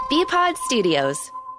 BPod Studios.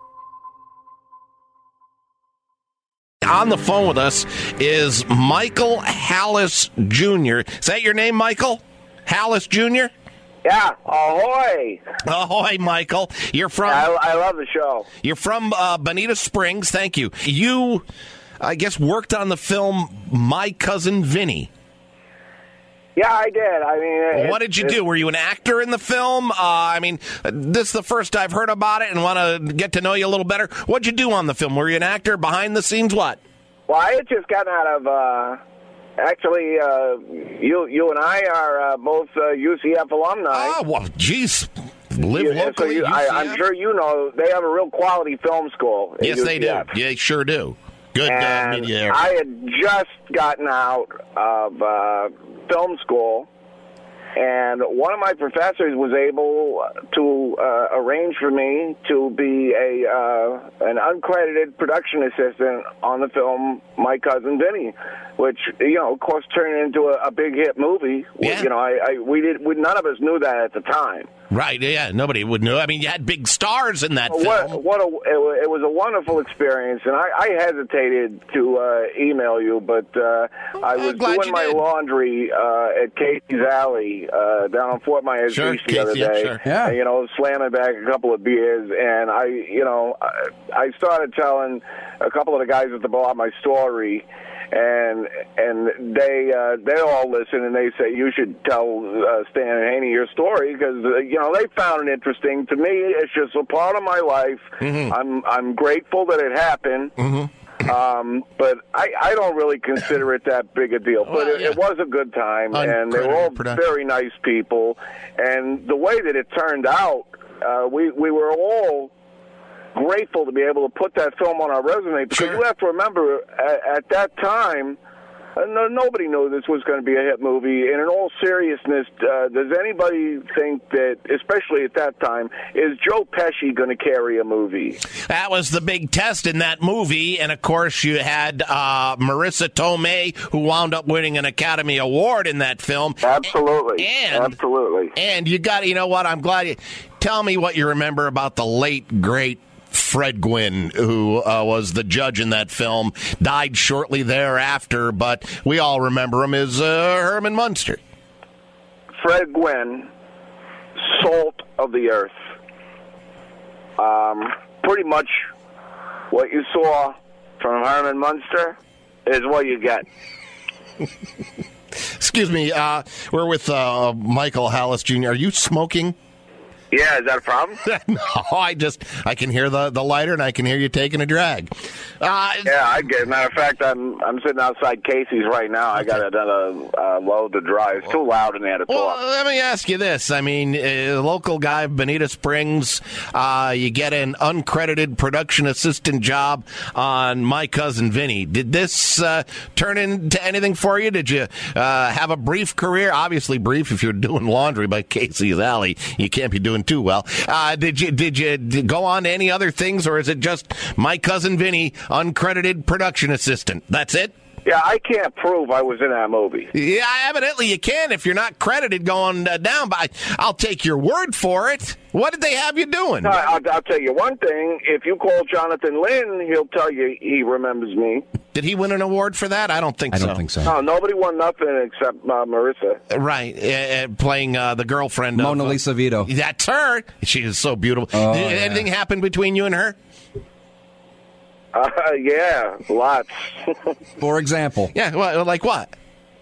On the phone with us is Michael Hallis Jr. Is that your name, Michael? Hallis Jr.? Yeah, ahoy. Ahoy, Michael. You're from... I love the show. You're from Bonita Springs. Thank you. You, I guess, worked on the film My Cousin Vinny. Yeah, I did. I mean... What did you do? Were you an actor in the film? This is the first I've heard about it and want to get to know you a little better. What'd you do on the film? Were you an actor? Behind the scenes, what? Well, I had just gotten out of... Actually, you and I are both UCF alumni. Oh, well, geez. Live locally, so I'm sure you know they have a real quality film school. Yes, they do. Yeah, they sure do. Good media. I had just gotten out of film school, and one of my professors was able to arrange for me to be an uncredited production assistant on the film My Cousin Vinny, which, of course, turned into a big hit movie. Yeah. None of us knew that at the time. Right, yeah, nobody would know. I mean, you had big stars in that film. It was a wonderful experience, and I hesitated to email you, but I was doing my laundry at Casey's Alley down on Fort Myers Beach the other day. Sure. Yeah. And, slamming back a couple of beers, and I started telling a couple of the guys at the bar my story. And they all listen, and they say you should tell Stan and Haney your story because they found it interesting. To me, it's just a part of my life. Mm-hmm. I'm grateful that it happened, but I don't really consider it that big a deal. But it was a good time, and they were all very nice people. And the way that it turned out, we were all grateful to be able to put that film on our resume because you have to remember at that time nobody knew this was going to be a hit movie, and in all seriousness, does anybody think that, especially at that time, is Joe Pesci going to carry a movie? That was the big test in that movie, and of course you had Marissa Tomei, who wound up winning an Academy Award in that film. Absolutely. Absolutely. And you got, I'm glad you... Tell me what you remember about the late, great Fred Gwynne, who was the judge in that film, died shortly thereafter, but we all remember him as Herman Munster. Fred Gwynne, salt of the earth. Pretty much what you saw from Herman Munster is what you get. Excuse me, we're with Michael Hallis Jr. Are you smoking? Yeah, is that a problem? No, I can hear the lighter, and I can hear you taking a drag. Yeah, I get it. Matter of fact, I'm sitting outside Casey's right now. I got another load to drive. It's too loud in there to talk. Well, let me ask you this. I mean, local guy, Bonita Springs, you get an uncredited production assistant job on My Cousin Vinny. Did this turn into anything for you? Did you have a brief career? Obviously brief if you're doing laundry by Casey's Alley. You can't be doing too well. Did you go on to any other things, or is it just My Cousin Vinny, uncredited production assistant? That's it? Yeah, I can't prove I was in that movie. Yeah, evidently you can if you're not credited going down, but I'll take your word for it. What did they have you doing? No, I'll tell you one thing. If you call Jonathan Lynn, he'll tell you he remembers me. Did he win an award for that? I don't think so. No, nobody won nothing except Marissa. Right, playing the girlfriend Mona Lisa Vito. That's her. She is so beautiful. Did anything happen between you and her? Yeah, lots. For example? Yeah, well, like what?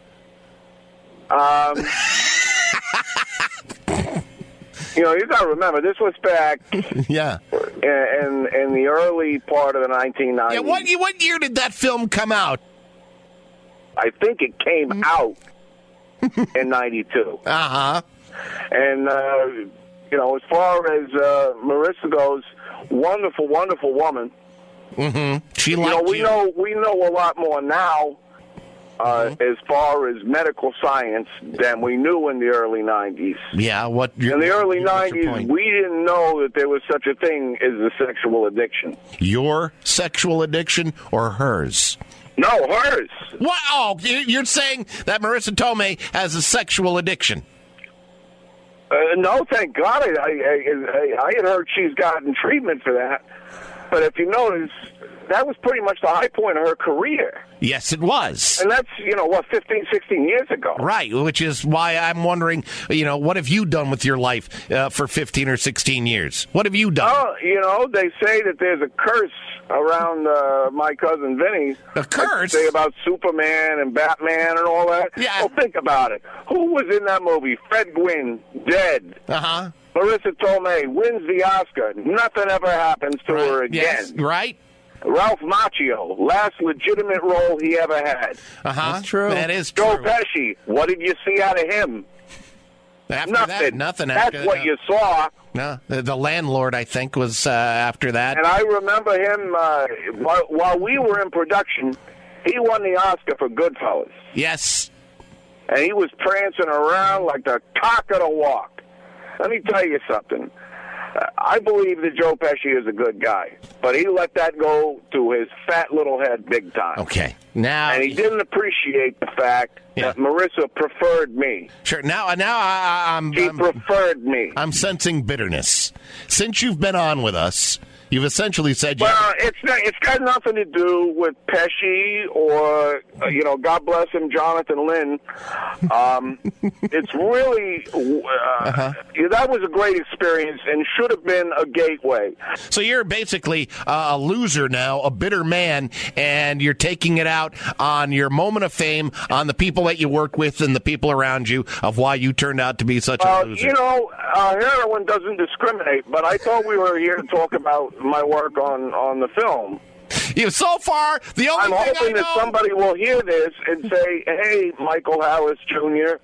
You got to remember, this was back yeah. in the early part of the 1990s. Yeah, what year did that film come out? I think it came out in 92. Uh-huh. And, as far as Marissa goes, wonderful, wonderful woman. Mm-hmm. She liked we know a lot more now as far as medical science than we knew in the early 90s. Yeah, in the early 90s, we didn't know that there was such a thing as a sexual addiction. Your sexual addiction or hers? No, hers. What? Oh, you're saying that Marissa Tomei has a sexual addiction? No, thank God. I had heard she's gotten treatment for that. But if you notice, that was pretty much the high point of her career. Yes, it was. And that's, 15, 16 years ago. Right, which is why I'm wondering, what have you done with your life for 15 or 16 years? What have you done? Oh, they say that there's a curse around My Cousin Vinny. A curse? They say about Superman and Batman and all that. Yeah. Well, think about it. Who was in that movie? Fred Gwynn, dead. Uh-huh. Marissa Tomei wins the Oscar. Nothing ever happens to her again. Yes, right? Ralph Macchio, last legitimate role he ever had. Uh-huh. That's true. That is true. Joe Pesci, what did you see out of him? After Nothing. That, nothing. That's after what you saw. No, the Landlord, I think, was after that. And I remember him, while we were in production, he won the Oscar for Goodfellas. Yes. And he was prancing around like the cock of the walk. Let me tell you something. I believe that Joe Pesci is a good guy, but he let that go to his fat little head big time. Okay. Now, and he didn't appreciate the fact that Marissa preferred me. Sure. Now, I'm preferred me. I'm sensing bitterness. Since you've been on with us, you've essentially said, well, it's got nothing to do with Pesci or, God bless him, Jonathan Lynn. It's really, that was a great experience and should have been a gateway. So you're basically a loser now, a bitter man, and you're taking it out on your moment of fame, on the people that you work with and the people around you of why you turned out to be such a loser. Heroin doesn't discriminate, but I thought we were here to talk about my work on the film. So far, the only I'm thing hoping that somebody will hear this and say, "Hey, Michael Harris Jr.,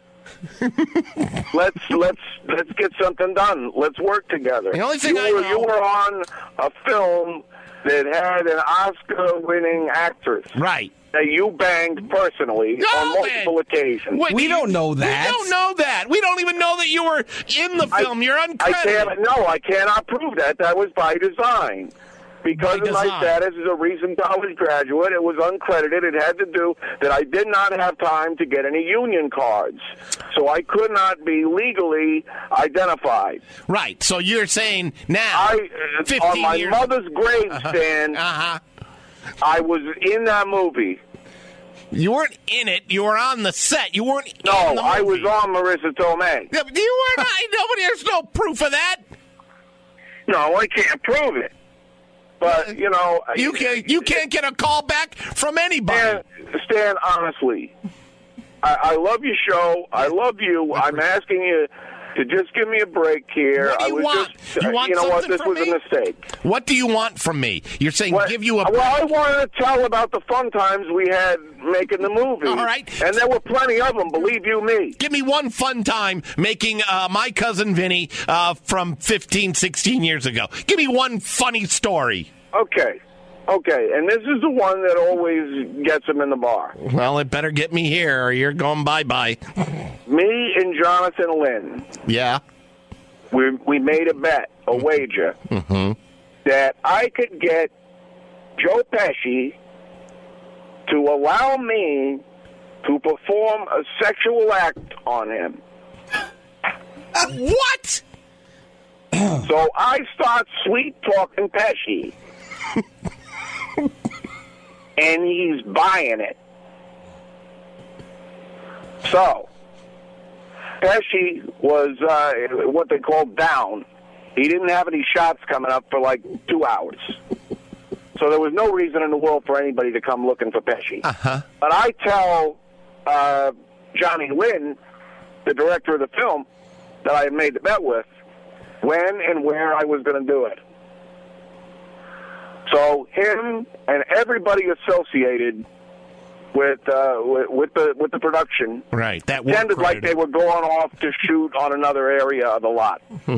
let's get something done. Let's work together." The only thing you were on a film that had an Oscar-winning actress, right? That you banged personally on multiple occasions. Wait, we don't know that. We don't know that. We don't even know that you were in the film. You're uncredited. I cannot prove that. That was by design. Because of my status as a recent college graduate, it was uncredited. It had to do that I did not have time to get any union cards. So I could not be legally identified. Right. So you're saying now, 15 on my years... mother's gravestone, I was in that movie. You weren't in it. You were on the set. You weren't in the movie. No, I was on Marissa Tomei. Yeah, but you were not. There's no proof of that. No, I can't prove it. But, you can't get a call back from anybody. Stan, honestly, I love your show. I love you. I'm asking you to just give me a break here. What do you want? You know what? This was a mistake. What do you want from me? You're saying give you a break. Well, I wanted to tell about the fun times we had making the movie. All right. And there were plenty of them, believe you me. Give me one fun time making My Cousin Vinny from 15, 16 years ago. Give me one funny story. Okay, and this is the one that always gets him in the bar. Well, it better get me here or you're going bye-bye. Me and Jonathan Lynn. Yeah. We made a bet, a wager, that I could get Joe Pesci to allow me to perform a sexual act on him. What? So I start sweet-talking Pesci. And he's buying it. So, Pesci was what they call down. He didn't have any shots coming up for like 2 hours. So there was no reason in the world for anybody to come looking for Pesci. But I tell Johnny Lynn, the director of the film, that I had made the bet with, when and where I was going to do it. So him and everybody associated with the production, right? That sounded like they were going off to shoot on another area of the lot.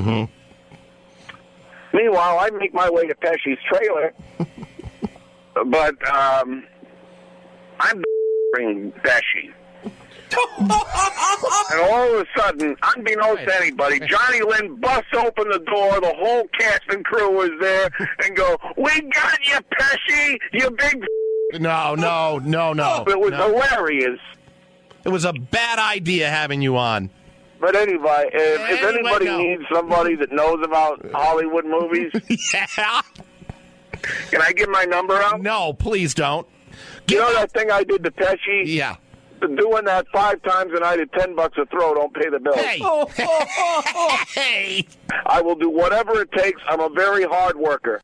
Meanwhile, I make my way to Pesci's trailer, but I'm bringing Pesci. And all of a sudden, unbeknownst to anybody, Johnny Lynn busts open the door, the whole cast and crew was there, and go, "We got you, Pesci, you big..." No. It was hilarious. It was a bad idea having you on. But anyway, if anybody go. needs somebody that knows about Hollywood movies, Yeah. can I give my number out? No, please don't. You know that thing I did to Pesci? Yeah. Doing that 5 times a night at $10 a throw, don't pay the bill. Hey. Hey. I will do whatever it takes. I'm a very hard worker.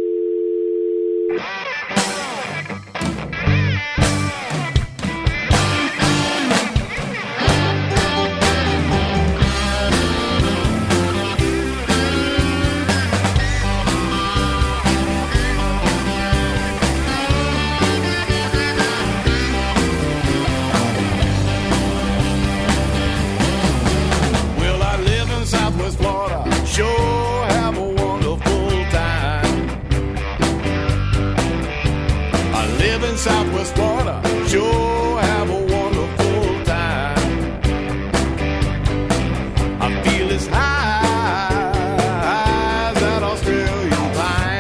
Southwest Florida, sure have a wonderful time. I live in Southwest Florida, sure have a wonderful time. I feel as high as that Australian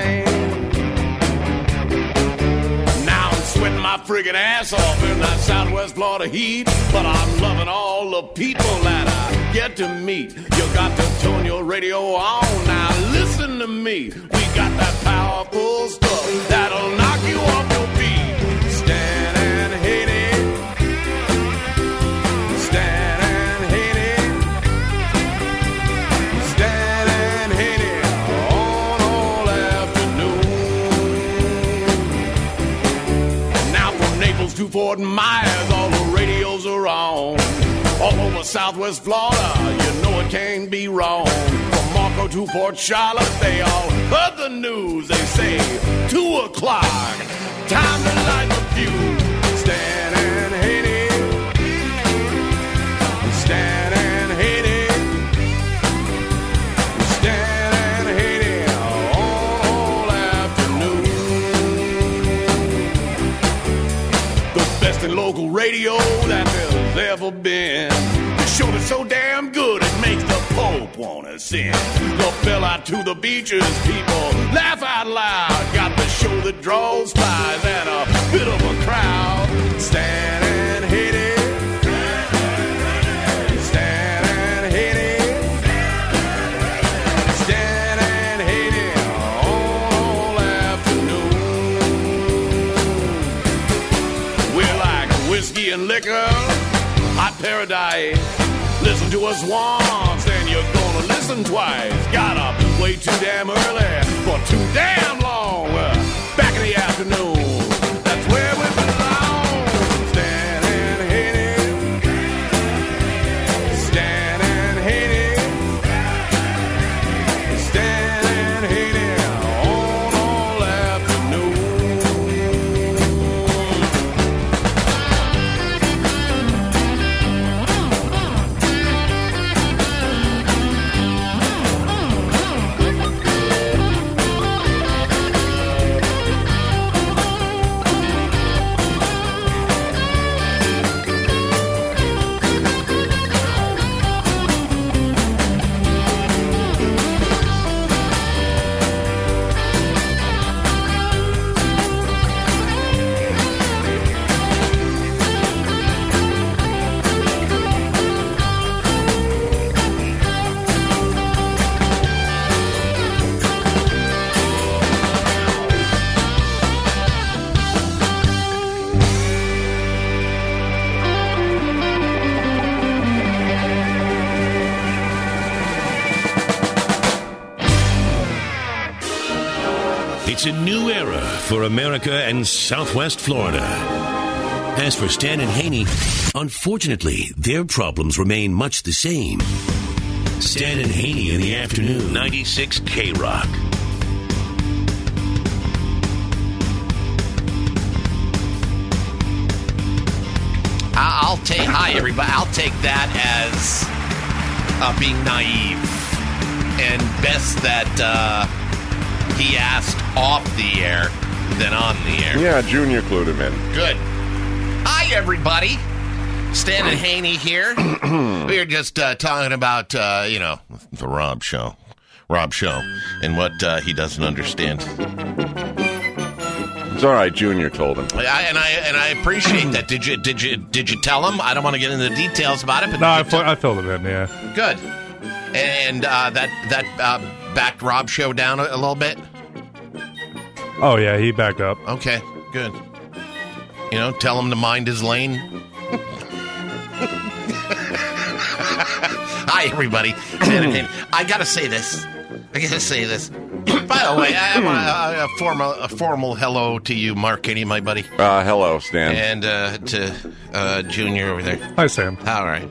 pine. Now I'm sweating my friggin' ass off in that Southwest Florida heat, but I'm loving all the people that I get to meet. You got to turn your radio on now. Listen to me. We got that powerful stuff that'll knock you off your feet. Stan and Haney. Stan and Haney. Stan and Haney on all afternoon. Now from Naples to Fort Myers, all the radios are on. All over Southwest Florida, you know it can't be wrong. From Marco to Port Charlotte, they all heard the news. They say 2 o'clock, time to light the fuse. Stan and Haney, Stan and Haney, Stan and Haney on all afternoon. The best in local radio that there's ever been. The show that's so damn good it makes the Pope wanna sing. The bell out to the beaches, people laugh out loud. Got the show that draws flies and a bit of a crowd. Stan and Haney, Stan and Haney, Stan and Haney all afternoon. We're like whiskey and liquor, hot paradise. Listen to us once, then you're gonna listen twice. Got up way too damn early for too damn long. Back in the afternoon, that's where we belong. Stan and Haney, Stan and Haney, Stan and Haney on all afternoon. It's a new era for America and Southwest Florida. As for Stan and Haney, unfortunately, their problems remain much the same. Stan and Haney in the afternoon, 96 K-Rock. Hi, everybody. I'll take that as being naive, and best that he asked off the air than on the air. Yeah, Junior clued him in. Good. Hi, everybody. Stan and Haney here. We were just talking about, the Rob Show, and what he doesn't understand. It's all right. Junior told him. I appreciate that. Did you tell him? I don't want to get into the details about it, but No, I filled him in. Yeah. Good. And that backed Rob's show down a little bit. Oh yeah, he backed up. Okay, good. Tell him to mind his lane. Hi, everybody. I gotta say this. By the way, I have a formal hello to you, Mark Kenny, my buddy. Hello, Stan. And to Junior over there. Hi, Sam. All right.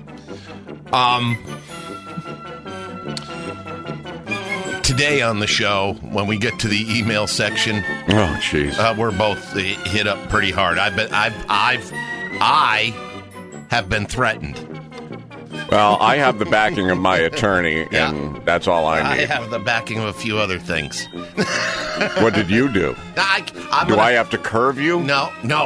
Today on the show, when we get to the email section, oh jeez, we're both hit up pretty hard. I have been threatened. Well, I have the backing of my attorney, and that's all I need. I have the backing of a few other things. What did you do? I have to curve you? No.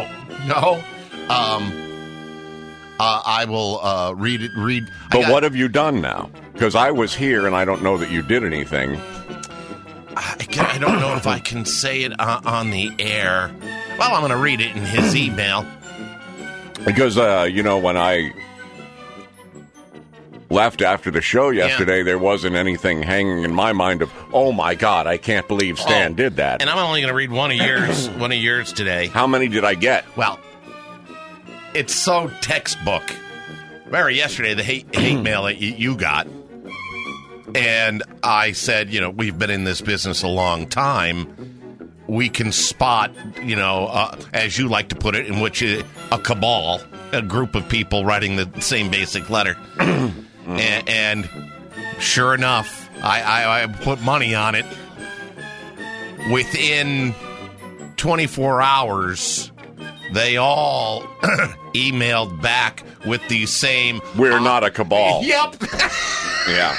I will read it. But what have you done now? Because I was here, and I don't know that you did anything. I don't know if I can say it on the air. Well, I'm going to read it in his email. Because, when I left after the show yesterday, there wasn't anything hanging in my mind of, oh, my God, I can't believe Stan did that. And I'm only going to read one of yours today. How many did I get? Well, it's so textbook. Remember yesterday, the hate mail that you got. And I said, we've been in this business a long time. We can spot, as you like to put it, in which a cabal, a group of people writing the same basic letter. and sure enough, I put money on it. Within 24 hours, they all emailed back with the same... We're not a cabal. Yep. Yeah.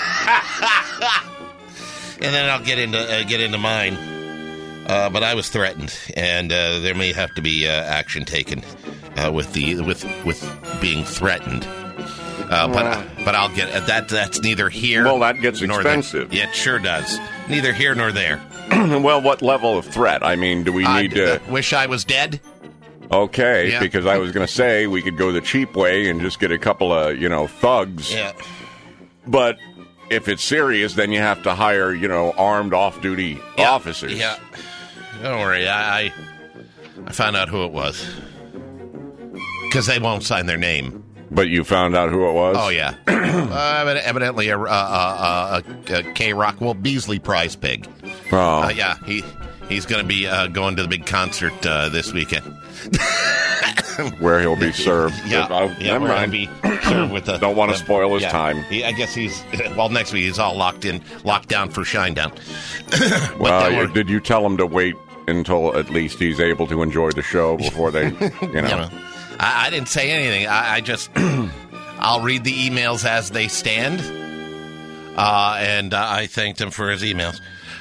And then I'll get into mine. But I was threatened, and there may have to be action taken with being threatened. But I'll get that. That's neither here. Well, that gets nor expensive. There. Yeah, it sure does. Neither here nor there. Well, what level of threat? I mean, do we need to... Wish I was dead? Okay, because I was going to say we could go the cheap way and just get a couple of, thugs. Yeah. But if it's serious, then you have to hire, armed off-duty officers. Yeah. Don't worry. I found out who it was. Because they won't sign their name. But you found out who it was? Oh, yeah. Evidently a K-Rock, Beasley Prize pig. Oh. Yeah, he's going to be going to the big concert this weekend. Where he'll be served. Never mind. Be served with don't want to spoil his time. I guess next week he's all locked down for Shinedown. Well, did you tell him to wait until at least he's able to enjoy the show before they, I didn't say anything. I just, I'll read the emails as they stand, and I thanked him for his emails.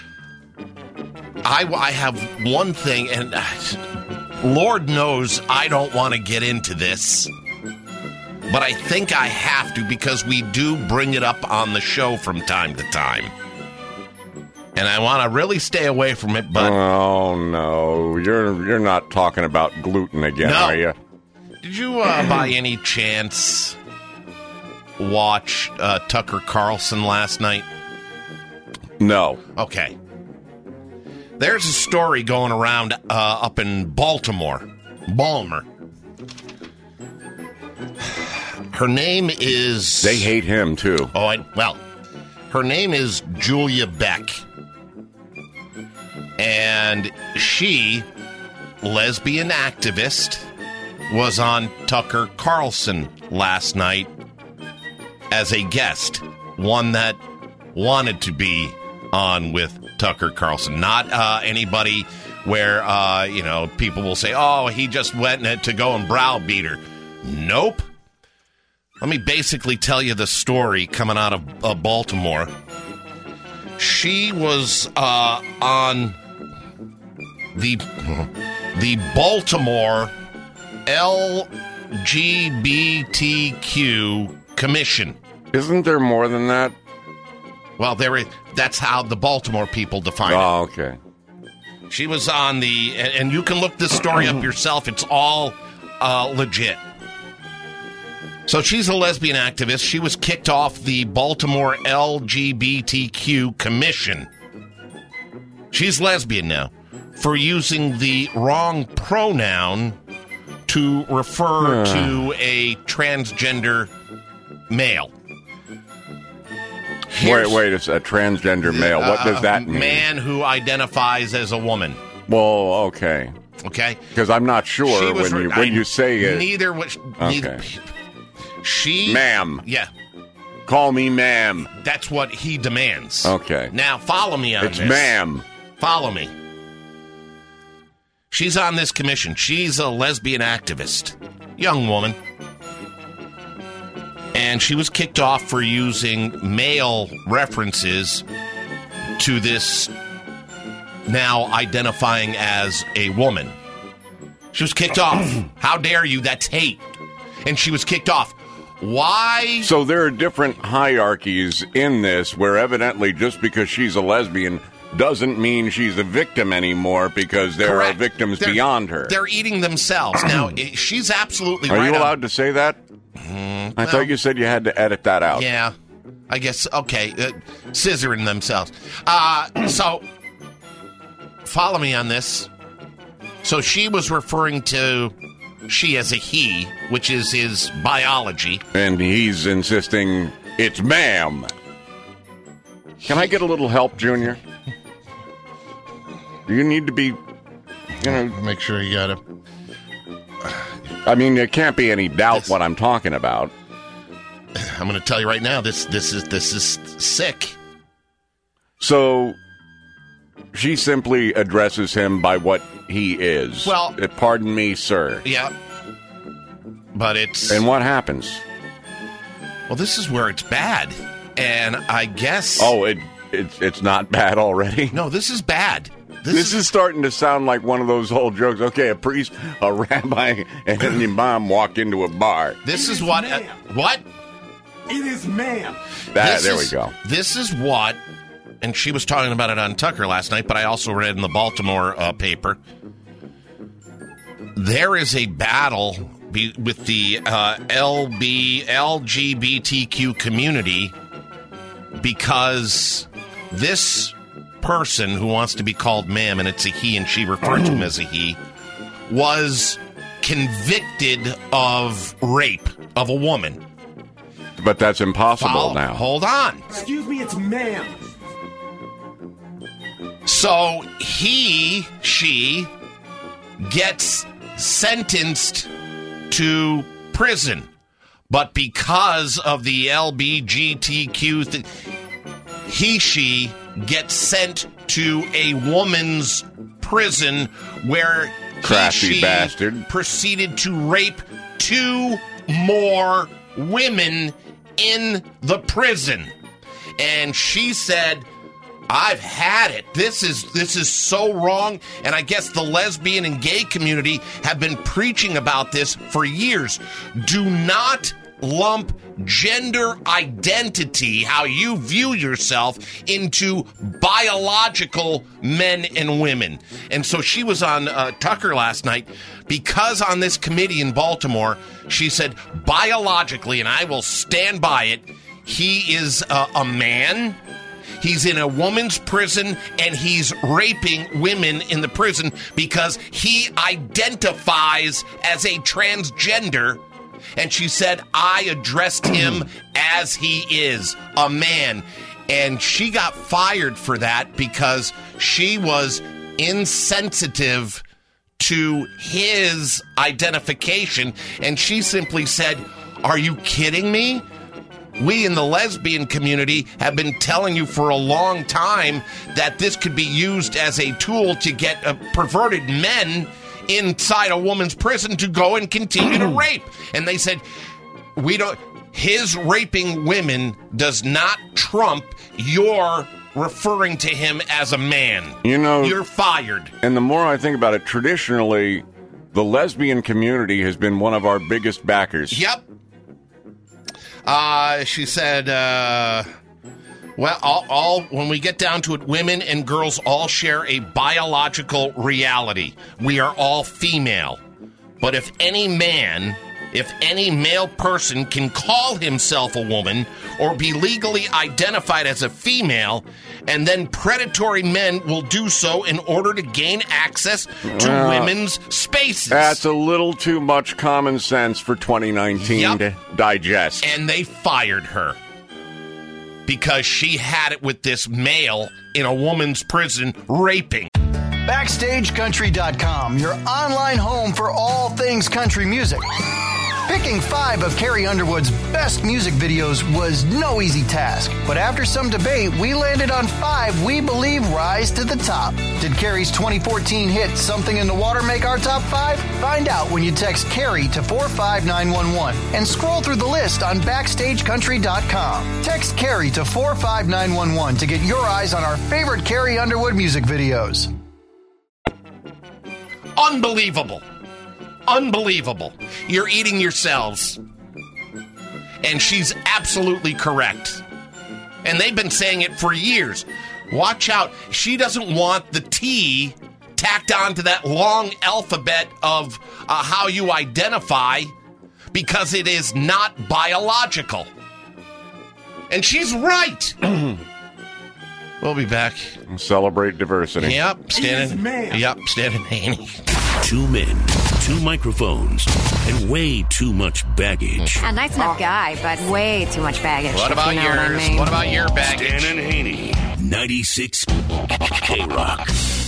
I have one thing, and Lord knows I don't want to get into this, but I think I have to because we do bring it up on the show from time to time. And I want to really stay away from it, but... Oh, no. You're not talking about gluten again, are you? Did you, by any chance, watch Tucker Carlson last night? No. Okay. There's a story going around up in Baltimore. Her name is... They hate him, too. Her name is Julia Beck. And she, lesbian activist, was on Tucker Carlson last night as a guest. One that wanted to be on with Tucker Carlson. Not anybody where, people will say, oh, he just went to go and browbeat her. Nope. Let me basically tell you the story coming out of Baltimore. She was on the Baltimore LGBTQ Commission. Isn't there more than that? Well, that's how the Baltimore people define it. Oh, okay. She was on the, and you can look this story up yourself. It's all legit. So she's a lesbian activist. She was kicked off the Baltimore LGBTQ Commission. She's lesbian now for using the wrong pronoun to refer to a transgender male. Wait, it's a transgender male. What does that mean? A man who identifies as a woman. Well, okay. Okay? Because I'm not sure when you say it. Neither was... Okay. She... Ma'am. Yeah. Call me ma'am. That's what he demands. Okay. Now, follow me on this. It's ma'am. Follow me. She's on this commission. She's a lesbian activist. Young woman. And she was kicked off for using male references to this now identifying as a woman. She was kicked off. How dare you? That's hate. And she was kicked off. Why? So there are different hierarchies in this where evidently just because she's a lesbian doesn't mean she's a victim anymore because there Correct. are victims beyond her. They're eating themselves. Now, she's absolutely right. Are you allowed to say that? I thought you said you had to edit that out. Yeah, I guess. Okay, scissoring themselves. So, follow me on this. So she was referring to she as a he, which is his biology. And he's insisting it's ma'am. Can I get a little help, Junior? Do you need to be, Make sure you got it. I mean, there can't be any doubt what I'm talking about. I'm going to tell you right now. This is sick. So she simply addresses him by what he is. Well, pardon me, sir. Yeah, but it's and what happens? Well, this is where it's bad, and I guess. Oh, it's not bad already. No, this is bad. This is starting to sound like one of those old jokes. Okay, a priest, a rabbi, and an imam walk into a bar. This is what... what? It is ma'am. There we go. This is what... And she was talking about it on Tucker last night, but I also read in the Baltimore paper. There is a battle with the LGBTQ community because this... person who wants to be called ma'am, and it's a he, and she referred to him as a he, was convicted of rape of a woman. But that's impossible now. Hold on. Excuse me, it's ma'am. So she gets sentenced to prison. But because of the LGBTQ she gets sent to a woman's prison where crafty she bastard proceeded to rape 2 more women in the prison. And she said, I've had it. This is so wrong. And I guess the lesbian and gay community have been preaching about this for years. Do not lump gender identity, how you view yourself, into biological men and women. And so she was on Tucker last night because on this committee in Baltimore, she said, biologically, and I will stand by it, he is a man. He's in a woman's prison, and he's raping women in the prison because he identifies as a transgender. And she said, I addressed him as he is, a man. And she got fired for that because she was insensitive to his identification. And she simply said, are you kidding me? We in the lesbian community have been telling you for a long time that this could be used as a tool to get perverted men inside a woman's prison to go and continue to rape. And they said, his raping women does not trump your referring to him as a man. You're fired. And the more I think about it, traditionally, the lesbian community has been one of our biggest backers. Yep. She said, Well, all when we get down to it, women and girls all share a biological reality. We are all female. But if any male person can call himself a woman or be legally identified as a female, and then predatory men will do so in order to gain access to women's spaces. That's a little too much common sense for 2019 to digest. And they fired her because she had it with this male in a woman's prison raping. BackstageCountry.com, your online home for all things country music. Picking 5 of Carrie Underwood's best music videos was no easy task, but after some debate, we landed on 5 we believe rise to the top. Did Carrie's 2014 hit Something in the Water make our top 5? Find out when you text Carrie to 45911 and scroll through the list on BackstageCountry.com. Text Carrie to 45911 to get your eyes on our favorite Carrie Underwood music videos. Unbelievable. Unbelievable. You're eating yourselves. And she's absolutely correct. And they've been saying it for years. Watch out. She doesn't want the T tacked onto that long alphabet of how you identify because it is not biological. And she's right. We'll be back. Celebrate diversity. Yep, Stan and Haney. 2 men, 2 microphones, and way too much baggage. A nice enough guy, but way too much baggage. What about yours? What I mean? What about your baggage? Stan and Haney, 96 K-Rock.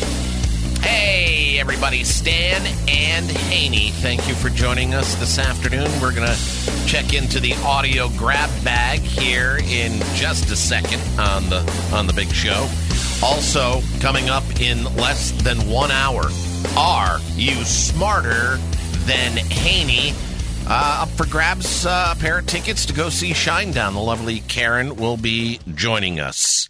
Hey, everybody. Stan and Haney, thank you for joining us this afternoon. We're going to check into the audio grab bag here in just a second on the big show. Also, coming up in less than 1 hour, are you smarter than Haney? Up for grabs, a pair of tickets to go see Shinedown. The lovely Karen will be joining us.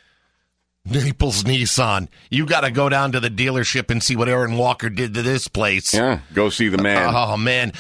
Naples Nissan. You got to go down to the dealership and see what Aaron Walker did to this place. Yeah, go see the man. Oh, man.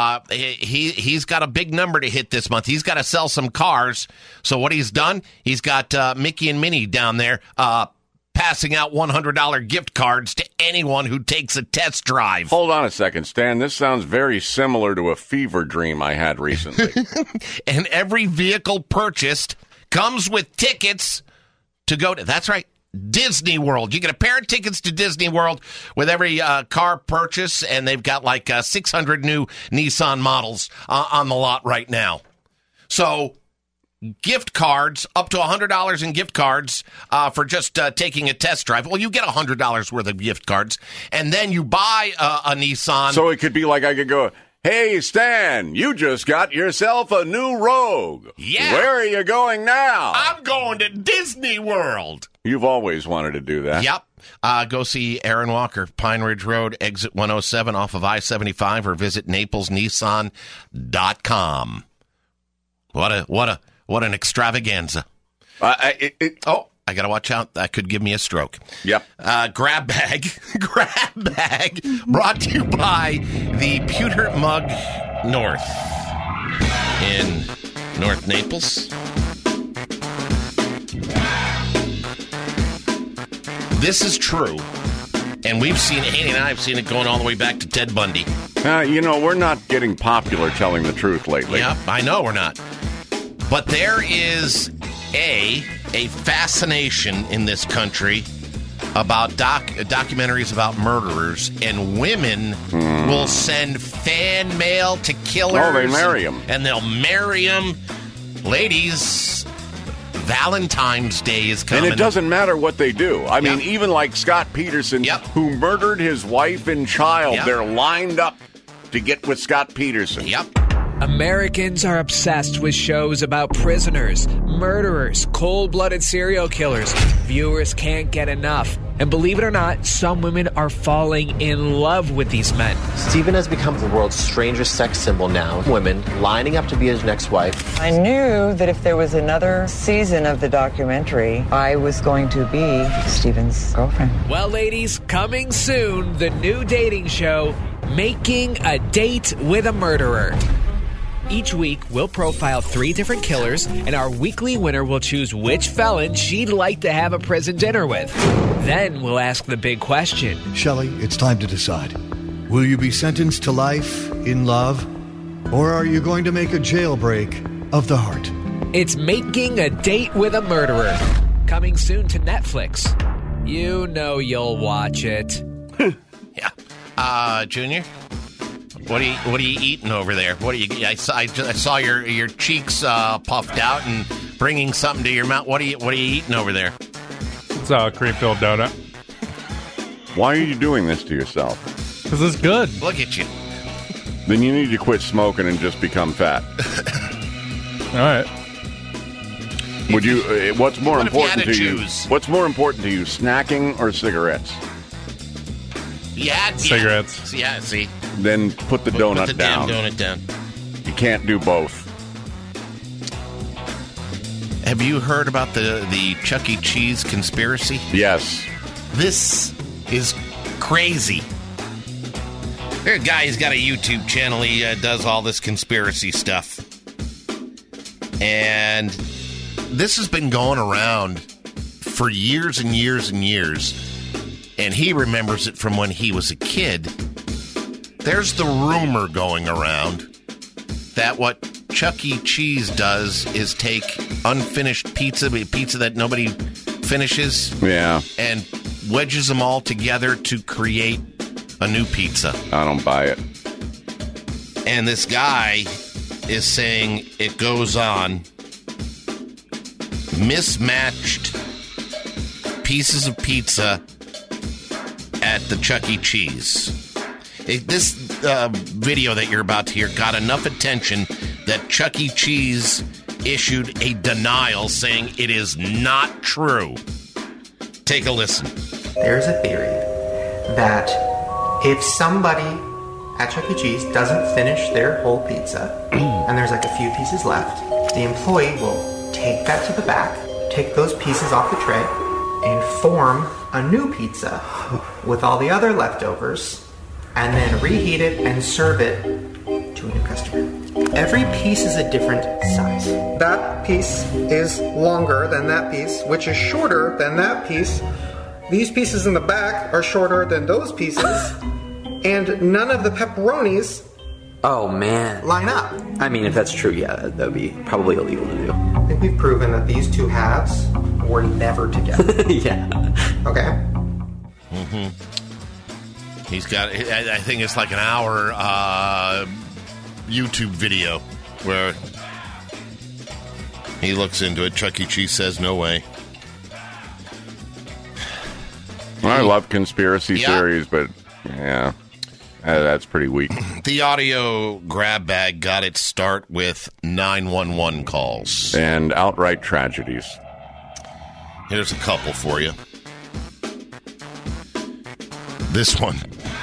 He's got a big number to hit this month. He's got to sell some cars. So what he's done, he's got Mickey and Minnie down there passing out $100 gift cards to anyone who takes a test drive. Hold on a second, Stan. This sounds very similar to a fever dream I had recently. And every vehicle purchased comes with tickets to go to, that's right, Disney World. You get a pair of tickets to Disney World with every car purchase, and they've got like 600 new Nissan models on the lot right now. So gift cards, up to $100 in gift cards for just taking a test drive. Well, you get $100 worth of gift cards, and then you buy a Nissan. So it could be like I could go, hey, Stan, you just got yourself a new Rogue. Yeah. Where are you going now? I'm going to Disney World. You've always wanted to do that. Yep. Go see Aaron Walker, Pine Ridge Road, exit 107 off of I-75, or visit NaplesNissan.com. What an extravaganza. I got to watch out. That could give me a stroke. Yep. Grab bag brought to you by the Pewter Mug North in North Naples. This is true. And we've seen it, Haney and I have seen it going all the way back to Ted Bundy. We're not getting popular telling the truth lately. Yep, I know we're not. But there is a fascination in this country about documentaries about murderers, and women will send fan mail to killers. Oh, they marry them. And they'll marry them. Ladies, Valentine's Day is coming. And it doesn't matter what they do. I mean, even like Scott Peterson, who murdered his wife and child, they're lined up to get with Scott Peterson. Yep. Americans are obsessed with shows about prisoners, murderers, cold-blooded serial killers. Viewers can't get enough. And believe it or not, some women are falling in love with these men. Stephen has become the world's strangest sex symbol now. Women lining up to be his next wife. I knew that if there was another season of the documentary, I was going to be Stephen's girlfriend. Well, ladies, coming soon, the new dating show, Making a Date with a Murderer. Each week, we'll profile 3 different killers, and our weekly winner will choose which felon she'd like to have a prison dinner with. Then we'll ask the big question. Shelley, it's time to decide. Will you be sentenced to life in love, or are you going to make a jailbreak of the heart? It's Making a Date with a Murderer. Coming soon to Netflix. You know you'll watch it. Yeah. Junior? What are you eating over there? What are you? I saw your cheeks puffed out and bringing something to your mouth. What are you eating over there? It's a cream-filled donut. Why are you doing this to yourself? Because it's good. Look at you. Then you need to quit smoking and just become fat. All right. Would you? What's more important to you? choose? What's more important to you, snacking or cigarettes? Yeah, cigarettes. Yeah, see. Then put the donut put the down. Damn donut down. You can't do both. Have you heard about the Chuck E. Cheese conspiracy? Yes. This is crazy. There's a guy who's got a YouTube channel. He does all this conspiracy stuff. And this has been going around for years and years and years. And he remembers it from when he was a kid. There's the rumor going around that what Chuck E. Cheese does is take unfinished pizza that nobody finishes, and wedges them all together to create a new pizza. I don't buy it. And this guy is saying it goes on. Mismatched pieces of pizza at the Chuck E. Cheese. This video that you're about to hear got enough attention that Chuck E. Cheese issued a denial saying it is not true. Take a listen. There's a theory that if somebody at Chuck E. Cheese doesn't finish their whole pizza and there's like a few pieces left, the employee will take that to the back, take those pieces off the tray, and form a new pizza with all the other leftovers, and then reheat it and serve it to a new customer. Every piece is a different size. That piece is longer than that piece, which is shorter than that piece. These pieces in the back are shorter than those pieces, and none of the pepperonis line up. I mean, if that's true, yeah, that would be probably illegal to do. I think we've proven that these two halves were never together. Yeah. Okay? Mm-hmm. He's got, I think it's like an hour YouTube video where he looks into it. Chuck E. Cheese says, no way. I love conspiracy theories, but yeah, that's pretty weak. The audio grab bag got its start with 911 calls. And outright tragedies. Here's a couple for you. This one.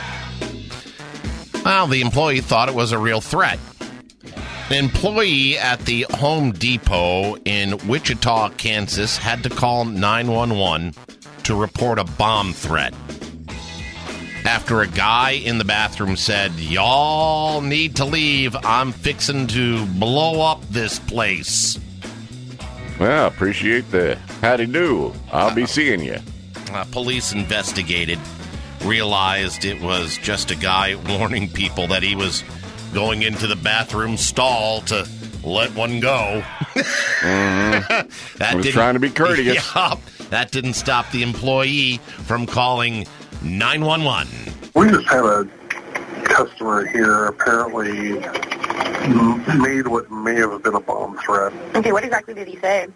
Well, the employee thought it was a real threat. An employee at the Home Depot in Wichita, Kansas, had to call 911 to report a bomb threat after a guy in the bathroom said, "Y'all need to leave. I'm fixing to blow up this place." Well, appreciate the howdy-do. I'll be seeing you. Police investigated, realized it was just a guy warning people that he was going into the bathroom stall to let one go. Mm-hmm. I was trying to be courteous. Yeah, that didn't stop the employee from calling 911. We just had a customer here apparently made what may have been a bomb threat. Okay, what exactly did he say?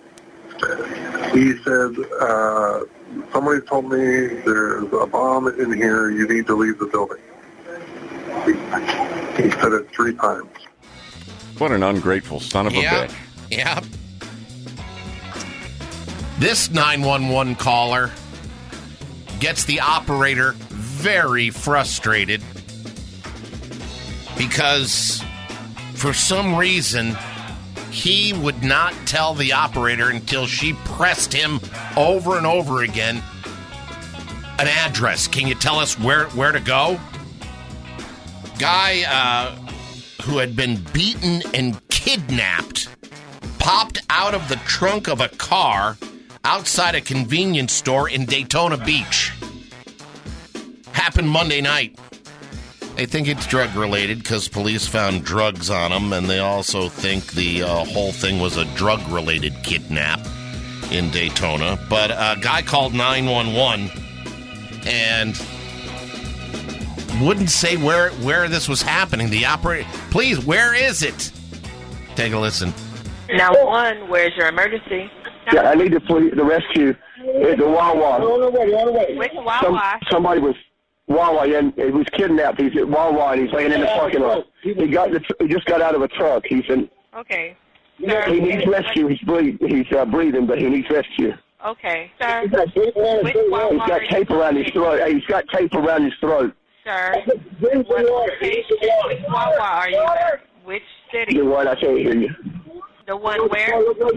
He said, somebody told me there's a bomb in here, you need to leave the building. He said it 3 times. What an ungrateful son of a bitch. Yeah. This 911 caller gets the operator very frustrated because for some reason he would not tell the operator until she pressed him over and over again an address. Can you tell us where to go? Guy who had been beaten and kidnapped popped out of the trunk of a car outside a convenience store in Daytona Beach. Happened Monday night. They think it's drug-related because police found drugs on him, and they also think the whole thing was a drug-related kidnap in Daytona. But a guy called 911 and wouldn't say where this was happening. The operator, please, where is it? Take a listen. 911, where's your emergency? Yeah, I need the rescue at the Wawa. Which Wawa? Somebody was Wawa, and he was kidnapped. He's at Wawa, and he's laying in the parking lot. He just got out of a truck. He's in. Okay. He needs rescue. He's breathing, but he needs rescue. Okay, sir. He's got tape around his throat. He's got tape around his throat. Sir, which Wawa are you at? Which city? The one, I can't hear you. The one where?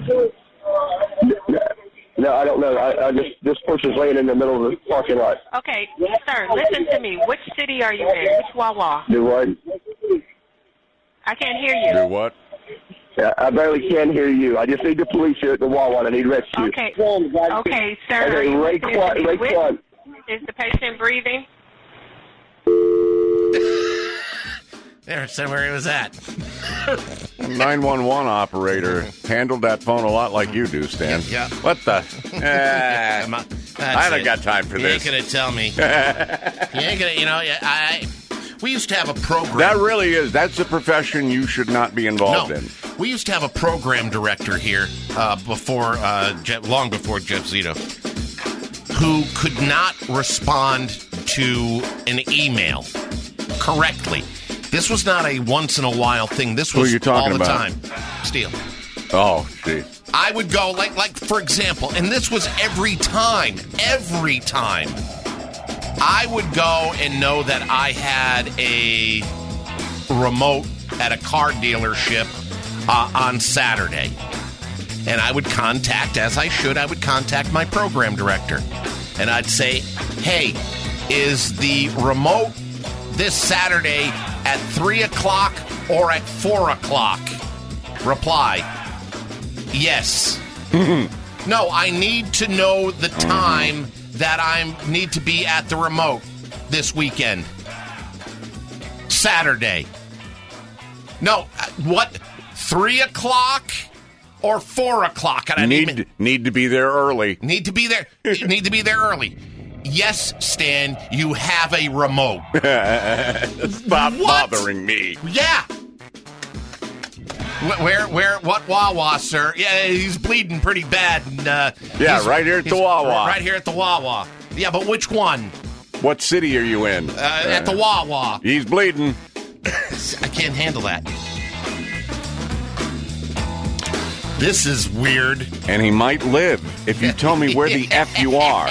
No, I don't know. This person's laying in the middle of the parking lot. Okay, sir, listen to me. Which city are you in? Which Wawa? The one. I can't hear you. Do what? I barely can hear you. I just need the police here at the Wawa. I need rescue. Okay, okay, sir. Okay, Ray Clark. Is the patient breathing? There, so where he was at. 911 operator handled that phone a lot like you do, Stan. Yeah. What the? I don't got time for this. You ain't gonna tell me. You ain't gonna. We used to have a program. That really is. That's a profession you should not be involved in. We used to have a program director here long before Jeff Zito, who could not respond to an email correctly. This was not a once-in-a-while thing. This was all the time. Steele. Oh, gee. I would go, like for example, and this was every time, I would go and know that I had a remote at a car dealership on Saturday. And I would contact, as I should, my program director. And I'd say, hey, is the remote this Saturday at 3 o'clock or at 4 o'clock? Reply, yes. No, I need to know the time that I need to be at the remote this weekend. Saturday. No, what? 3 o'clock or 4 o'clock? And need to be there early. Need to be there early. Yes, Stan, you have a remote. Stop bothering me. Yeah. What Wawa, sir? Yeah, he's bleeding pretty bad. And, right here at the Wawa. Right here at the Wawa. Yeah, but which one? What city are you in? At the Wawa. He's bleeding. I can't handle that. This is weird. And he might live if you tell me where the F you are.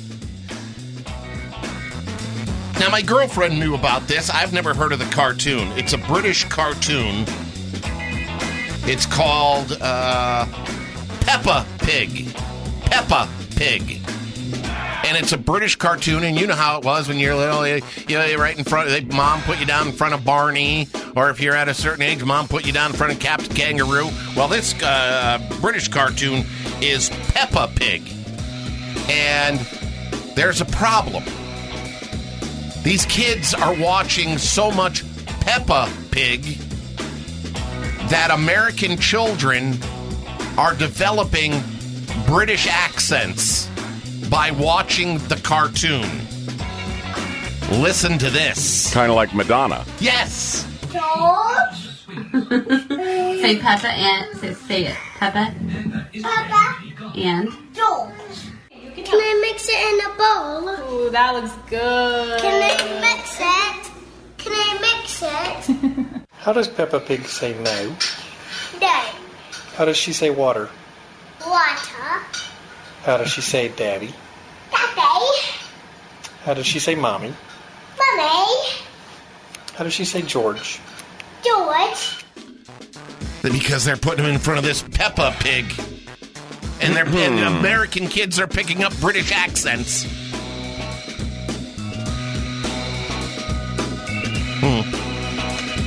Now, my girlfriend knew about this. I've never heard of the cartoon. It's a British cartoon. It's called Peppa Pig. Peppa Pig. And it's a British cartoon, and you know how it was when you're little. You're right in front. Mom put you down in front of Barney, or if you're at a certain age, Mom put you down in front of Captain Kangaroo. Well, this British cartoon is Peppa Pig. And there's a problem. These kids are watching so much Peppa Pig that American children are developing British accents by watching the cartoon. Listen to this. Kind of like Madonna. Yes. George. Say Peppa and say it. Peppa. Peppa. And George. Can I mix it in a bowl? Ooh, that looks good. Can I mix it? Can I mix it? How does Peppa Pig say no? No. How does she say water? Water. How does she say daddy? Daddy. How does she say mommy? Mommy. How does she say George? George. Because they're putting him in front of this Peppa Pig. And and American kids are picking up British accents.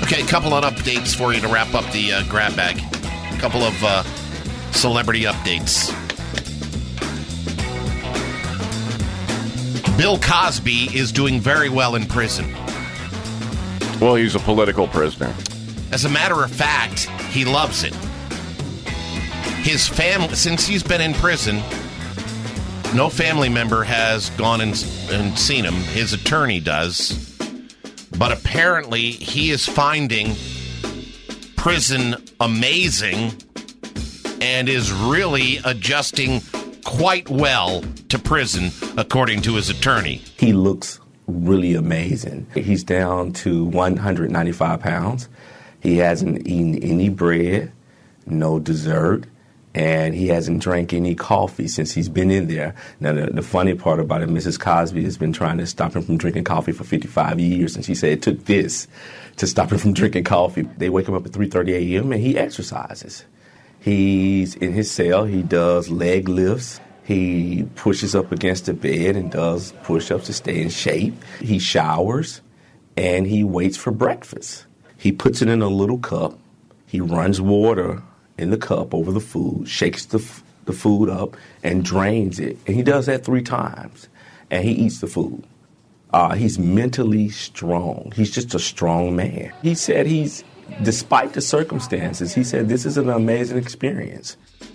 Okay, a couple of updates for you to wrap up the grab bag. A couple of celebrity updates. Bill Cosby is doing very well in prison. Well, he's a political prisoner. As a matter of fact, he loves it. His family, since he's been in prison, no family member has gone and seen him. His attorney does. But apparently, he is finding prison amazing and is really adjusting quite well to prison, according to his attorney. He looks really amazing. He's down to 195 pounds. He hasn't eaten any bread, no dessert, and he hasn't drank any coffee since he's been in there. Now, the funny part about it, Mrs. Cosby has been trying to stop him from drinking coffee for 55 years, and she said it took this to stop him from drinking coffee. They wake him up at 3:30 a.m., and he exercises. He's in his cell. He does leg lifts. He pushes up against the bed and does push-ups to stay in shape. He showers, and he waits for breakfast. He puts it in a little cup. He runs water in the cup over the food, shakes the food up, and drains it. And he does that 3 times. And he eats the food. He's mentally strong. He's just a strong man. He said despite the circumstances, he said this is an amazing experience.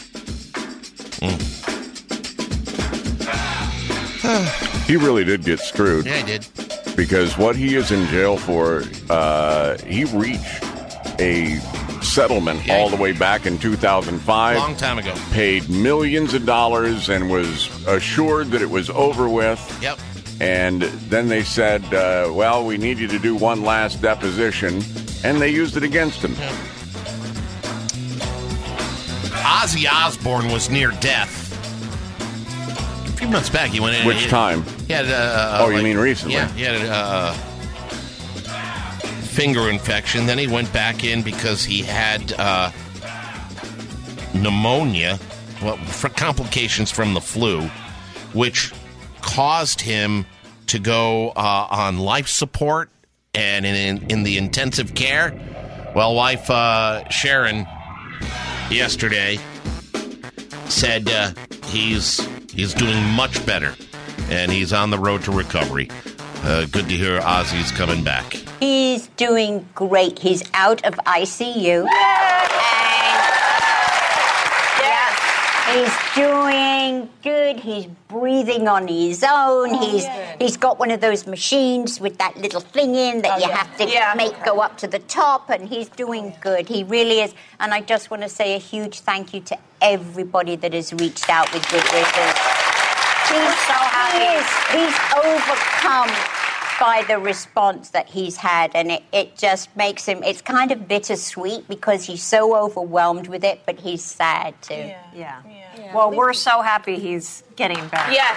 He really did get screwed. Yeah, he did. Because what he is in jail for, he reached a settlement all the way back in 2005. Long time ago. Paid millions of dollars and was assured that it was over with. Yep. And then they said, well, we need you to do one last deposition. And they used it against him. Yeah. Ozzy Osbourne was near death. A few months back, he went in. Which time? He had, you mean recently? Yeah, he had a finger infection. Then he went back in because he had pneumonia, for complications from the flu, which caused him to go on life support and in the intensive care. Well, wife Sharon yesterday said he's doing much better, and he's on the road to recovery. Good to hear Ozzy's coming back. He's doing great. He's out of ICU. He's doing good. He's breathing on his own. He's got one of those machines with that little thing in that you have to make go up to the top, and he's doing good. He really is. And I just want to say a huge thank you to everybody that has reached out with good wishes. He's so happy. He's overcome by the response that he's had, and it just makes him, it's kind of bittersweet because he's so overwhelmed with it, but he's sad too. Yeah. Well, we're so happy he's getting better. Yes.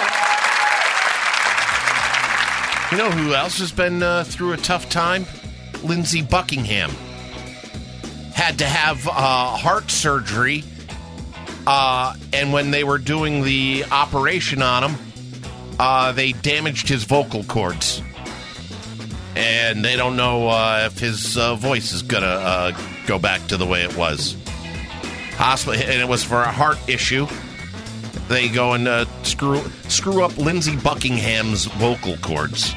You know who else has been through a tough time? Lindsey Buckingham. Had to have heart surgery, and when they were doing the operation on him, they damaged his vocal cords. And they don't know if his voice is going to go back to the way it was. Hospital, and it was for a heart issue. They go and screw up Lindsey Buckingham's vocal cords.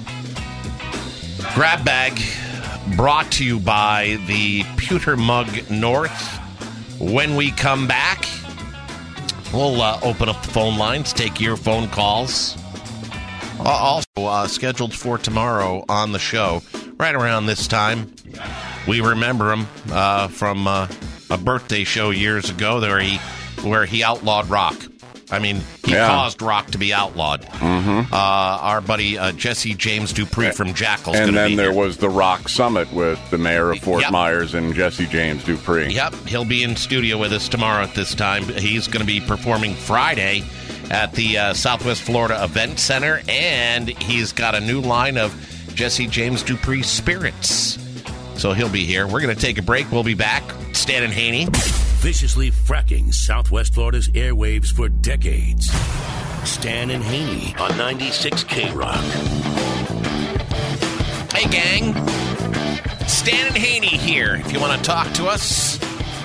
Grab Bag brought to you by the Pewter Mug North. When we come back, we'll open up the phone lines, take your phone calls. Also scheduled for tomorrow on the show, right around this time. We remember him from a birthday show years ago where he outlawed rock. I mean, he caused rock to be outlawed. Mm-hmm. Our buddy Jesse James Dupree from Jackal's going to be here. And then there was the Rock Summit with the mayor of Fort Myers and Jesse James Dupree. Yep, he'll be in studio with us tomorrow at this time. He's going to be performing Friday at the Southwest Florida Event Center, and he's got a new line of Jesse James Dupree Spirits. So he'll be here. We're going to take a break. We'll be back. Stan and Haney. Viciously fracking Southwest Florida's airwaves for decades. Stan and Haney on 96 K-Rock. Hey, gang. Stan and Haney here. If you want to talk to us,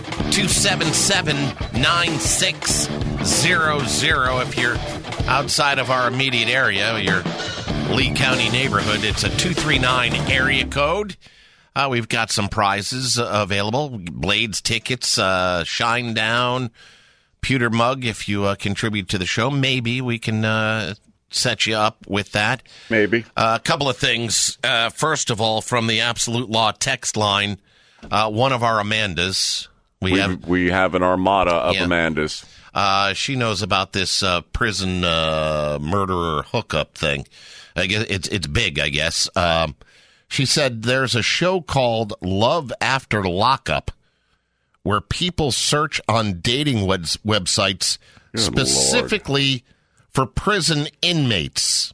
277-9600. If you're outside of our immediate area, your Lee County neighborhood, it's a 239 area code. We've got some prizes available. Blades tickets, Shine Down, pewter mug. If you contribute to the show, maybe we can set you up with that. Maybe. A couple of things. First of all, from the Absolute Law text line, one of our Amandas. We have an armada of Amandas. She knows about this prison murderer hookup thing. I guess it's big, I guess. She said there's a show called Love After Lockup where people search on dating websites specifically for prison inmates,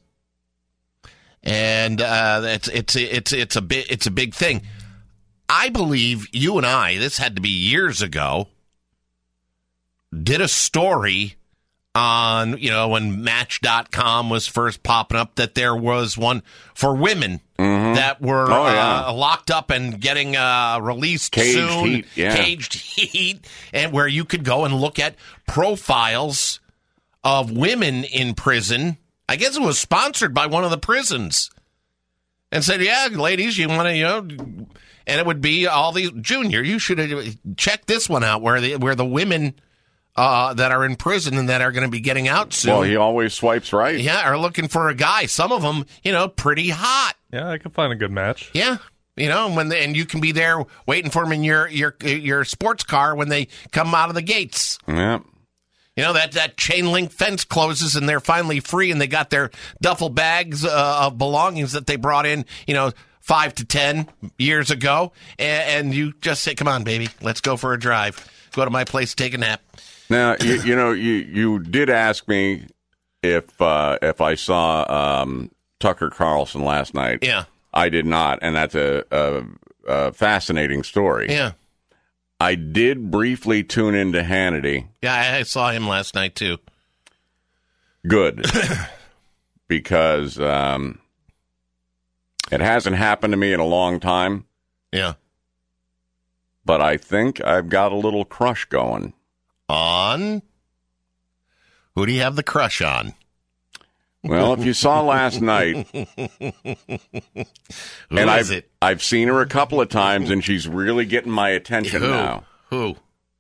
and it's a big thing. I believe you and I, this had to be years ago, did a story on, when Match.com was first popping up, that there was one for women that were locked up and getting released soon. Caged Heat, and where you could go and look at profiles of women in prison. I guess it was sponsored by one of the prisons. And said, yeah, ladies, you want to, and it would be all these, Junior, you should check this one out, where the women that are in prison and that are going to be getting out soon. Well, he always swipes right. Yeah, are looking for a guy. Some of them, pretty hot. Yeah, I can find a good match. Yeah. And you can be there waiting for them in your sports car when they come out of the gates. Yeah. That chain link fence closes and they're finally free and they got their duffel bags of belongings that they brought in, 5 to 10 years ago. And you just say, come on, baby, let's go for a drive. Go to my place, take a nap. Now, you did ask me if I saw Tucker Carlson last night. Yeah. I did not, and that's a fascinating story. Yeah. I did briefly tune into Hannity. Yeah, I saw him last night, too. Good. Because it hasn't happened to me in a long time. Yeah. But I think I've got a little crush going. On? Who do you have the crush on? Well, if you saw last night, I've seen her a couple of times, and she's really getting my attention now. Who?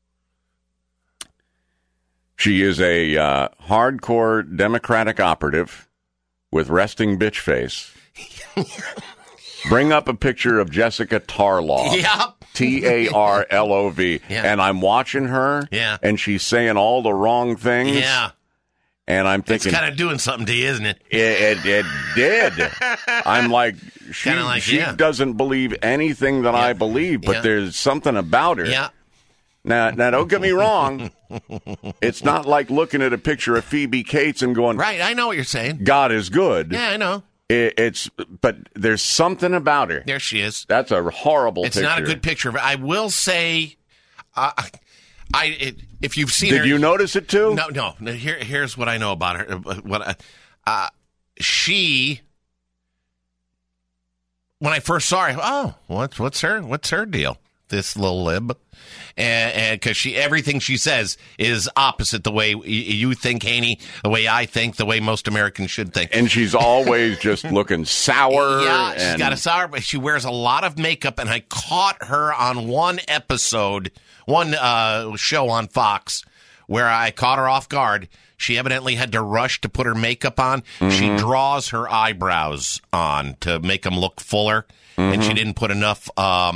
She is a hardcore Democratic operative with resting bitch face. Bring up a picture of Jessica Tarlov. Yep. Tarlov. Yeah. And I'm watching her, and she's saying all the wrong things. Yeah. And I'm thinking, it's kind of doing something to you, isn't it? It did. I'm like, she doesn't believe anything that I believe, but there's something about her. Yeah. Now, don't get me wrong. It's not like looking at a picture of Phoebe Cates and going, right, I know what you're saying. God is good. Yeah, I know. But there's something about her. There she is. That's a horrible picture. It's not a good picture. I will say, if you've seen her... Did you notice it too? No. Here's what I know about her. She, when I first saw her, what's her deal? This little lib. And because everything she says is opposite the way you think, Haney, the way I think, the way most Americans should think. And she's always just looking sour. Yeah, she's got a sour, but she wears a lot of makeup. And I caught her on one episode, one show on Fox, where I caught her off guard. She evidently had to rush to put her makeup on. Mm-hmm. She draws her eyebrows on to make them look fuller, and she didn't put enough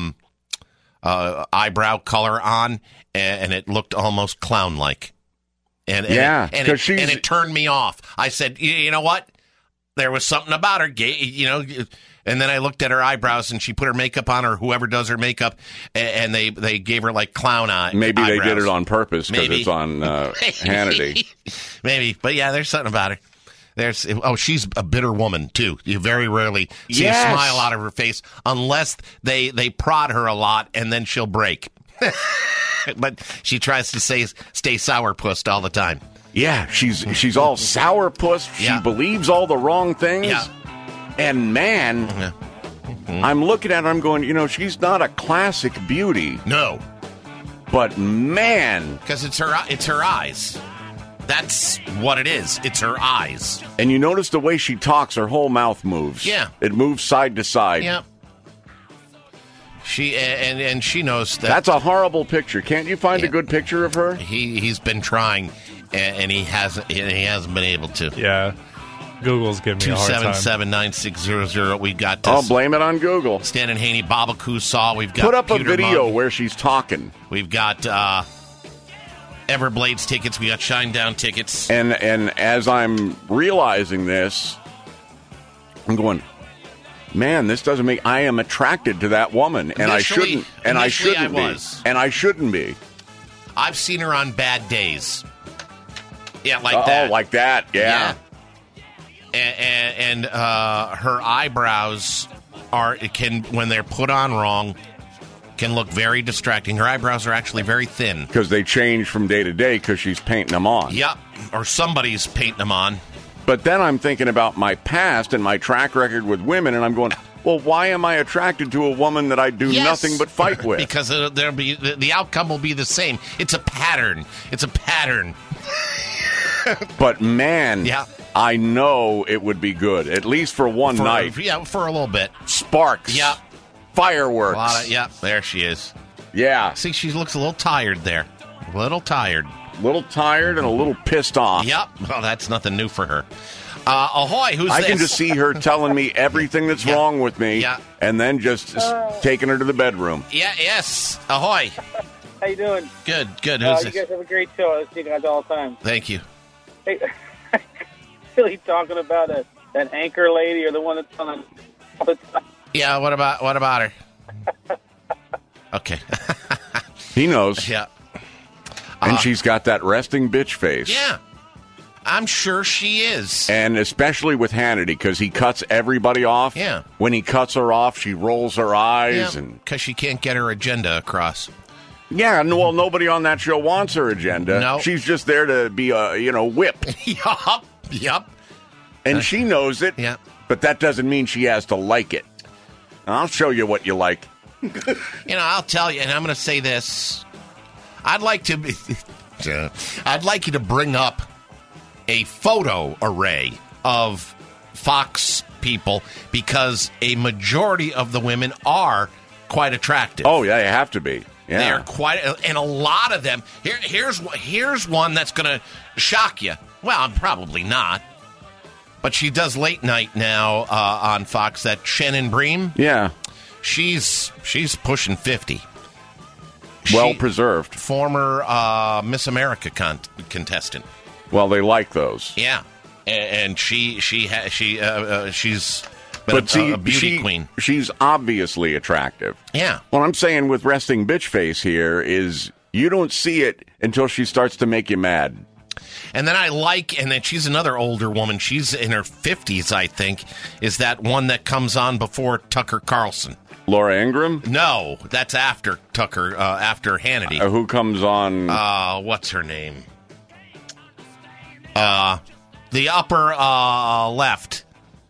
eyebrow color on, and it looked almost clown-like. And it turned me off. I said, you know what? There was something about her, and then I looked at her eyebrows, and she put her makeup on, or whoever does her makeup, and they gave her like clown eye. Maybe eyebrows. They did it on purpose because it's on Hannity. Maybe, but yeah, there's something about her. She's a bitter woman, too. You very rarely see a smile out of her face unless they prod her a lot, and then she'll break. But she tries to stay sourpussed all the time. Yeah, she's all sourpuss. She believes all the wrong things. Yeah. And man, I'm looking at her, I'm going, she's not a classic beauty. No. But man. Because it's her eyes. That's what it is. It's her eyes. And you notice the way she talks, her whole mouth moves. Yeah. It moves side to side. Yep. She and she knows that. That's a horrible picture. Can't you find a good picture of her? He's been trying, and he hasn't been able to. Yeah. Google's giving me a hard time. 277-9600. We've got I'll blame it on Google. Stan and Haney, Baba Kusaw. We've got Put up Peter a video Mung. where she's talking. We've got Everblades tickets. We got Shinedown tickets. And as I'm realizing this, I'm going, man, this doesn't make. I am attracted to that woman, and I shouldn't. And I shouldn't be. And I shouldn't be. I've seen her on bad days. Yeah, like that. Oh, like that. Yeah. And her eyebrows when they're put on wrong, can look very distracting. Her eyebrows are actually very thin. Because they change from day to day because she's painting them on. Yep, or somebody's painting them on. But then I'm thinking about my past and my track record with women, and I'm going, well, why am I attracted to a woman that I do nothing but fight with? Because the outcome will be the same. It's a pattern. It's a pattern. But man, I know it would be good, at least for one night. Yeah, for a little bit. Sparks. Yeah. Fireworks. There she is. Yeah. See, she looks a little tired there. A little tired. A little tired and a little pissed off. Yep. Well, that's nothing new for her. Ahoy, who's I this? can just see her telling me everything that's wrong with me, and then just taking her to the bedroom. Yeah, yes. Ahoy. How you doing? Good. Who's you this? guys have a great show. I listen to you guys all the time. Thank you. Hey, really talking about that anchor lady or the one that's on the top? Yeah, what about her? Okay. He knows. Yeah. And she's got that resting bitch face. Yeah. I'm sure she is. And especially with Hannity, because he cuts everybody off. Yeah. When he cuts her off, she rolls her eyes. Because she can't get her agenda across. Yeah, well, nobody on that show wants her agenda. No. She's just there to be a whip. Yup. And she knows it. Yeah. But that doesn't mean she has to like it. I'll show you what you like. I'll tell you, and I'm going to say this. I'd like you to bring up a photo array of Fox people because a majority of the women are quite attractive. Oh, yeah, you have to be. Yeah. They are quite, and a lot of them. Here's one that's going to shock you. Well, probably not. But she does late night now on Fox. That Shannon Bream. Yeah, she's pushing 50. Well preserved. Former Miss America contestant. Well, they like those. Yeah, and she's been a beauty queen. She's obviously attractive. Yeah. What I'm saying with resting bitch face here is you don't see it until she starts to make you mad. And then and then she's another older woman. She's in her 50s, I think, is that one that comes on before Tucker Carlson. Laura Ingraham? No, that's after Tucker, after Hannity. Who comes on? What's her name? The upper left.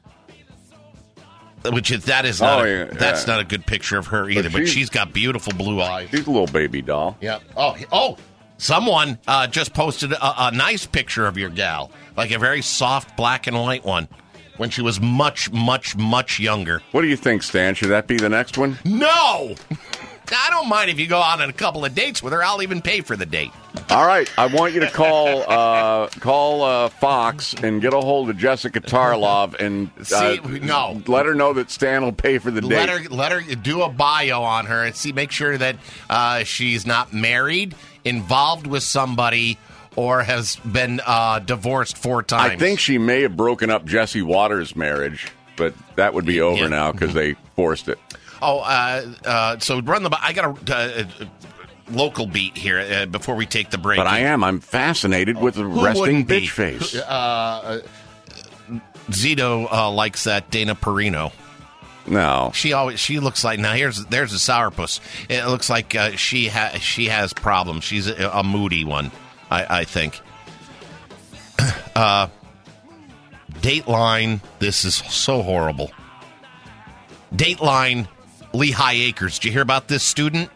That's not a good picture of her either, but she's got beautiful blue eyes. She's a little baby doll. Yeah. Oh, someone just posted a nice picture of your gal, like a very soft black and white one, when she was much, much, much younger. What do you think, Stan? Should that be the next one? No! I don't mind if you go on a couple of dates with her. I'll even pay for the date. All right. I want you to call Fox and get a hold of Jessica Tarlov and let her know that Stan will pay for the date. Let her do a bio on her and make sure that she's not married, involved with somebody, or has been divorced 4 times. I think she may have broken up Jesse Waters' marriage, but that would be over now because they forced it. Oh, so run the. I got a local beat here before we take the break. But I'm fascinated with the resting bitch face. Zito likes that Dana Perino. No, she looks like there's a sourpuss. It looks like she has problems. She's a moody one, I think. Dateline. This is so horrible. Dateline, Lehigh Acres. Did you hear about this student?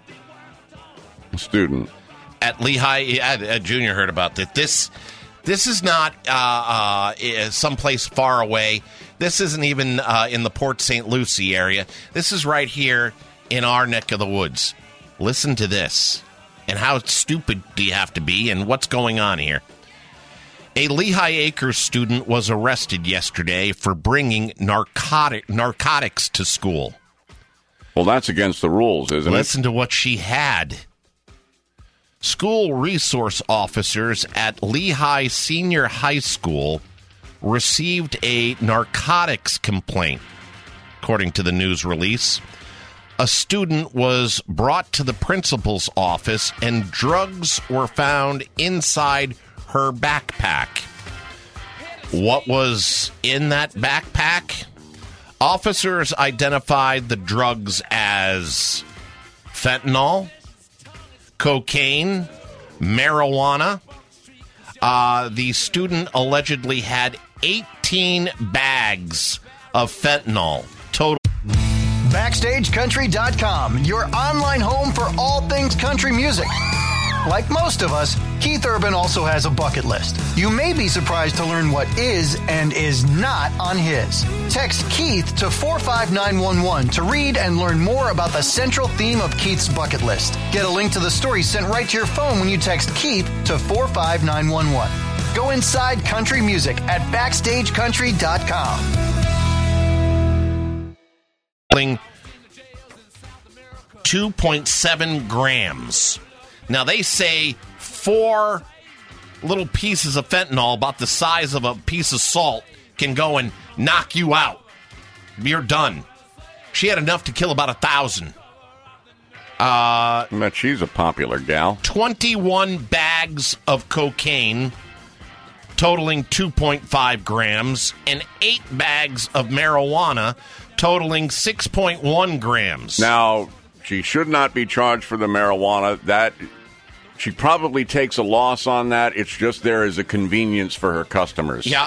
At Lehigh, Junior heard about this. This is not someplace far away. This isn't even in the Port St. Lucie area. This is right here in our neck of the woods. Listen to this. And how stupid do you have to be, and what's going on here? A Lehigh Acres student was arrested yesterday for bringing narcotics to school. Well, that's against the rules, isn't it? Listen to what she had. School resource officers at Lehigh Senior High School received a narcotics complaint, according to the news release. A student was brought to the principal's office and drugs were found inside her backpack. What was in that backpack? Officers identified the drugs as fentanyl, cocaine, marijuana. The student allegedly had 18 bags of fentanyl. Total. BackstageCountry.com, your online home for all things country music. Like most of us, Keith Urban also has a bucket list. You may be surprised to learn what is and is not on his. Text Keith to 45911 to read and learn more about the central theme of Keith's bucket list. Get a link to the story sent right to your phone when you text Keith to 45911. Go inside country music at BackstageCountry.com. 2.7 grams. Now, they say 4 little pieces of fentanyl about the size of a piece of salt can go and knock you out. You're done. She had enough to kill about 1,000. I bet she's a popular gal. 21 bags of cocaine, totaling 2.5 grams, and 8 bags of marijuana, totaling 6.1 grams. Now, she should not be charged for the marijuana. That she probably takes a loss on that. It's just there as a convenience for her customers. Yeah.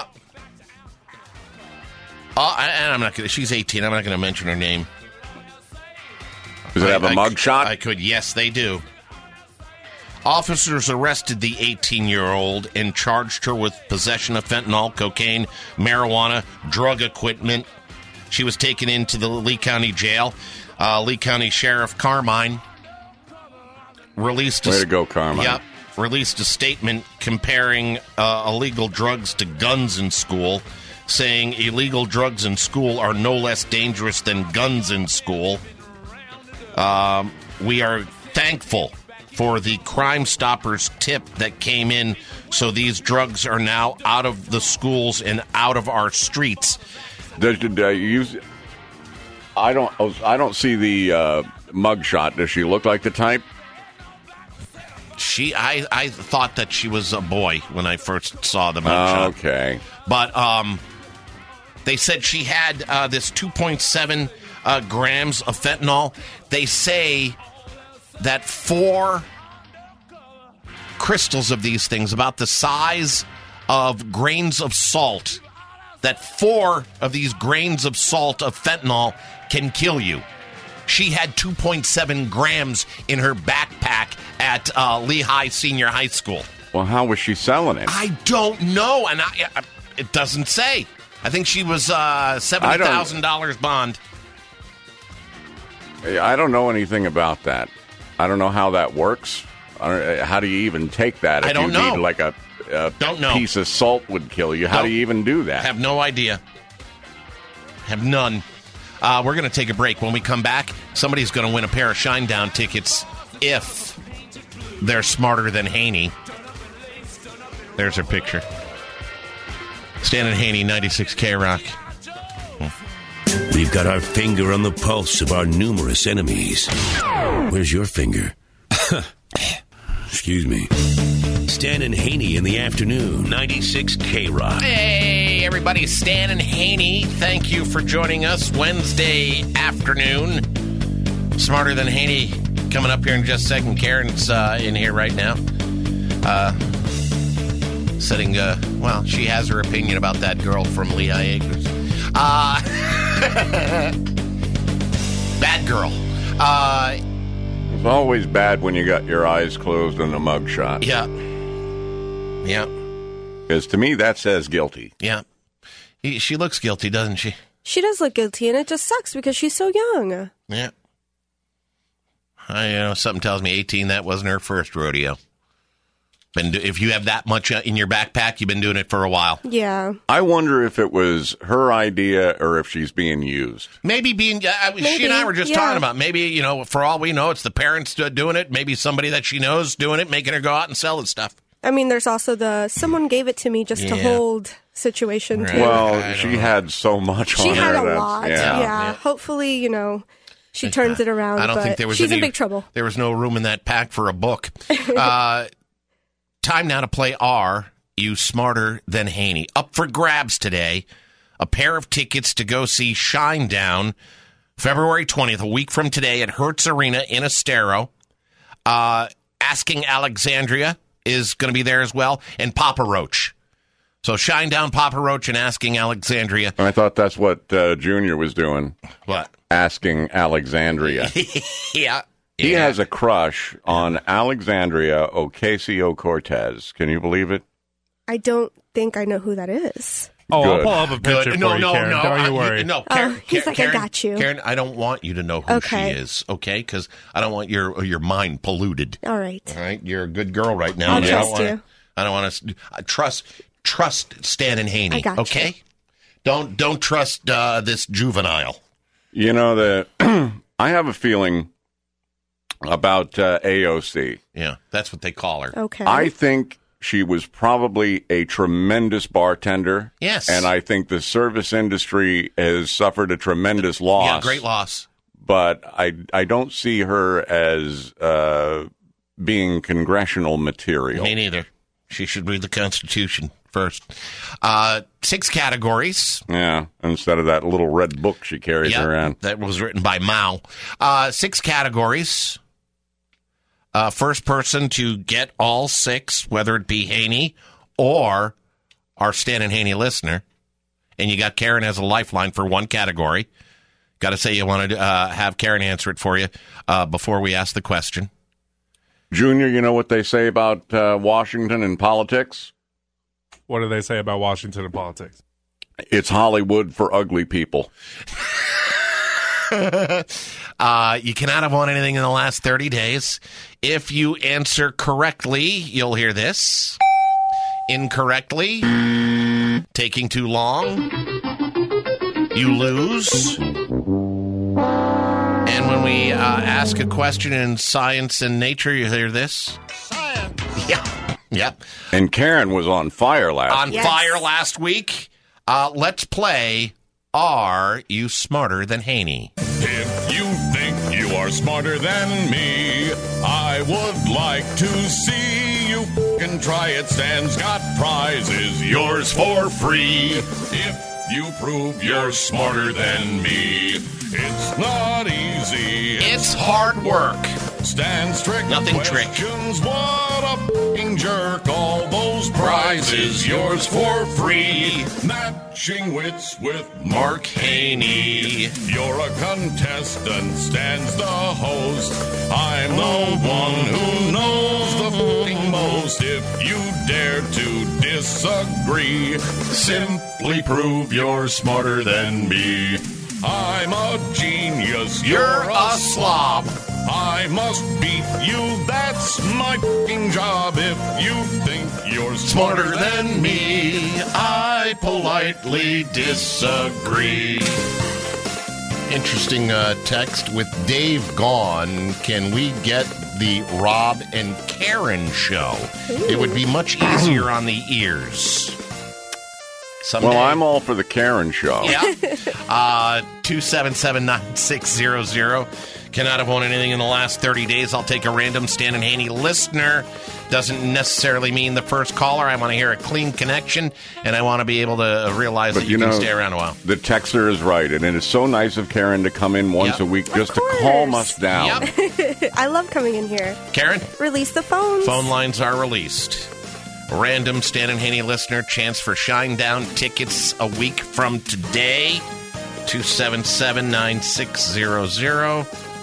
And I'm not going to. She's 18. I'm not going to mention her name. Does it have a mugshot? I could. Yes, they do. Officers arrested the 18-year-old and charged her with possession of fentanyl, cocaine, marijuana, drug equipment. She was taken into the Lee County Jail. Lee County Sheriff Carmine released Way to go, Carmine. Yep, released a statement comparing illegal drugs to guns in school, saying illegal drugs in school are no less dangerous than guns in school. We are thankful for the Crime Stoppers tip that came in, so these drugs are now out of the schools and out of our streets. I don't see the mugshot. Does she look like the type? I thought that she was a boy when I first saw the mugshot. Okay. But they said she had this 2.7 grams of fentanyl. They say that 4 crystals of these things, about the size of grains of salt, that 4 of these grains of salt of fentanyl can kill you. She had 2.7 grams in her backpack at Lehigh Senior High School. Well, how was she selling it? I don't know, and it doesn't say. I think she was $70,000 bond. I don't know anything about that. I don't know how that works. How do you even take that? If I don't you know. Need like a don't know. Piece of salt would kill you. How do you even do that? Have no idea. Have none. We're going to take a break. When we come back, somebody's going to win a pair of Shinedown tickets if they're smarter than Haney. There's her picture. Stan and Haney, 96 K-Rock. We've got our finger on the pulse of our numerous enemies. Where's your finger? Excuse me. Stan and Haney in the afternoon, 96 K-Rock. Hey, everybody, Stan and Haney. Thank you for joining us Wednesday afternoon. Smarter Than Haney coming up here in just a second. Karen's in here right now. She has her opinion about that girl from Lehigh Acres. Bad girl. It's always bad when you got your eyes closed in a mugshot. Yeah. Yeah. Because to me, that says guilty. Yeah. She looks guilty, doesn't she? She does look guilty, and it just sucks because she's so young. Yeah. Something tells me 18, that wasn't her first rodeo. If you have that much in your backpack, you've been doing it for a while. Yeah. I wonder if it was her idea or if she's being used. Maybe she and I were just talking about, maybe, for all we know, it's the parents doing it. Maybe somebody that she knows doing it, making her go out and sell the stuff. I mean, there's also the someone gave it to me just to hold situation, too. Well, she had so much on her. She had a lot. Yeah. Hopefully, she turns it around. I don't think there was she's in big trouble. There was no room in that pack for a book. Time now to play Are You Smarter Than Haney? Up for grabs today. A pair of tickets to go see Shinedown February 20th, a week from today at Hertz Arena in Estero. Asking Alexandria is going to be there as well, and Papa Roach. So Shinedown, Papa Roach, and Asking Alexandria. I thought that's what Junior was doing. What? Asking Alexandria. Yeah. He has a crush on Alexandria Ocasio-Cortez. Can you believe it? I don't think I know who that is. Oh, Good. I'll pull up a picture for you, Karen. Don't you worry. Karen, he's like, I got you. Karen, I don't want you to know who she is, okay? Because I don't want your mind polluted. All right. All right? You're a good girl right now. I'll trust you. I don't want to trust Stan and Haney, I got okay? You. Don't trust this juvenile. I have a feeling about AOC. Yeah, that's what they call her. Okay. I think she was probably a tremendous bartender. Yes. And I think the service industry has suffered a tremendous loss. Yeah, great loss. But I don't see her as being congressional material. Me neither. She should read the Constitution first. 6 categories. Yeah, instead of that little red book she carries around. That was written by Mao. 6 categories. First person to get all 6, whether it be Haney or our Stan and Haney listener. And you got Karen as a lifeline for 1 category. Got to say you want to have Karen answer it for you before we ask the question. Junior, you know what they say about Washington and politics? What do they say about Washington and politics? It's Hollywood for ugly people. You cannot have won anything in the last 30 days. If you answer correctly, you'll hear this. Incorrectly, taking too long, you lose. And when we ask a question in science and nature, you hear this. Science. Yeah. Yep. And Karen was on fire last week. Let's play Are You Smarter Than Haney? If you think you are smarter than me, I would like to see you f***ing try it. Stan's got prizes, yours for free. If you prove you're smarter than me, it's not easy. It's hard work. Stan's trick Nothing trick. questions. What a f***ing jerk. All those prizes, yours for free. Matching wits with Mark Haney. You're a contestant, Stan's the host. I'm the one who knows the f***ing most. If you dare to disagree, simply prove you're smarter than me. I'm a genius, You're a slob. I must beat you, that's my f***ing job. If you think you're Smarter than me, I politely disagree. Interesting text with Dave gone. Can we get the Rob and Karen show? Ooh. It would be much easier on the ears. Someday. Well, I'm all for the Karen show. Yeah. 277-9600. Cannot have won anything in the last 30 days. I'll take a random Stan and Haney listener. Doesn't necessarily mean the first caller. I want to hear a clean connection, and I want to be able to realize that you can stay around a while. The texter is right, and it is so nice of Karen to come in once a week just to calm us down. Yep. I love coming in here. Karen? Release the phones. Phone lines are released. Random Stan and Haney listener, chance for Shinedown tickets a week from today. 277-9600.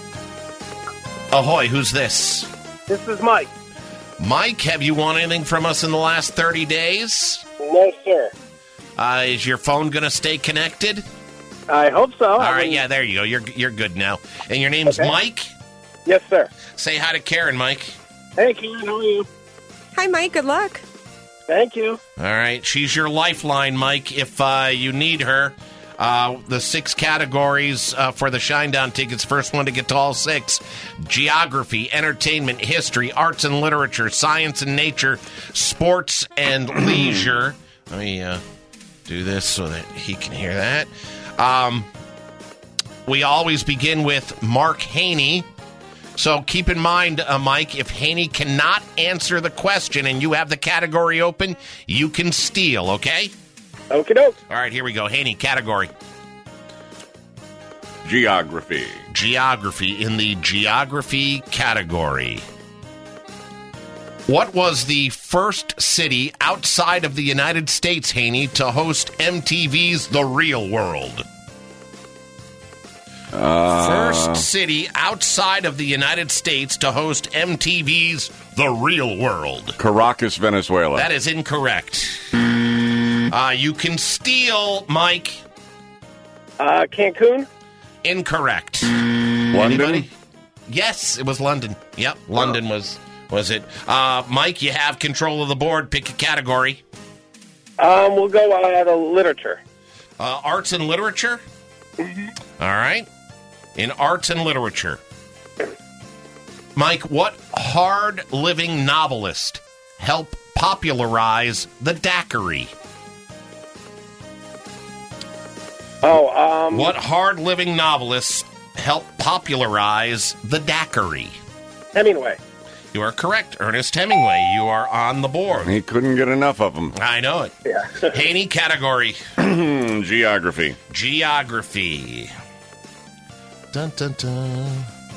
Ahoy, who's this? This is Mike. Mike, have you won anything from us in the last 30 days? No, sir. Is your phone going to stay connected? I hope so. All right, yeah, there you go. You're good now. And your name's Mike? Yes, sir. Say hi to Karen, Mike. Hey, Karen, how are you? Hi, Mike. Good luck. Thank you. All right, she's your lifeline, Mike, if you need her. The 6 categories for the Shinedown tickets. First one to get to all 6. Geography, entertainment, history, arts and literature, science and nature, sports and leisure. Let me do this so that he can hear that. We always begin with Mark Haney. So keep in mind, Mike, if Haney cannot answer the question and you have the category open, you can steal, okay? Okie doke. All right, here we go. Haney, category. Geography. Geography. In the geography category, what was the first city outside of the United States, Haney, to host MTV's The Real World? First city outside of the United States to host MTV's The Real World. Caracas, Venezuela. That is incorrect. You can steal, Mike. Cancun? Incorrect. London? Anybody? Yes, it was London. Yep, London was it. Mike, you have control of the board. Pick a category. We'll go to literature. Arts and literature? Mm-hmm. All right. In arts and literature. Mike, what hard-living novelist helped popularize the daiquiri? What hard-living novelist helped popularize the daiquiri? Hemingway. You are correct. Ernest Hemingway. You are on the board. He couldn't get enough of them. I know it. Yeah. Haney, category. Geography. Geography. Dun, dun, dun.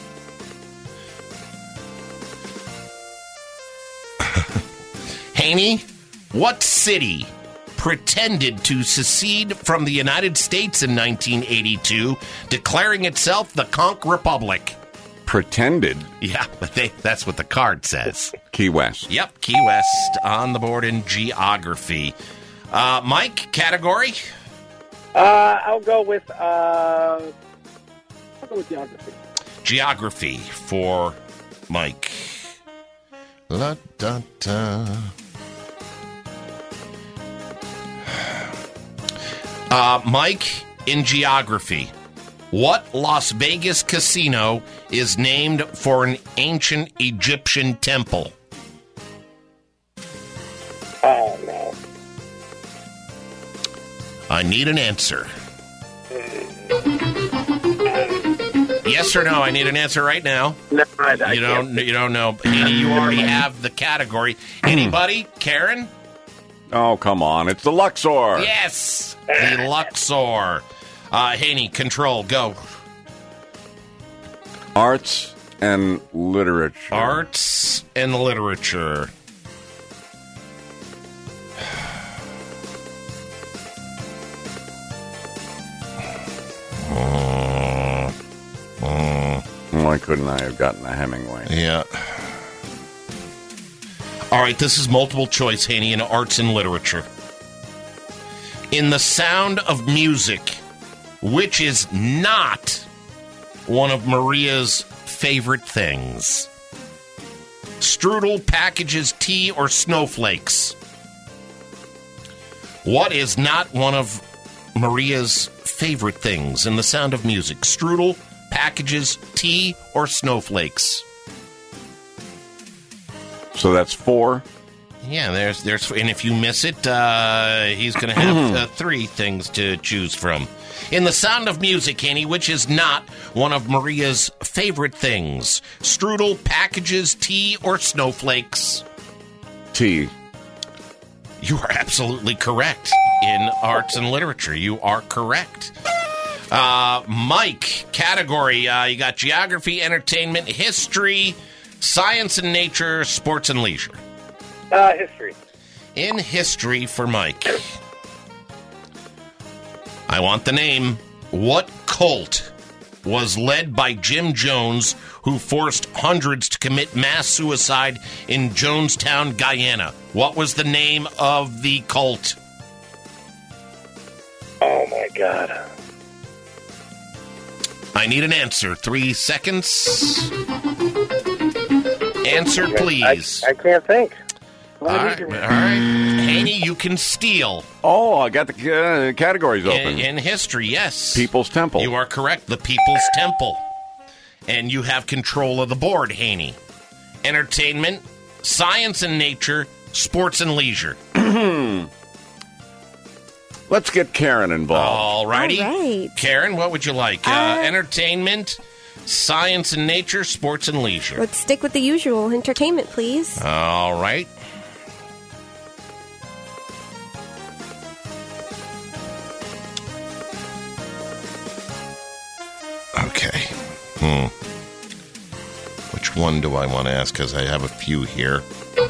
Haney, what city pretended to secede from the United States in 1982, declaring itself the Conch Republic? Pretended? Yeah, but that's what the card says. Key West. Yep, Key West on the board in geography. Mike, category? I'll go with geography. Geography for Mike. La da da. Mike, in geography, what Las Vegas casino is named for an ancient Egyptian temple? Oh, no. I need an answer. Yes or no? I need an answer right now. No, you don't know. Haney, you already have the category. Anybody? Karen? Oh, come on. It's the Luxor. Yes, the Luxor. Haney, control, go. Arts and literature. Arts and literature. Why couldn't I have gotten a Hemingway? Yeah. All right, this is multiple choice, Haney, in arts and literature. In The Sound of Music, which is not one of Maria's favorite things? Strudel, packages, tea, or snowflakes? What is not one of Maria's favorite things in The Sound of Music? Strudel, packages, tea, or snowflakes? So that's 4. Yeah, there's, and if you miss it, he's going to have 3 things to choose from. In The Sound of Music, Haney, which is not one of Maria's favorite things? Strudel, packages, tea, or snowflakes? Tea. You are absolutely correct. In arts and literature, you are correct. Mike, category, you got geography, entertainment, history, science and nature, sports and leisure. History. In history for Mike. I want the name. What cult was led by Jim Jones, who forced hundreds to commit mass suicide in Jonestown, Guyana? What was the name of the cult? Oh, my God. I need an answer. 3 seconds. Answer, please. I can't think. All right. Haney, you can steal. Oh, I got the categories open. In history, yes. People's Temple. You are correct. The People's Temple. And you have control of the board, Haney. Entertainment, science and nature, sports and leisure. Let's get Karen involved. All righty. All right. Karen, what would you like? Entertainment, science and nature, sports and leisure. Let's stick with the usual. Entertainment, please. All right. Okay. Which one do I want to ask? Because I have a few here.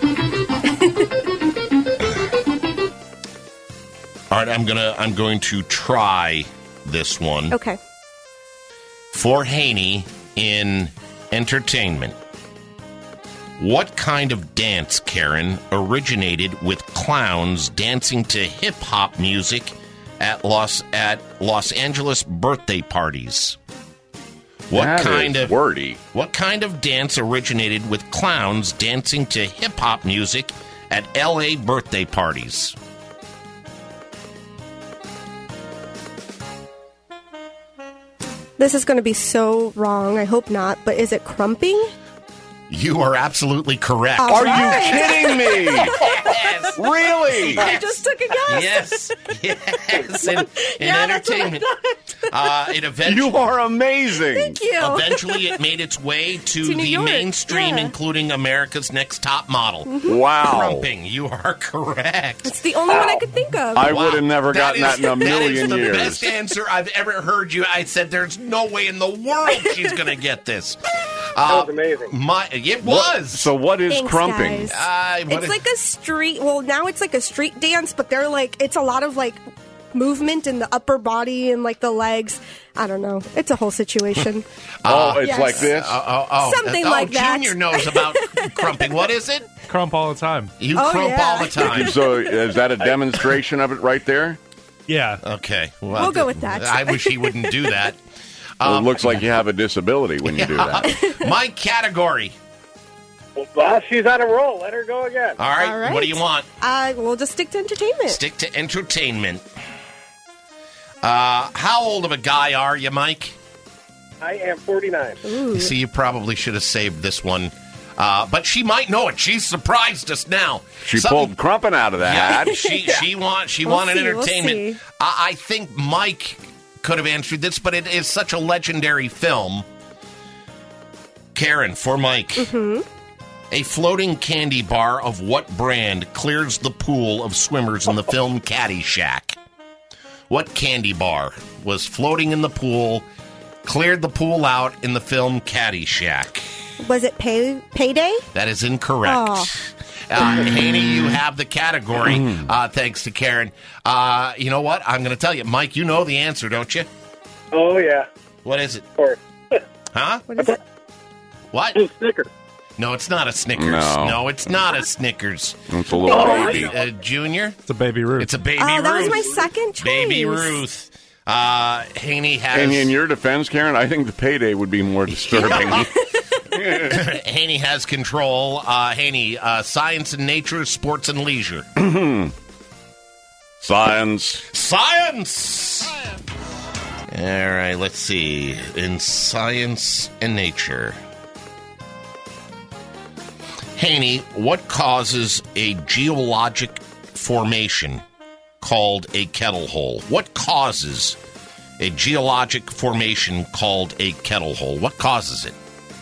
All right, I'm going to try this one. Okay. For Haney in entertainment. What kind of dance, Karen, originated with clowns dancing to hip-hop music at Los Angeles birthday parties? What kind of dance originated with clowns dancing to hip-hop music at L.A. birthday parties? This is going to be so wrong. I hope not. But is it crumping? You are absolutely correct. Are you kidding me? Yes. Really? I just took a guess. Yes. In entertainment. It eventually, you are amazing. Thank you. Eventually, it made its way to New the York. mainstream, including America's Next Top Model. Mm-hmm. Wow. Crumping. You are correct. It's the only one I could think of. I would have never gotten that in a million years. years. That is the best answer I've ever heard you. I said, there's no way in the world she's going to get this. That was amazing. It was. So what is Thanks, crumping? It's like a street. Well, now it's like a street dance, but they're like it's a lot of like movement in the upper body and like the legs. I don't know. It's a whole situation. It's like this. Something like that. Junior knows about crumping. What is it? Crump all the time. You crump all the time. So is that a demonstration of it right there? Yeah. Okay. Well, we'll go with that. I wish he wouldn't do that. Well, it looks like you have a disability when you do that. My category. Well, she's on a roll. Let her go again. All right. What do you want? We'll just stick to entertainment. Stick to entertainment. How old of a guy are you, Mike? I am 49. Ooh. You see, you probably should have saved this one. But she might know it. She's surprised us now. She pulled crumping out of that. Yeah, she wanted entertainment. We'll see. I think Mike could have answered this, but it is such a legendary film. Karen, for Mike. Mm-hmm. A floating candy bar of what brand clears the pool of swimmers in the film Caddyshack? What candy bar was floating in the pool, cleared the pool out in the film Caddyshack? Was it Payday? That is incorrect. Oh. Haney, you have the category, thanks to Karen. You know what? I'm going to tell you. Mike, you know the answer, don't you? Oh, yeah. What is it? Of course. Huh? What is it? What? Snickers. No, it's not a Snickers. No. It's not a Snickers. It's a little baby. Junior? It's a Baby Ruth. It's a Baby Ruth. Oh, that was my second choice. Baby Ruth. Haney has... And in your defense, Karen, I think the Payday would be more disturbing. Haney has control. Haney, science and nature, sports and leisure. Science. All right, let's see. In science and nature. Haney, what causes a geologic formation called a kettle hole? What causes a geologic formation called a kettle hole? What causes it?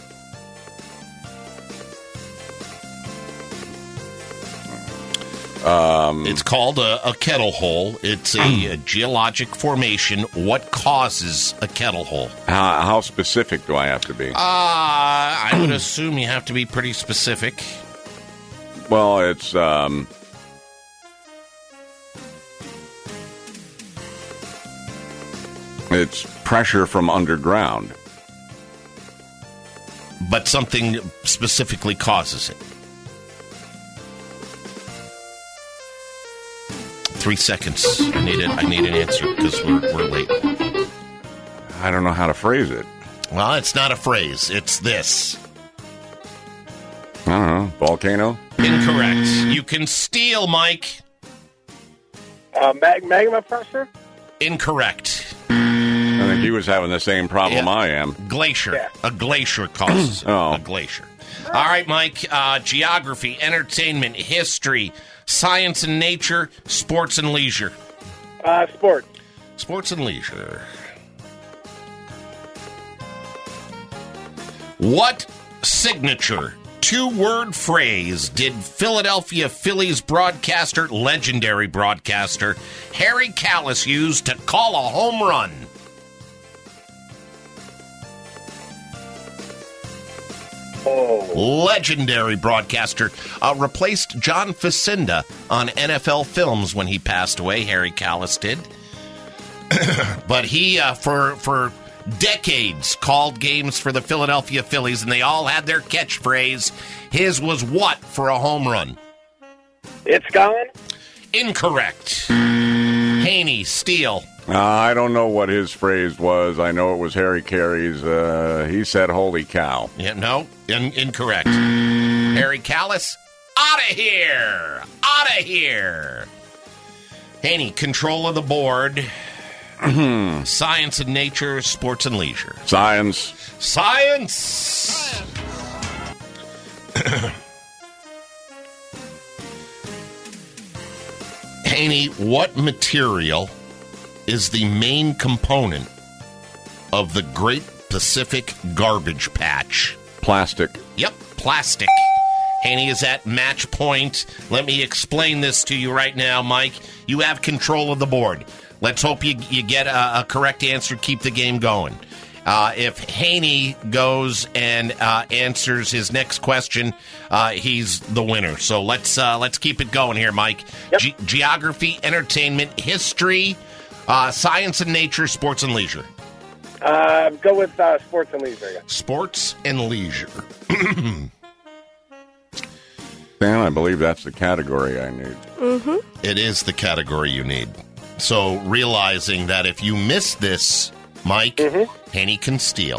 It's called a kettle hole. It's a geologic formation. What causes a kettle hole? How specific do I have to be? I would assume you have to be pretty specific. Well, it's It's pressure from underground. But something specifically causes it. 3 seconds. I need an answer because we're late. I don't know how to phrase it. Well, it's not a phrase. It's this. I don't know. Volcano? Incorrect. You can steal, Mike. Magma pressure? Incorrect. I think he was having the same problem I am. Glacier. Yeah. A glacier causes it. Oh. A glacier. All right, Mike. Geography, entertainment, history, science and nature, sports and leisure. Sports. Sports and leisure. What signature two-word phrase did Philadelphia Phillies broadcaster, legendary broadcaster, Harry Kalas use to call a home run? Legendary broadcaster, replaced John Facenda on NFL Films when he passed away. Harry Kalas did. But he, for decades, called games for the Philadelphia Phillies, and they all had their catchphrase. His was what for a home run? It's gone? Incorrect. Haney, steal. I don't know what his phrase was. I know it was Harry Carey's. He said, holy cow. Yeah, no, incorrect. Harry Kalas, out of here. Out of here. Haney, control of the board. Science and nature, sports and leisure. Science. Science. Haney, what material is the main component of the Great Pacific Garbage Patch? Plastic. Yep, plastic. Haney is at match point. Let me explain this to you right now, Mike. You have control of the board. Let's hope you get a correct answer. Keep the game going. If Haney goes and answers his next question, he's the winner. So let's keep it going here, Mike. Yep. Geography, entertainment, history, science and nature, sports and leisure. Go with sports and leisure. Yeah. Sports and leisure. Dan, I believe that's the category I need. Mm-hmm. It is the category you need. So realizing that if you miss this, Mike, Haney can steal.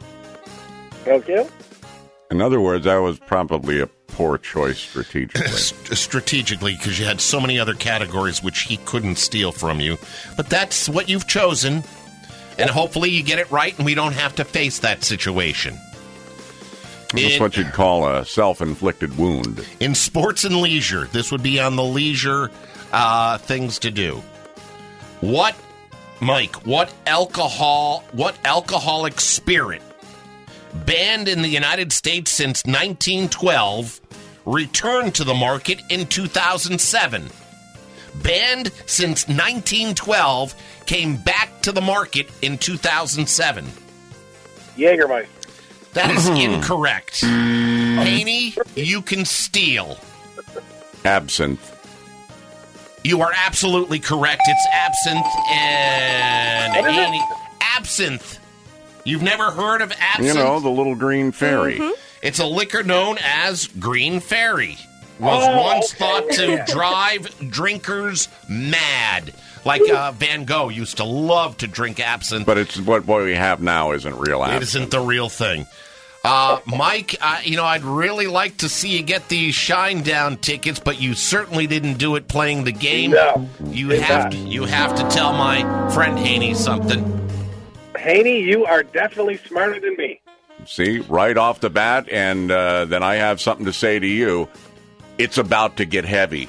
Okay. In other words, that was probably a poor choice strategically. Strategically, because you had so many other categories which he couldn't steal from you. But that's what you've chosen. And hopefully you get it right and we don't have to face that situation. That's what you'd call a self-inflicted wound. In sports and leisure, this would be on the leisure things to do. What, Mike, what alcoholic spirit, banned in the United States since 1912, returned to the market in 2007? Banned since 1912, came back to the market in 2007. Jägermeister. That is incorrect. Haney, you can steal. Absinthe. You are absolutely correct. It's absinthe and Haney. Absinthe. You've never heard of absinthe? You know, the little green fairy. It's a liquor known as Green Fairy. Was once thought to drive drinkers mad. Like Van Gogh used to love to drink absinthe. But it's what we have now isn't real absinthe. It isn't the real thing. Mike, I'd really like to see you get these Shinedown tickets, but you certainly didn't do it playing the game. No. You have to tell my friend Haney something. Haney, you are definitely smarter than me. See, right off the bat, and then I have something to say to you. It's about to get heavy.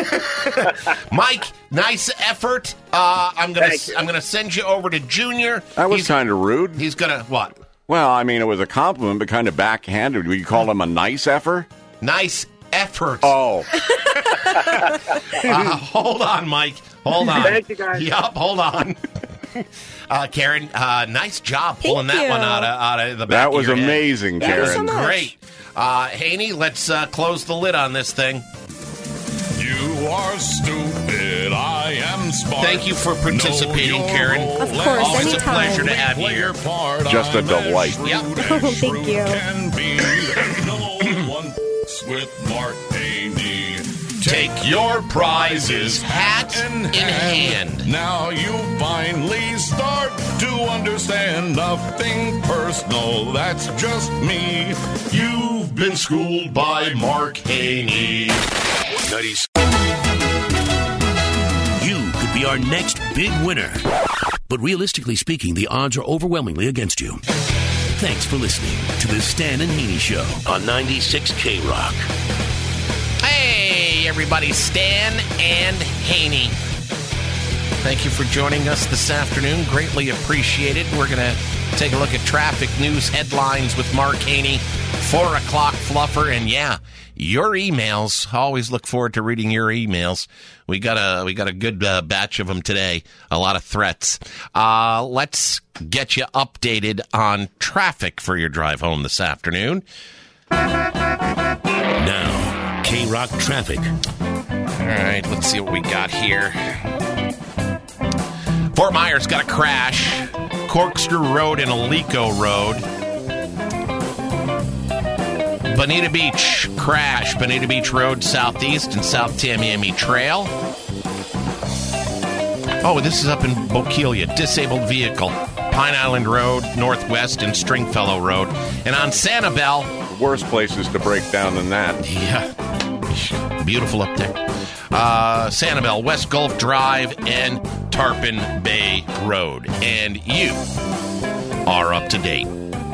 Mike, nice effort. I'm gonna send you over to Junior. That was kind of rude. He's gonna what? Well, I mean, it was a compliment, but kind of backhanded. Would you call him a nice effort? Nice effort. Oh. Hold on, Mike. Hold on. Thank you, guys. Yup, hold on. Karen, nice job pulling that one out of the back. That was of your amazing, head. Karen. That was great. Haney, let's close the lid on this thing. You are stupid. it, I am smart. Thank you for participating, Karen. Of course, always anytime. a pleasure to have you here. Just a delight. Yep. Oh, thank you. No one with Mark Haney. Take your prizes, hat in hand. Now you finally start to understand nothing personal. That's just me. You've been schooled by Mark Haney. You could be our next big winner. But realistically speaking, the odds are overwhelmingly against you. Thanks for listening to the Stan and Haney Show on 96 K-Rock. Hey, everybody, Stan and Haney. Thank you for joining us this afternoon. Greatly appreciated. We're going to take a look at traffic news headlines with Mark Haney, 4 o'clock fluffer, and yeah, your emails. Always look forward to reading your emails. We got a good batch of them today. A lot of threats. Let's get you updated on traffic for your drive home this afternoon. Now, K-Rock traffic. All right, let's see what we got here. Fort Myers got a crash. Corkscrew Road and Alico Road. Bonita Beach, crash. Bonita Beach Road, Southeast and South Tamiami Trail. Oh, this is up in Bokeelia. Disabled vehicle. Pine Island Road, Northwest, and Stringfellow Road. And on Sanibel... Worse places to break down than that. Yeah. Beautiful up there. Sanibel, West Gulf Drive, and Tarpon Bay Road. And you are up to date.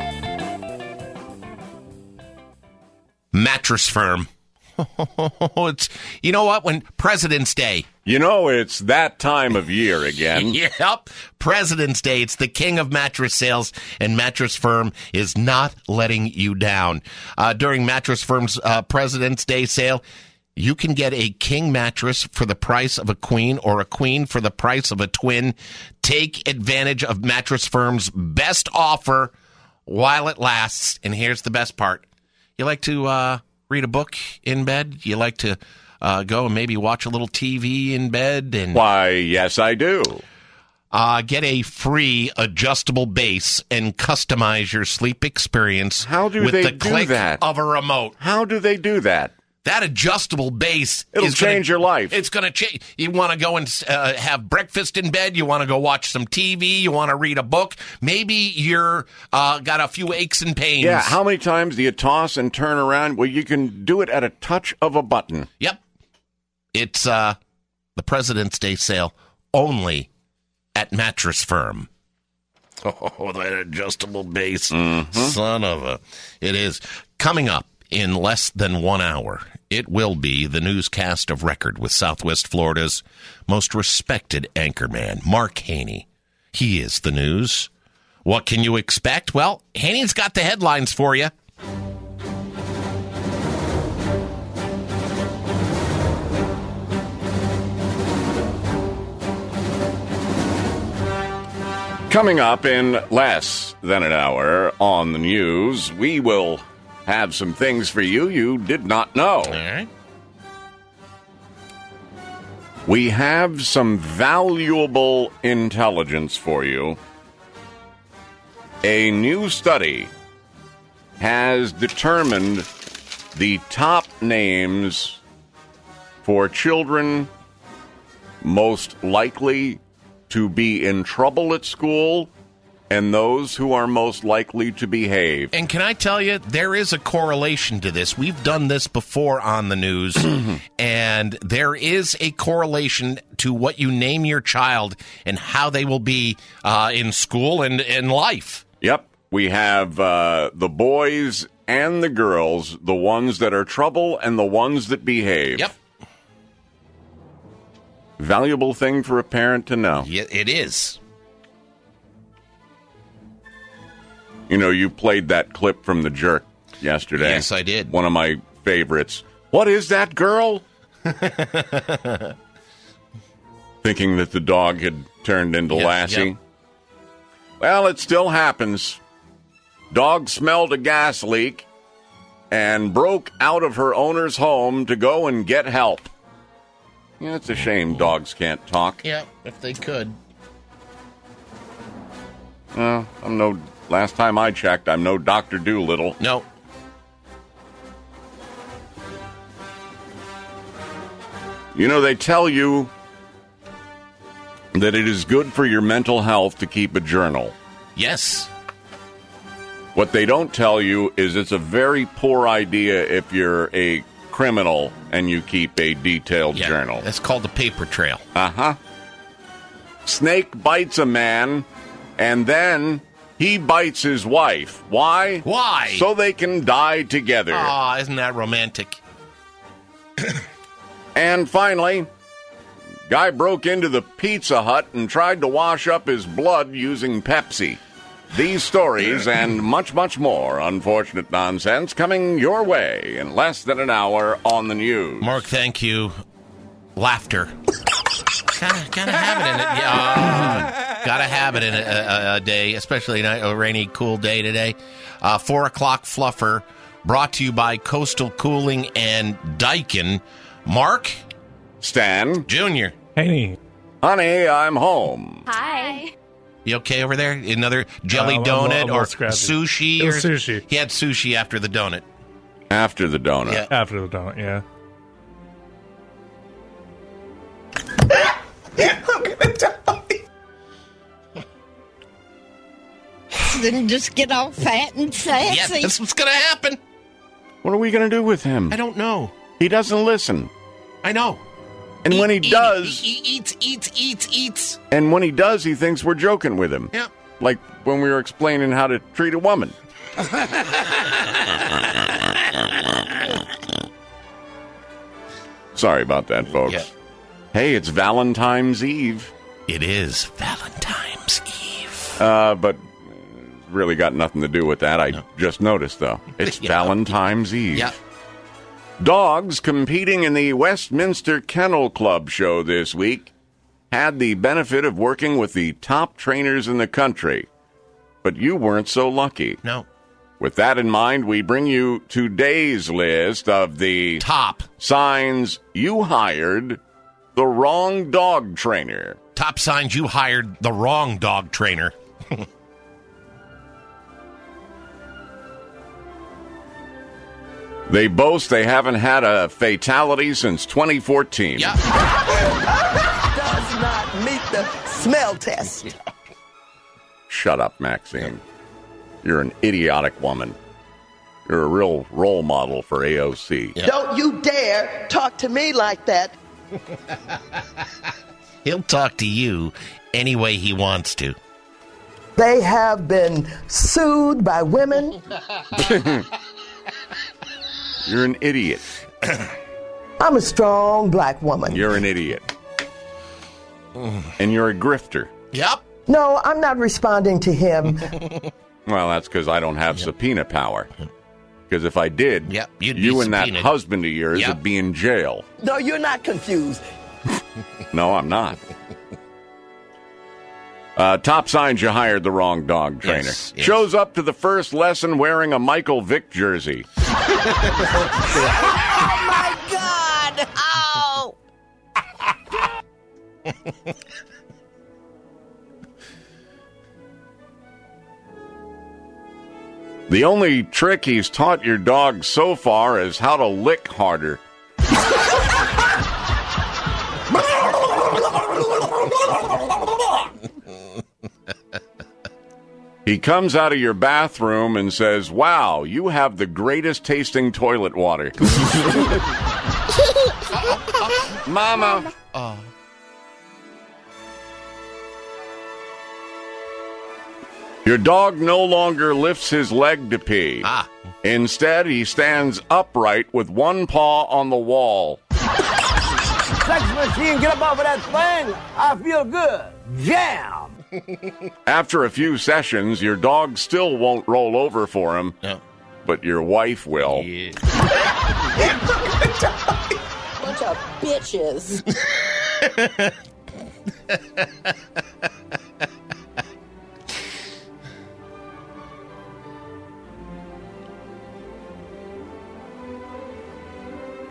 Mattress Firm. It's, you know what? When President's Day. You know, it's that time of year again. Yep. President's Day. It's the king of mattress sales, and Mattress Firm is not letting you down. During Mattress Firm's President's Day sale, you can get a king mattress for the price of a queen or a queen for the price of a twin. Take advantage of Mattress Firm's best offer while it lasts. And here's the best part. You like to read a book in bed? You like to go and maybe watch a little TV in bed? And why, yes, I do. Get a free adjustable base and customize your sleep experience. How do with they the do click that? Of a remote. How do they do that? That adjustable base It'll change your life. It's going to change. You want to go and have breakfast in bed. You want to go watch some TV. You want to read a book. Maybe you're got a few aches and pains. Yeah, how many times do you toss and turn around? Well, you can do it at a touch of a button. Yep. It's the President's Day sale only at Mattress Firm. Oh, that adjustable base. Mm-hmm. Son of a... It is. Coming up in less than 1 hour, it will be the newscast of record with Southwest Florida's most respected anchorman, Mark Haney. He is the news. What can you expect? Well, Haney's got the headlines for you. Coming up in less than an hour on the news, we will have some things for you did not know. All right. We have some valuable intelligence for you. A new study has determined the top names for children most likely to be in trouble at school and those who are most likely to behave. And can I tell you, there is a correlation to this. We've done this before on the news, and there is a correlation to what you name your child and how they will be in school and in life. Yep. We have the boys and the girls, the ones that are trouble and the ones that behave. Yep. Valuable thing for a parent to know. Yeah, it is. You know, you played that clip from The Jerk yesterday. Yes, I did. One of my favorites. What is that, girl? Thinking that the dog had turned into Lassie. Yep. Well, it still happens. Dog smelled a gas leak and broke out of her owner's home to go and get help. Yeah, it's a shame dogs can't talk. Yeah, if they could. Last time I checked, I'm no Dr. Doolittle. No. You know, they tell you that it is good for your mental health to keep a journal. Yes. What they don't tell you is it's a very poor idea if you're a criminal and you keep a detailed journal. That's called a paper trail. Uh-huh. Snake bites a man, and then he bites his wife. Why? Why? So they can die together. Aw, isn't that romantic? And finally, guy broke into the Pizza Hut and tried to wash up his blood using Pepsi. These stories and much, much more unfortunate nonsense coming your way in less than an hour on the news. Mark, thank you. Laughter. Gotta have it in it. Yeah, gotta have it in a day, especially a rainy, cool day today. 4 o'clock fluffer brought to you by Coastal Cooling and Daikin. Mark? Stan? Junior? Hey. Honey, I'm home. Hi. You okay over there? Another jelly donut or sushi? It was sushi. He had sushi after the donut. After the donut. Yeah. After the donut, yeah. I'm gonna die. Then just get all fat and sassy. Yeah, that's what's gonna happen. What are we going to do with him? I don't know. He doesn't listen. I know. And when he does... He eats. And when he does, he thinks we're joking with him. Yeah. Like when we were explaining how to treat a woman. Sorry about that, folks. Yeah. Hey, it's Valentine's Eve. It is Valentine's Eve. But really got nothing to do with that. I just noticed, though. It's Valentine's Eve. Yeah. Dogs competing in the Westminster Kennel Club show this week had the benefit of working with the top trainers in the country. But you weren't so lucky. No. With that in mind, we bring you today's list of the top signs you hired the wrong dog trainer. Top signs you hired the wrong dog trainer. They boast they haven't had a fatality since 2014. Yeah. Does not meet the smell test. Shut up, Maxine. You're an idiotic woman. You're a real role model for AOC. Yeah. Don't you dare talk to me like that. He'll talk to you any way he wants to. They have been sued by women. You're an idiot. I'm a strong black woman. You're an idiot. And you're a grifter. Yep. No, I'm not responding to him. Well, that's because I don't have subpoena power. Because if I did, you and that husband of yours would be in jail. No, you're not confused. No, I'm not. Top signs you hired the wrong dog trainer. Yes. Shows up to the first lesson wearing a Michael Vick jersey. Oh, my God. Oh. The only trick he's taught your dog so far is how to lick harder. He comes out of your bathroom and says, "Wow, you have the greatest tasting toilet water." Mama. Oh. Your dog no longer lifts his leg to pee. Instead, he stands upright with one paw on the wall. Sex machine, get up off of that thing. I feel good. Jam. After a few sessions, your dog still won't roll over for him, but your wife will. Bunch of bitches.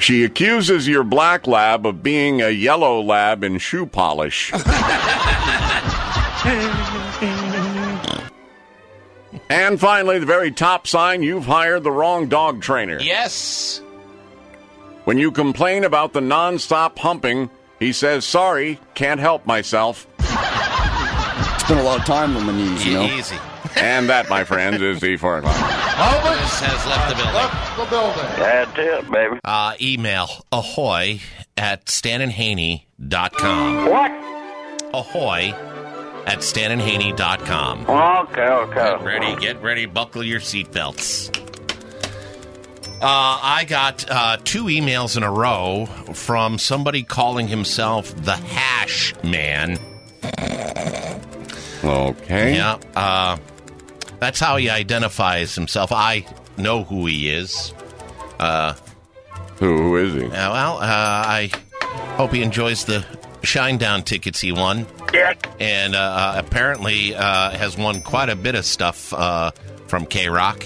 She accuses your black lab of being a yellow lab in shoe polish. And finally, the very top sign, you've hired the wrong dog trainer. Yes. When you complain about the nonstop humping, he says, sorry, can't help myself. Spent a lot of time on my knees, you know. Easy. And that, my friends, is the 4 o'clock. Elvis has left the building. That's it, baby. Email ahoy@stanandhaney.com. What? ahoy@stanandhaney.com. Okay. Get ready, buckle your seatbelts. I got 2 emails in a row from somebody calling himself the Hash Man. Okay. Yeah, that's how he identifies himself. I know who he is. Who is he? I hope he enjoys the Shinedown tickets he won. Yeah. And apparently has won quite a bit of stuff from K-Rock.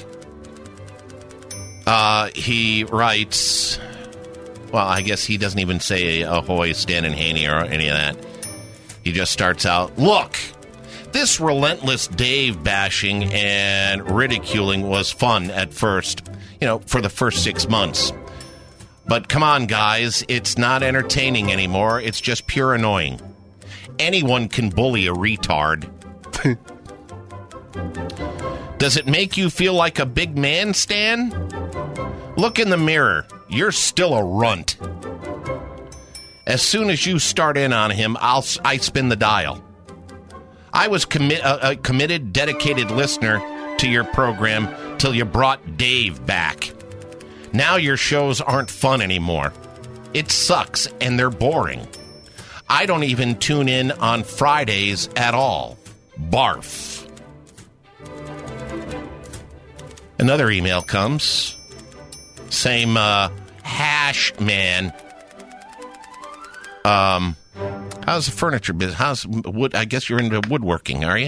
He writes, well, I guess he doesn't even say ahoy, Stan and Haney or any of that. He just starts out, look, this relentless Dave bashing and ridiculing was fun at first, for the first 6 months. But come on, guys, it's not entertaining anymore. It's just pure annoying. Anyone can bully a retard. Does it make you feel like a big man, Stan? Look in the mirror. You're still a runt. As soon as you start in on him, I spin the dial. I was a committed, dedicated listener to your program till you brought Dave back. Now your shows aren't fun anymore. It sucks, and they're boring. I don't even tune in on Fridays at all. Barf. Another email comes. Same Hash Man. How's the furniture business? How's wood? I guess you're into woodworking, are you?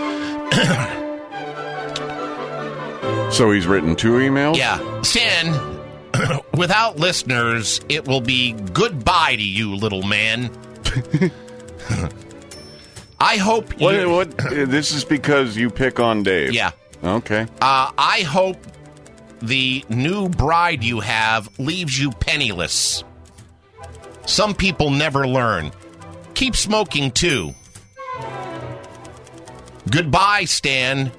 So he's written 2 emails? Yeah. Stan, without listeners, it will be goodbye to you, little man. I hope you... What? This is because you pick on Dave? Yeah. Okay. I hope the new bride you have leaves you penniless. Some people never learn. Keep smoking, too. Goodbye, Stan.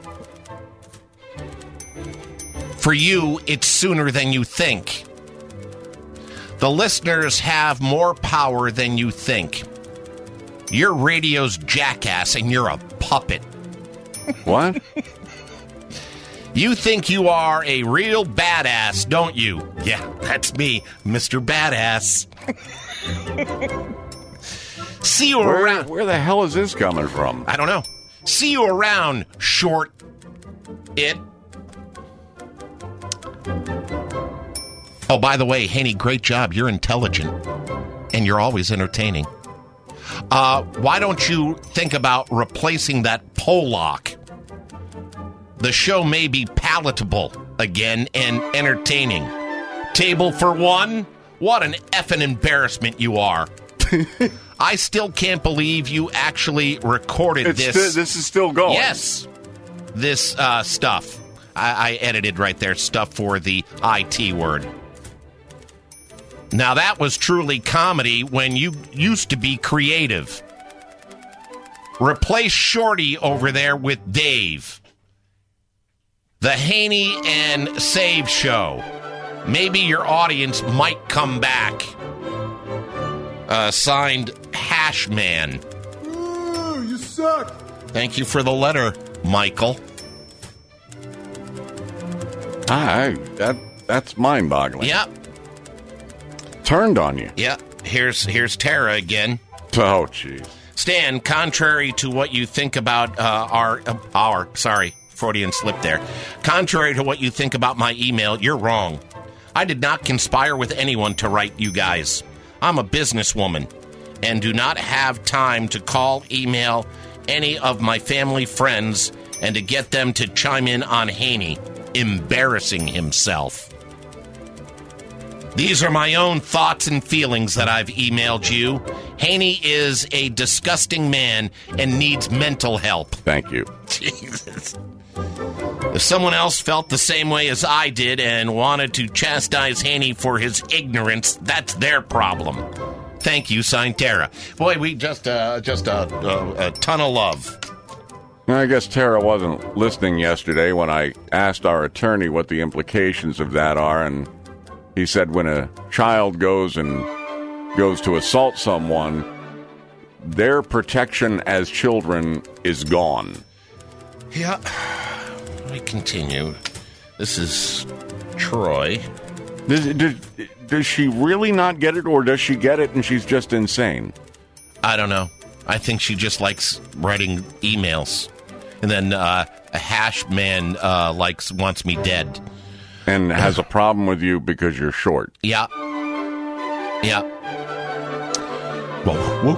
For you, it's sooner than you think. The listeners have more power than you think. Your radio's jackass and you're a puppet. What? You think you are a real badass, don't you? Yeah, that's me, Mr. Badass. See you around. Where the hell is this coming from? I don't know. See you around, short it. Oh, by the way, Haney, great job. You're intelligent. And you're always entertaining. Why don't you think about replacing that Pollock? The show may be palatable again and entertaining. Table for one? What an effing embarrassment you are. I still can't believe you actually recorded this. This is still going. Yes. This stuff. I edited right there, stuff for the IT word. Now, that was truly comedy when you used to be creative. Replace Shorty over there with Dave. The Haney and Save Show. Maybe your audience might come back. Signed, Hashman. Ooh, you suck. Thank you for the letter, Michael. That's mind-boggling. Yep. Turned on you. Yep. Here's Tara again. Oh, jeez. Stan, contrary to what you think about sorry, Freudian slip there. Contrary to what you think about my email, you're wrong. I did not conspire with anyone to write you guys. I'm a businesswoman and do not have time to call, email any of my family friends and to get them to chime in on Haney embarrassing himself. These are my own thoughts and feelings that I've emailed you. Haney is a disgusting man and needs mental help. Thank you. Jesus. If someone else felt the same way as I did and wanted to chastise Haney for his ignorance, that's their problem. Thank you, signed Tara. Boy, we just a ton of love. I guess Tara wasn't listening yesterday when I asked our attorney what the implications of that are, and he said when a child goes to assault someone, their protection as children is gone. Yeah. Let me continue. This is Troy. Does she really not get it, or does she get it and she's just insane? I don't know. I think she just likes writing emails. And then a hash man wants me dead. And has a problem with you because you're short. Yeah. Yeah. Whoa.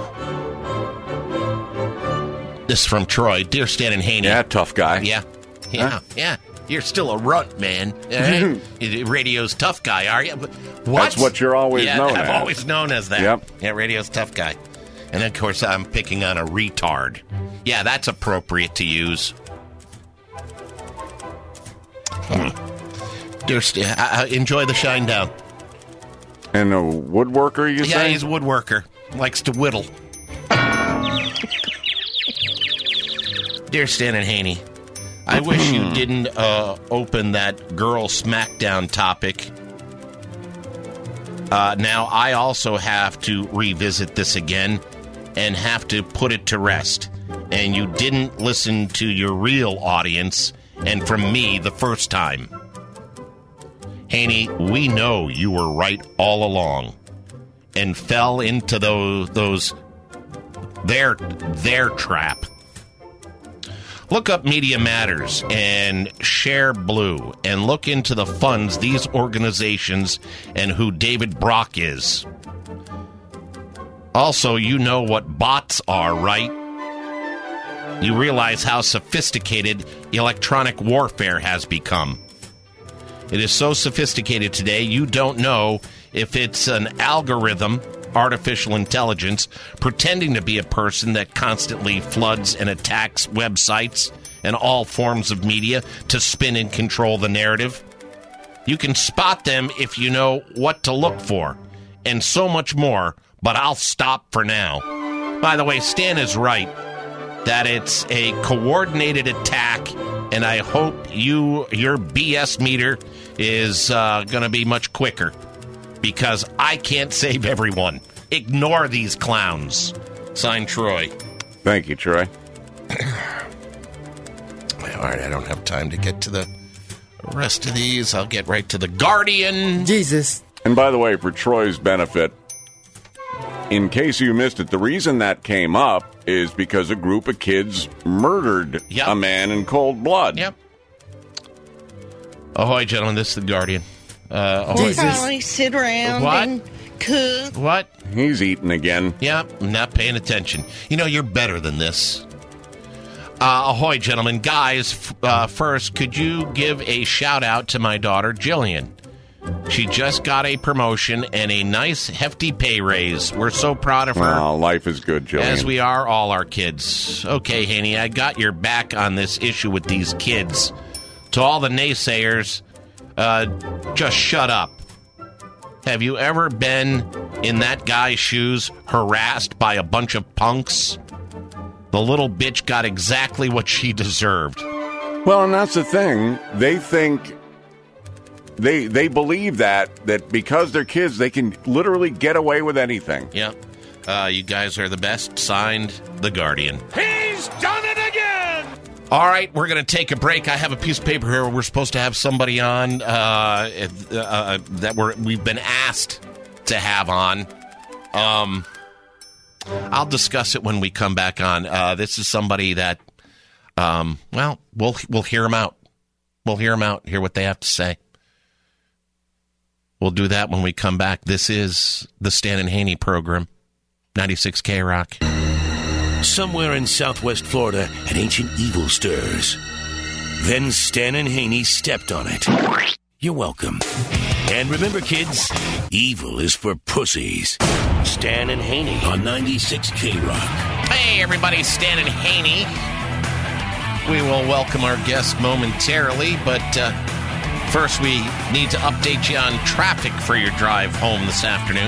This is from Troy. Dear Stan and Haney. Yeah, tough guy. Yeah. Huh? Yeah. You're still a runt, man. Radio's tough guy, are you? What? That's what you're always known as. I've always known as that. Yep. Yeah, radio's tough guy. And then, of course, I'm picking on a retard. Yeah, that's appropriate to use. Enjoy the shine down. And a woodworker, you say? Yeah, he's a woodworker. Likes to whittle. Dear Stan and Haney, I wish you didn't open that girl smackdown topic. Now, I also have to revisit this again and have to put it to rest. And you didn't listen to your real audience and from me the first time. Haney, we know you were right all along and fell into their trap. Look up Media Matters and Share Blue and look into the funds these organizations and who David Brock is. Also, you know what bots are, right? You realize how sophisticated electronic warfare has become. It is so sophisticated today, you don't know if it's an algorithm, artificial intelligence, pretending to be a person that constantly floods and attacks websites and all forms of media to spin and control the narrative. You can spot them if you know what to look for, and so much more, but I'll stop for now. By the way, Stan is right that it's a coordinated attack, and I hope your BS meter is going to be much quicker, because I can't save everyone. Ignore these clowns. Signed, Troy. Thank you, Troy. All right, I don't have time to get to the rest of these. I'll get right to the Guardian. Jesus. And by the way, for Troy's benefit, in case you missed it, the reason that came up is because a group of kids murdered a man in cold blood. Yep. Ahoy, gentlemen, this is the Guardian. Probably sit around and cook. What? He's eating again. Yep, I'm not paying attention. You know, you're better than this. Ahoy, gentlemen. Guys, first, could you give a shout-out to my daughter, Jillian? She just got a promotion and a nice, hefty pay raise. We're so proud of her. Well, life is good, Jillian. As we are all our kids. Okay, Haney, I got your back on this issue with these kids. To all the naysayers, just shut up. Have you ever been in that guy's shoes, harassed by a bunch of punks? The little bitch got exactly what she deserved. Well, and that's the thing. They think... They believe that because they're kids, they can literally get away with anything. Yeah. You guys are the best. Signed, The Guardian. He's done it again! All right, we're going to take a break. I have a piece of paper here. We're supposed to have somebody on that we've been asked to have on. I'll discuss it when we come back on. This is somebody that, we'll hear them out. We'll hear them out, hear what they have to say. We'll do that when we come back. This is the Stan and Haney program, 96 K-Rock. Somewhere in southwest Florida, an ancient evil stirs. Then Stan and Haney stepped on it. you're welcome. And remember, kids, evil is for pussies. Stan and Haney on 96 K-Rock. Hey, everybody, Stan and Haney. We will welcome our guest momentarily, but first we need to update you on traffic for your drive home this afternoon.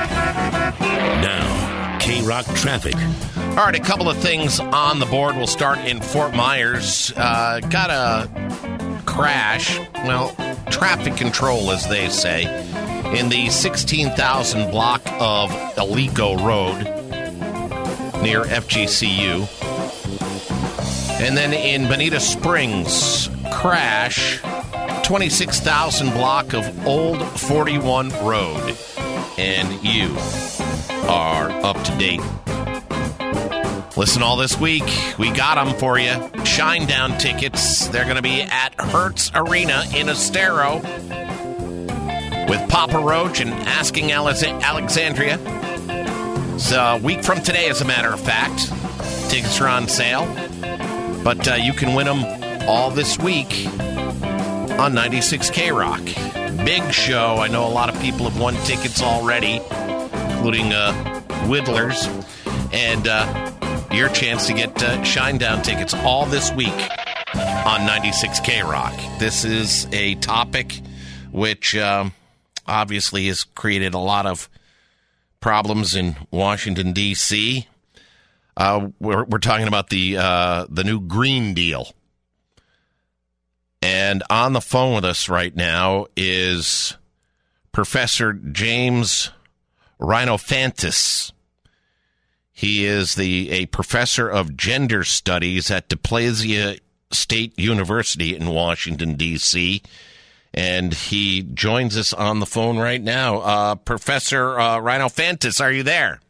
Now, K-Rock traffic. All right, a couple of things on the board. We'll start in Fort Myers. Got a crash, well, traffic control, as they say, in the 16,000 block of Alico Road near FGCU. And then in Bonita Springs, crash, 26,000 block of Old 41 Road. And you are up to date. Listen, all this week, we got them for you. Shinedown tickets. They're going to be at Hertz Arena in Estero with Papa Roach and Asking Alexandria. It's a week from today, as a matter of fact. Tickets are on sale. But you can win them all this week on 96 K-Rock. Big show. I know a lot of people have won tickets already, including Whittlers. And your chance to get Shinedown tickets all this week on 96 K-Rock. This is a topic which obviously has created a lot of problems in Washington, D.C., we're talking about the new Green Deal. And on the phone with us right now is Professor James Rhinofantis. He is a professor of gender studies at DePlasia State University in Washington, D.C., and he joins us on the phone right now. Professor Rhinofantis, are you there?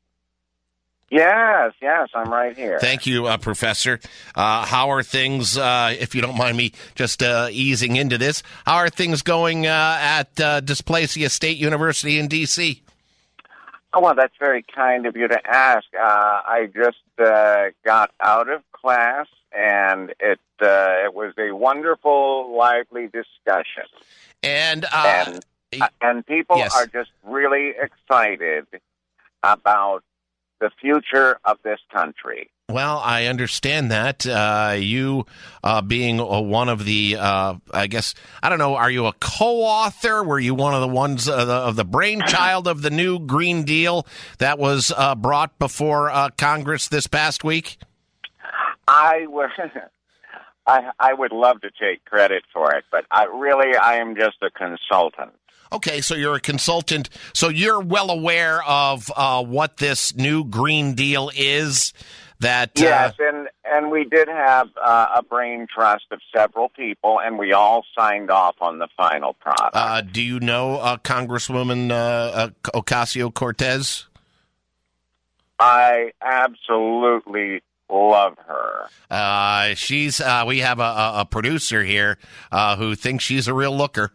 Yes, I'm right here. Thank you, Professor. How are things, if you don't mind me just easing into this, how are things going at Dysplasia State University in D.C.? Oh, well, that's very kind of you to ask. I just got out of class, and it was a wonderful, lively discussion. And people are just really excited about the future of this country. Well, I understand that. You being one of the, I guess, I don't know, are you a co-author? Were you one of the ones of the brainchild of the new Green Deal that was brought before Congress this past week? I would love to take credit for it, but I am just a consultant. Okay, so you're a consultant. So you're well aware of what this new Green Deal is? Yes, and we did have a brain trust of several people, and we all signed off on the final product. Do you know Congresswoman Ocasio-Cortez? I absolutely love her. We have a producer here who thinks she's a real looker.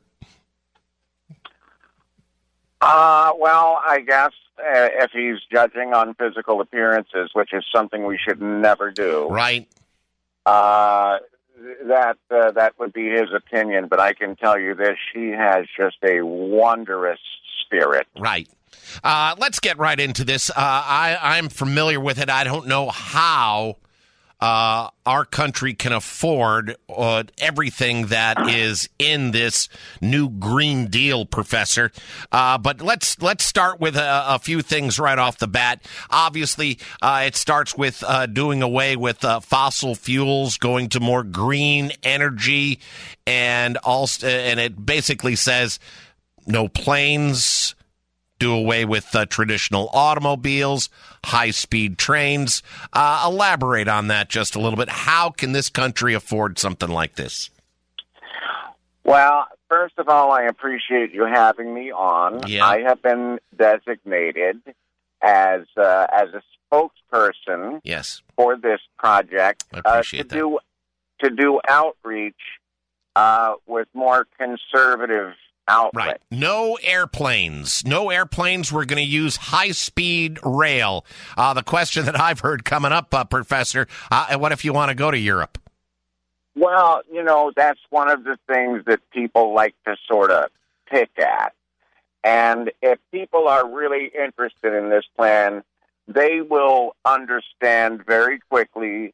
Well, I guess if he's judging on physical appearances, which is something we should never do. Right. That would be his opinion, but I can tell you this, she has just a wondrous spirit. Right. Let's get right into this. I'm familiar with it. I don't know how our country can afford everything that is in this new Green Deal, Professor. But let's start with a few things right off the bat. Obviously, it starts with doing away with fossil fuels, going to more green energy, and it basically says no planes. Do away with traditional automobiles, high-speed trains. Elaborate on that just a little bit. How can this country afford something like this? Well, first of all, I appreciate you having me on. Yeah. I have been designated as a spokesperson for this project to do outreach with more conservative outlet. Right. No airplanes. We're going to use high-speed rail. The question that I've heard coming up, Professor, what if you want to go to Europe? Well, that's one of the things that people like to sort of pick at. And if people are really interested in this plan, they will understand very quickly.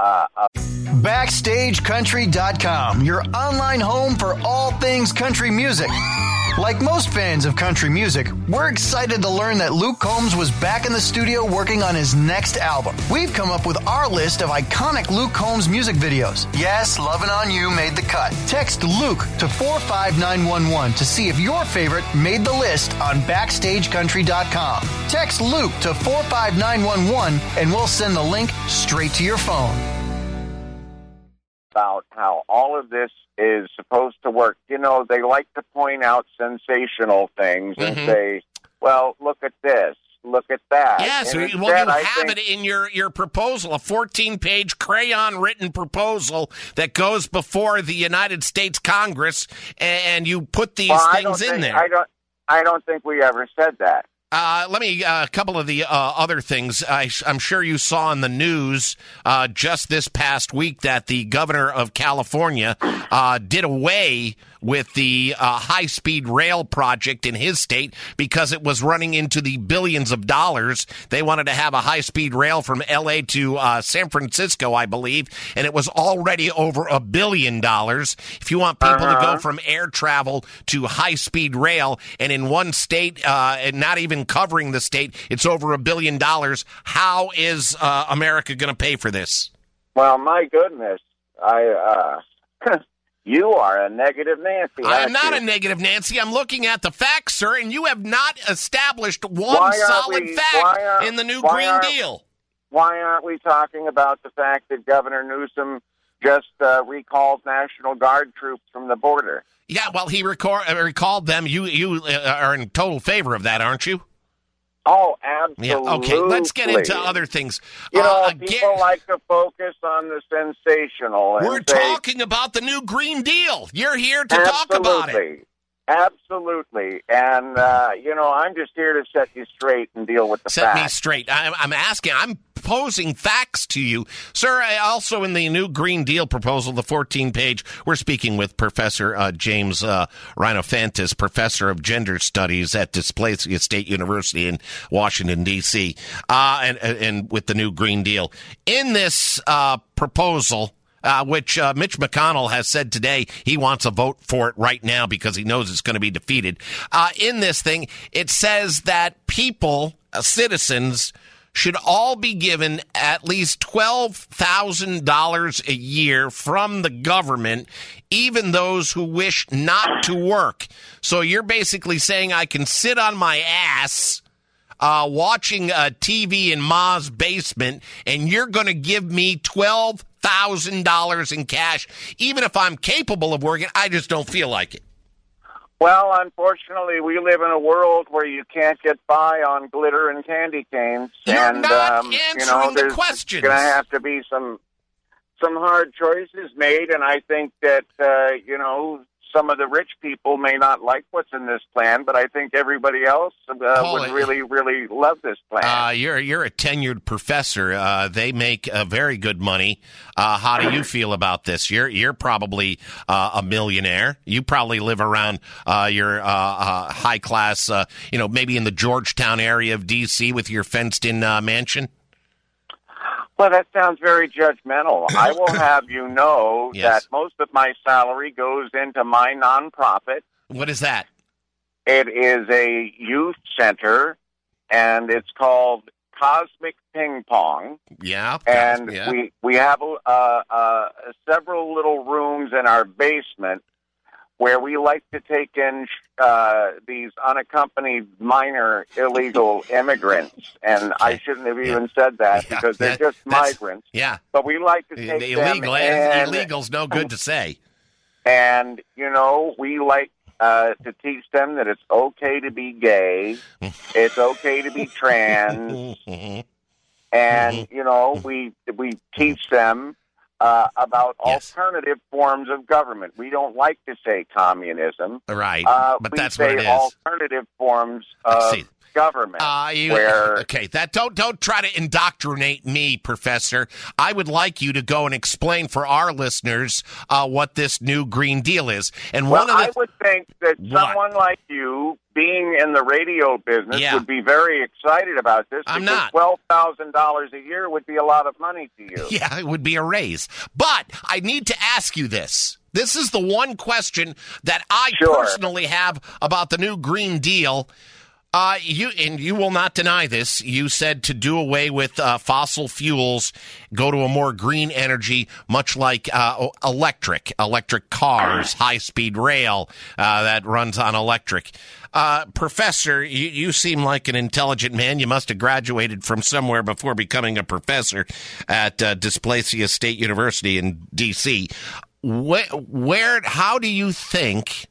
BackstageCountry.com, your online home for all things country music. Like most fans of country music, we're excited to learn that Luke Combs was back in the studio working on his next album. We've come up with our list of iconic Luke Combs music videos. Yes, Lovin' On You made the cut. Text Luke to 45911 to see if your favorite made the list on BackstageCountry.com. Text Luke to 45911 and we'll send the link straight to your phone. About how all of this is supposed to work. They like to point out sensational things and say, well, look at this, look at that. Yes, well, you have it in your proposal, a 14-page crayon-written proposal that goes before the United States Congress, and you put these things in there. I don't think we ever said that. A couple of the other things. I'm sure you saw in the news just this past week that the governor of California did away with the high-speed rail project in his state because it was running into the billions of dollars. They wanted to have a high-speed rail from L.A. to San Francisco, I believe, and it was already over $1 billion. If you want people to go from air travel to high-speed rail, and in one state, and not even covering the state, it's over $1 billion. How is America going to pay for this? Well, my goodness, you are a negative Nancy. I'm not a negative Nancy. I'm looking at the facts, sir, and you have not established one solid fact in the new Green Deal. Why aren't we talking about the fact that Governor Newsom just recalled National Guard troops from the border? Yeah, well, he recalled them. You are in total favor of that, aren't you? Oh, absolutely. Yeah, okay, let's get into other things. People like to focus on the sensational. We're talking about the new Green Deal. You're here to talk about it. Absolutely. And, I'm just here to set you straight and deal with the facts. Set me straight. I'm posing facts to you. Sir, also in the new Green Deal proposal, the 14-page, we're speaking with Professor James Rhinofantis, Professor of Gender Studies at Displaced State University in Washington, D.C., and with the new Green Deal. In this proposal, which Mitch McConnell has said today he wants a vote for it right now because he knows it's going to be defeated. In this thing, it says that people, citizens, should all be given at least $12,000 a year from the government, even those who wish not to work. So you're basically saying I can sit on my ass watching TV in Ma's basement, and you're going to give me $12,000 in cash, even if I'm capable of working. I just don't feel like it. Well, unfortunately, we live in a world where you can't get by on glitter and candy canes. You're not answering the questions. There's going to have to be some hard choices made, and I think that, some of the rich people may not like what's in this plan, but I think everybody else would really, really love this plan. You're a tenured professor. They make very good money. How do you feel about this? You're probably a millionaire. You probably live around your high class, maybe in the Georgetown area of D.C. with your fenced-in mansion. Well, that sounds very judgmental. I will have you know that most of my salary goes into my nonprofit. What is that? It is a youth center, and it's called Cosmic Ping Pong. Yeah. And we have several little rooms in our basement where we like to take in these unaccompanied minor illegal immigrants. And I shouldn't have even said that because they're just migrants. Yeah. But we like to take them in. Illegal's no good to say. And, we like to teach them that it's okay to be gay. It's okay to be trans. And, we teach them about alternative forms of government. We don't like to say communism. Right, but we that's say what it is. Alternative forms of government Okay, don't try to indoctrinate me, Professor. I would like you to go and explain for our listeners what this new Green Deal is. And I would think that someone like you, being in the radio business, would be very excited about this. I'm not. $12,000 a year would be a lot of money to you. Yeah, it would be a raise. But I need to ask you this. This is the one question that I personally have about the new Green Deal. You will not deny this. You said to do away with fossil fuels, go to a more green energy, much like electric cars, high-speed rail that runs on electric. Professor, you seem like an intelligent man. You must have graduated from somewhere before becoming a professor at Dysplasia State University in D.C. How do you think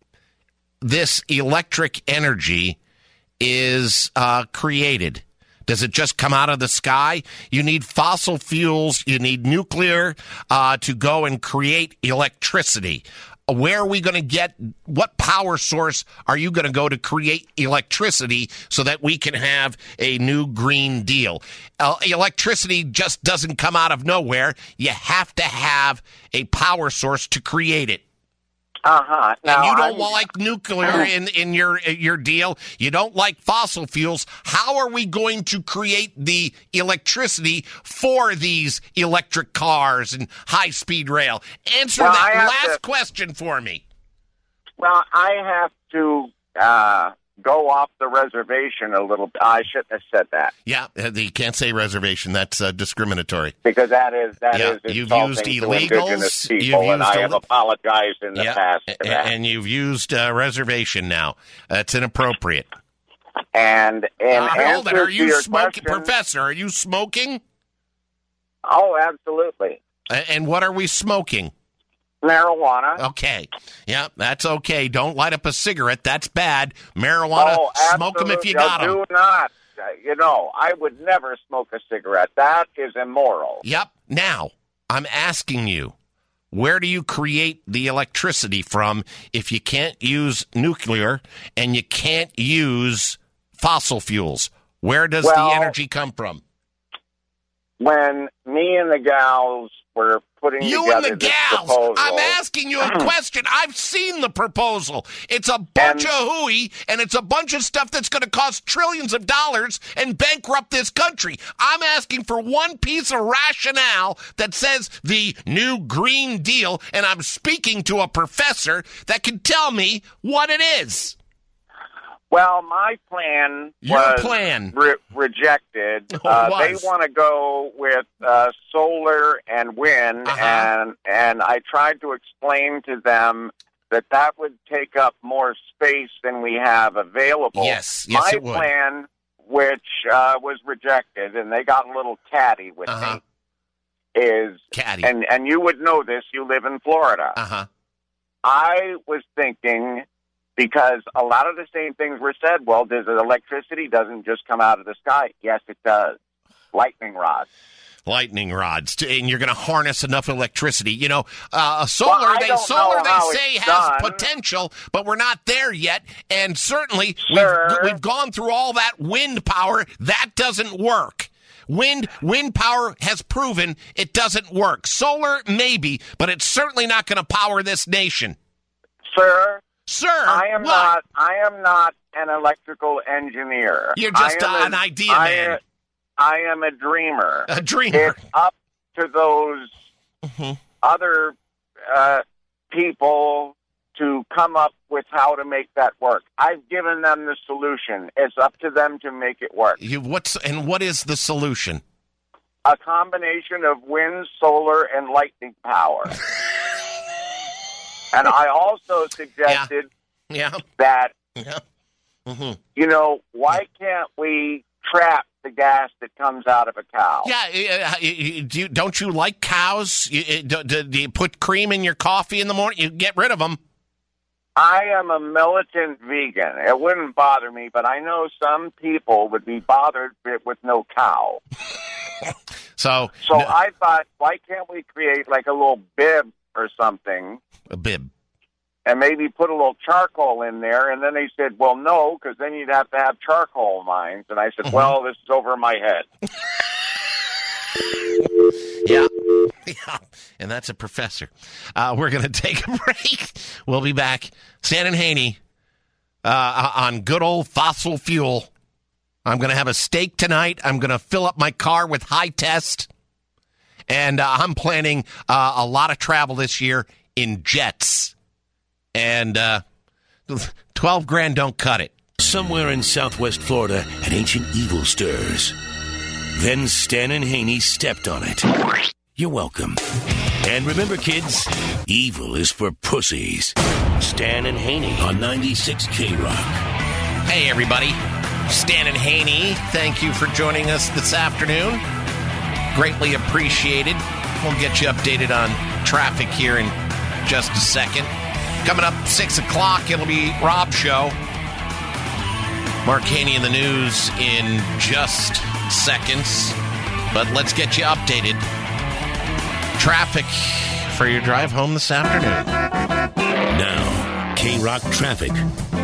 this electric energy is created? Does it just come out of the sky? You need fossil fuels. You need nuclear to go and create electricity. Where are we going to get, what power source are you going to go to create electricity so that we can have a new Green Deal? Electricity just doesn't come out of nowhere. You have to have a power source to create it. Now, and you don't like nuclear in your deal. You don't like fossil fuels. How are we going to create the electricity for these electric cars and high-speed rail? Answer that last question for me. Well, I have to go off the reservation a little bit. I shouldn't have said that. Yeah, you can't say reservation. That's discriminatory. Because that is you've used used illegals, illegals. people, and I have apologized in the past for that. And you've used reservation now. That's inappropriate. And hold it. Are you smoking, question, Professor? Are you smoking? Oh, absolutely. And what are we smoking? Marijuana. Okay. Yeah, that's okay. Don't light up a cigarette. That's bad. Marijuana, smoke them if you got them. Do not. I would never smoke a cigarette. That is immoral. Yep. Now, I'm asking you, where do you create the electricity from if you can't use nuclear and you can't use fossil fuels? Where does the energy come from? When me and the gals were putting together this proposal. I'm asking you a question. I've seen the proposal. It's a bunch of hooey, and it's a bunch of stuff that's going to cost trillions of dollars and bankrupt this country. I'm asking for one piece of rationale that says the new Green Deal, and I'm speaking to a professor that can tell me what it is. Well, my plan was rejected. They want to go with solar and wind, and I tried to explain to them that would take up more space than we have available. Yes, my it would. plan, which was rejected, and they got a little catty with me, is catty. And you would know this. You live in Florida. I was thinking, because a lot of the same things were said. Well, electricity doesn't just come out of the sky. Yes, it does. Lightning rods. Lightning rods, and you're going to harness enough electricity. Solar, they say has potential, but we're not there yet. And certainly, we've gone through all that wind power. That doesn't work. Wind power has proven it doesn't work. Solar, maybe, but it's certainly not going to power this nation. Sir, I am not an electrical engineer. You're just an idea man. I am a dreamer. A dreamer. It's up to those other people to come up with how to make that work. I've given them the solution. It's up to them to make it work. What is the solution? A combination of wind, solar, and lightning power. And I also suggested that, why can't we trap the gas that comes out of a cow? Yeah, don't you like cows? Do you put cream in your coffee in the morning? You get rid of them. I am a militant vegan. It wouldn't bother me, but I know some people would be bothered with no cow. So I thought, why can't we create like a little bib or something? A bib. and maybe put a little charcoal in there. And then they said, well, no, because then you'd have to have charcoal mines. And I said, well, this is over my head. Yeah. And that's a professor. We're going to take a break. We'll be back. Stan and Haney on good old fossil fuel. I'm going to have a steak tonight. I'm going to fill up my car with high test. And I'm planning a lot of travel this year in jets. And $12,000 don't cut it. Somewhere in Southwest Florida, an ancient evil stirs. Then Stan and Haney stepped on it. You're welcome. And remember, kids, evil is for pussies. Stan and Haney on 96 K-Rock. Hey, everybody. Stan and Haney, thank you for joining us this afternoon. Greatly appreciated. We'll get you updated on traffic here in just a second. Coming up 6 o'clock, it'll be Rob's show. Mark Haney in the news in just seconds. But let's get you updated. Traffic for your drive home this afternoon. Now, K-Rock traffic.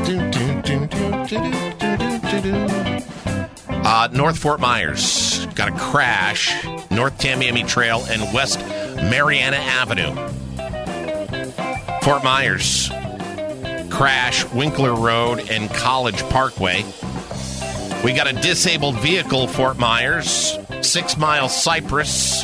North Fort Myers got a crash. North Tamiami Trail and West Mariana Avenue. Fort Myers crash, Winkler Road and College Parkway. We got a disabled vehicle, Fort Myers, 6 Mile Cypress.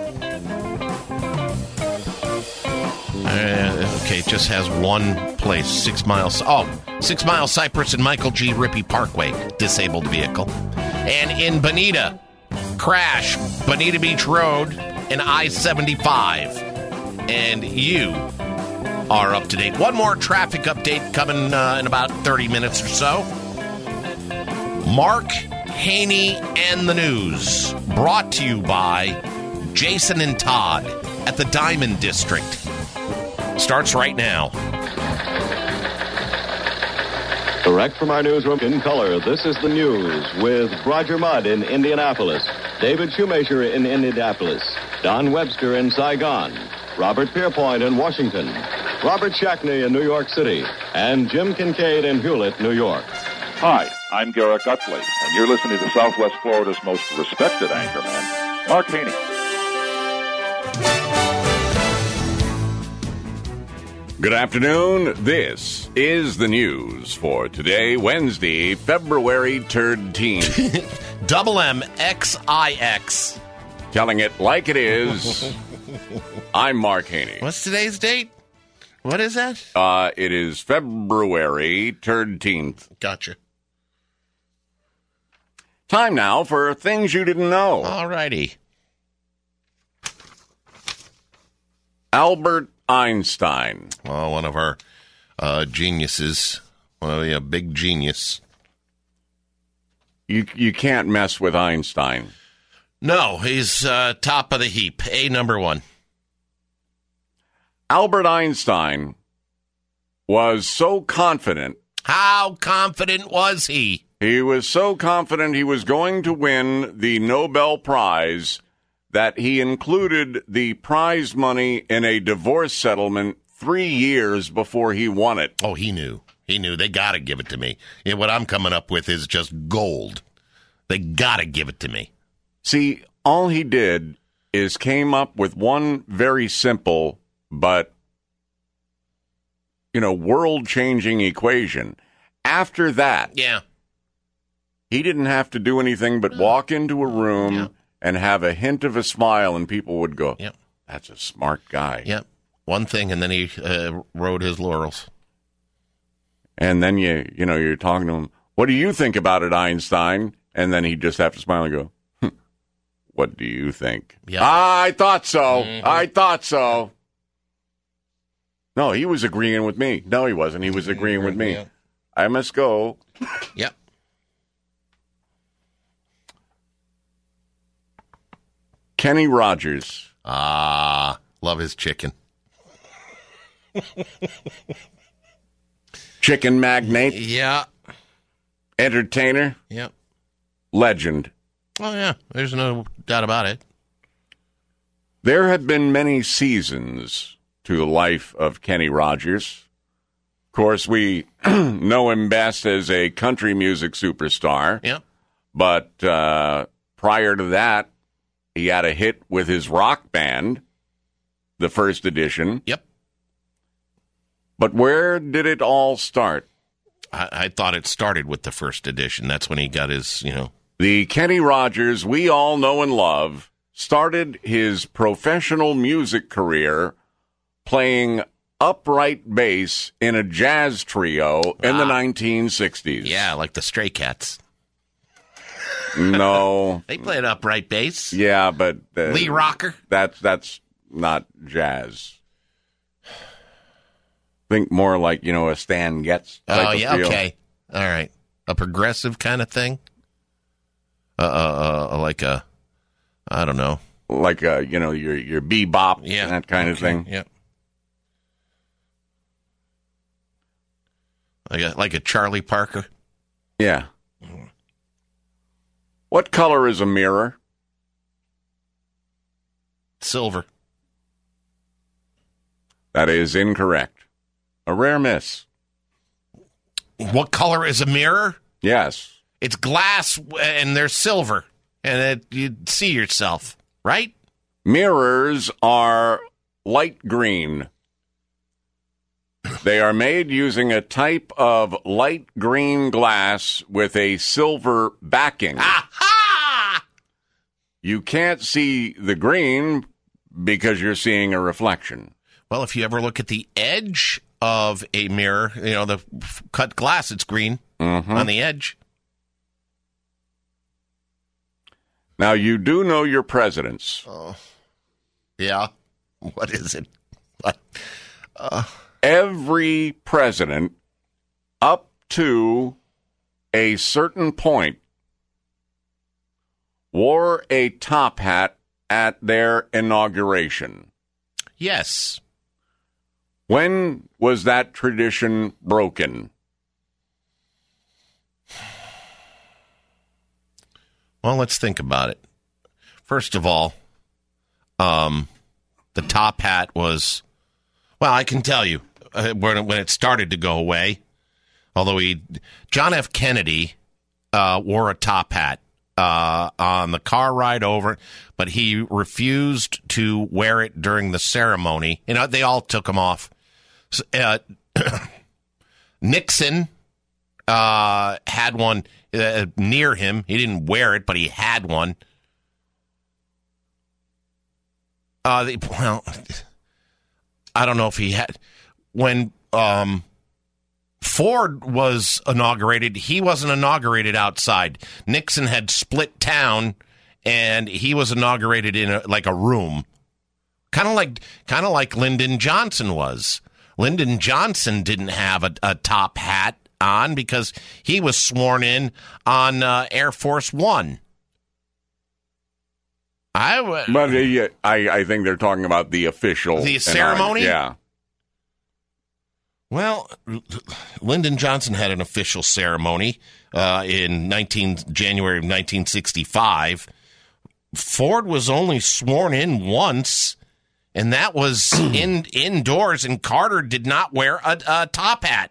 Okay, it just has one place, 6 miles. 6 Mile Cypress and Michael G. Rippey Parkway, disabled vehicle. And in Bonita, crash, Bonita Beach Road and I-75. And you are up to date. One more traffic update coming in about 30 minutes or so. Mark Haney and the News, brought to you by Jason and Todd at the Diamond District. Starts right now. Direct from our newsroom in color, this is the news with Roger Mudd in Indianapolis, David Shoemaker in Indianapolis, Don Webster in Saigon, Robert Pierpoint in Washington, Robert Shackney in New York City, and Jim Kincaid in Hewlett, New York. Hi, I'm Garrett Gutley, and you're listening to Southwest Florida's most respected anchorman, Mark Haney. Good afternoon. This is the news for today, Wednesday, February 13th. Double MXIX. Telling it like it is. I'm Mark Haney. What's today's date? What is that? It is February 13th. Gotcha. Time now for things you didn't know. All righty. Albert Einstein. Oh, one of our geniuses. A big genius. You can't mess with Einstein. No, he's top of the heap. Number one. Albert Einstein was so confident. How confident was he? He was so confident he was going to win the Nobel Prize that he included the prize money in a divorce settlement 3 years before he won it. Oh, he knew. He knew. They got to give it to me. And what I'm coming up with is just gold. They got to give it to me. See, all he did is came up with one very simple but, world-changing equation. After that, he didn't have to do anything but walk into a room and have a hint of a smile, and people would go, that's a smart guy. Yep. One thing, and then he rode his laurels. And then, you're talking to him, what do you think about it, Einstein? And then he'd just have to smile and go, what do you think? Yep. I thought so. Mm-hmm. I thought so. No, he was agreeing with me. No, he wasn't. He was agreeing with me. I must go. Yep. Kenny Rogers. Love his chicken. Chicken magnate. Yeah. Entertainer. Yep. Legend. Oh, yeah. There's no doubt about it. There have been many seasons to the life of Kenny Rogers. Of course, we know him best as a country music superstar. Yep. But prior to that, he had a hit with his rock band, the first edition. Yep. But where did it all start? I thought it started with the first edition. That's when he got his, The Kenny Rogers we all know and love started his professional music career playing upright bass in a jazz trio in the 1960s. Yeah, like the Stray Cats. No. They played upright bass. Yeah, but... Lee Rocker? That's not jazz. Think more like, a Stan Getz type of feel. Okay. All right. A progressive kind of thing? Like a... I don't know. Like, your bebop, that kind of thing. Yeah. Like a Charlie Parker? Yeah. What color is a mirror? Silver. That is incorrect. A rare miss. What color is a mirror? Yes. It's glass and they're silver. And you see yourself, right? Mirrors are light green. They are made using a type of light green glass with a silver backing. Aha! You can't see the green because you're seeing a reflection. Well, if you ever look at the edge of a mirror, the cut glass, it's green on the edge. Now, you do know your presidents. Oh. Yeah. What is it? What? Every president up to a certain point wore a top hat at their inauguration. Yes. When was that tradition broken? Well, let's think about it. First of all, the top hat was, well, I can tell you when it started to go away, although John F. Kennedy wore a top hat on the car ride over, but he refused to wear it during the ceremony. They all took him off. Nixon had one near him. He didn't wear it, but he had one. Well, I don't know if he had. When Ford was inaugurated, he wasn't inaugurated outside. Nixon had split town, and he was inaugurated in a room, kind of like Lyndon Johnson was. Lyndon Johnson didn't have a top hat on because he was sworn in on Air Force One. But I think they're talking about the official... The ceremony? Yeah. Well, Lyndon Johnson had an official ceremony in January of 1965. Ford was only sworn in once, and that was indoors, and Carter did not wear a top hat.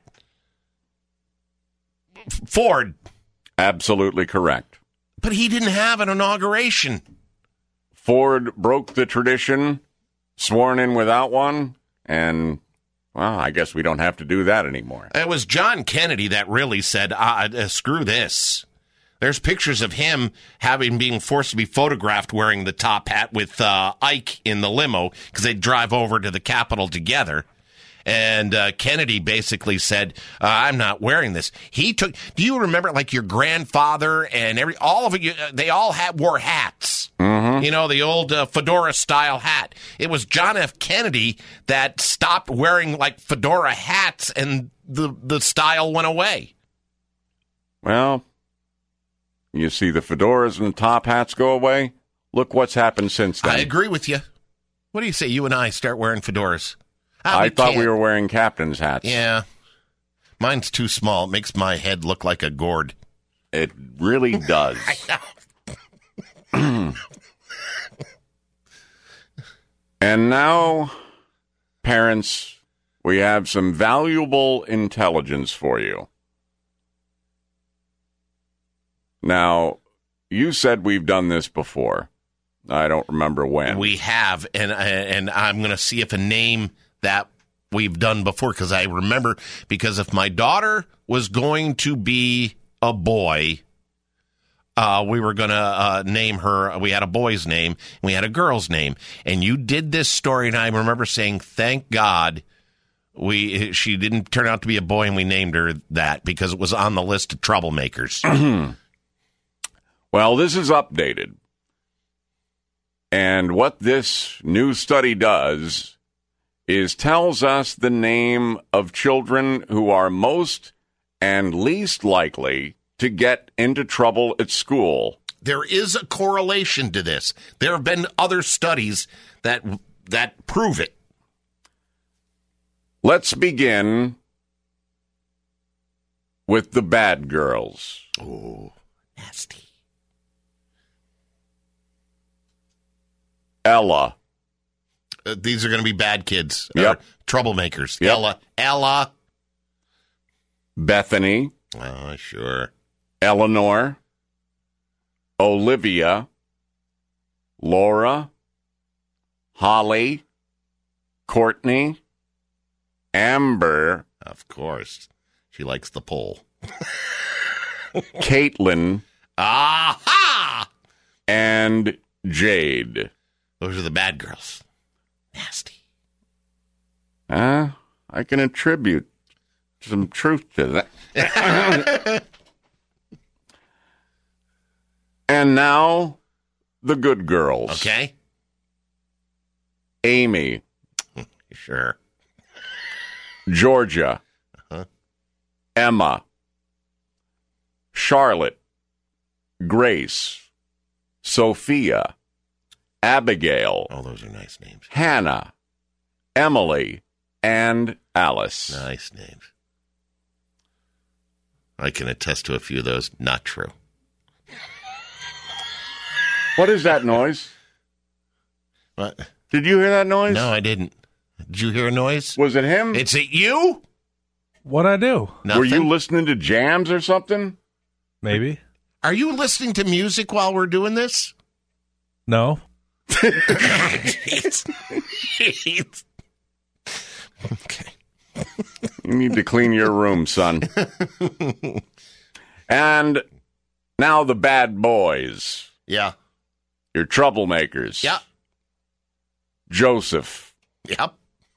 Ford. Absolutely correct. But he didn't have an inauguration. Ford broke the tradition, sworn in without one, and, well, I guess we don't have to do that anymore. It was John Kennedy that really said, screw this. There's pictures of him being forced to be photographed wearing the top hat with Ike in the limo because they'd drive over to the Capitol together. And Kennedy basically said, I'm not wearing this. Do you remember, like, your grandfather and all of it, they all wore hats. Mm-hmm. The old fedora-style hat. It was John F. Kennedy that stopped wearing, like, fedora hats, and the style went away. Well, you see the fedoras and the top hats go away? Look what's happened since then. I agree with you. What do you say you and I start wearing fedoras? I thought we were wearing captain's hats. Yeah. Mine's too small. It makes my head look like a gourd. It really does. I know. And now parents we have some valuable intelligence for you. Now, you said we've done this before. I don't remember when. We have, and I'm going to see if a name that we've done before, because I remember, because if my daughter was going to be a boy, we were going to name her. We had a boy's name, and we had a girl's name. And you did this story, and I remember saying, thank God she didn't turn out to be a boy, and we named her that because it was on the list of troublemakers. Well, this is updated. And what this new study does is tells us the name of children who are most and least likely to get into trouble at school. There is a correlation to this. There have been other studies that prove it. Let's begin with the bad girls. Oh, nasty. Ella. These are going to be bad kids. Yep. Troublemakers. Yep. Ella. Bethany. Oh, sure. Eleanor. Olivia. Laura. Holly. Courtney. Amber. Of course. She likes the pole. Caitlin. Aha! And Jade. Those are the bad girls. Nasty. I can attribute some truth to that. And now, the good girls. Okay. Amy. Sure. Georgia. Uh-huh. Emma. Charlotte. Grace. Sophia. Abigail. Oh, those are nice names. Hannah. Emily. And Alice. Nice names. I can attest to a few of those. Not true. What is that noise? What? Did you hear that noise? No, I didn't. Did you hear a noise? Was it him? It's it you? What'd I do? Nothing? Were you listening to jams or something? Maybe. Are you listening to music while we're doing this? No. Okay. You need to clean your room, son. And now the bad boys. Yeah. Your troublemakers. Yeah. Joseph. Yep.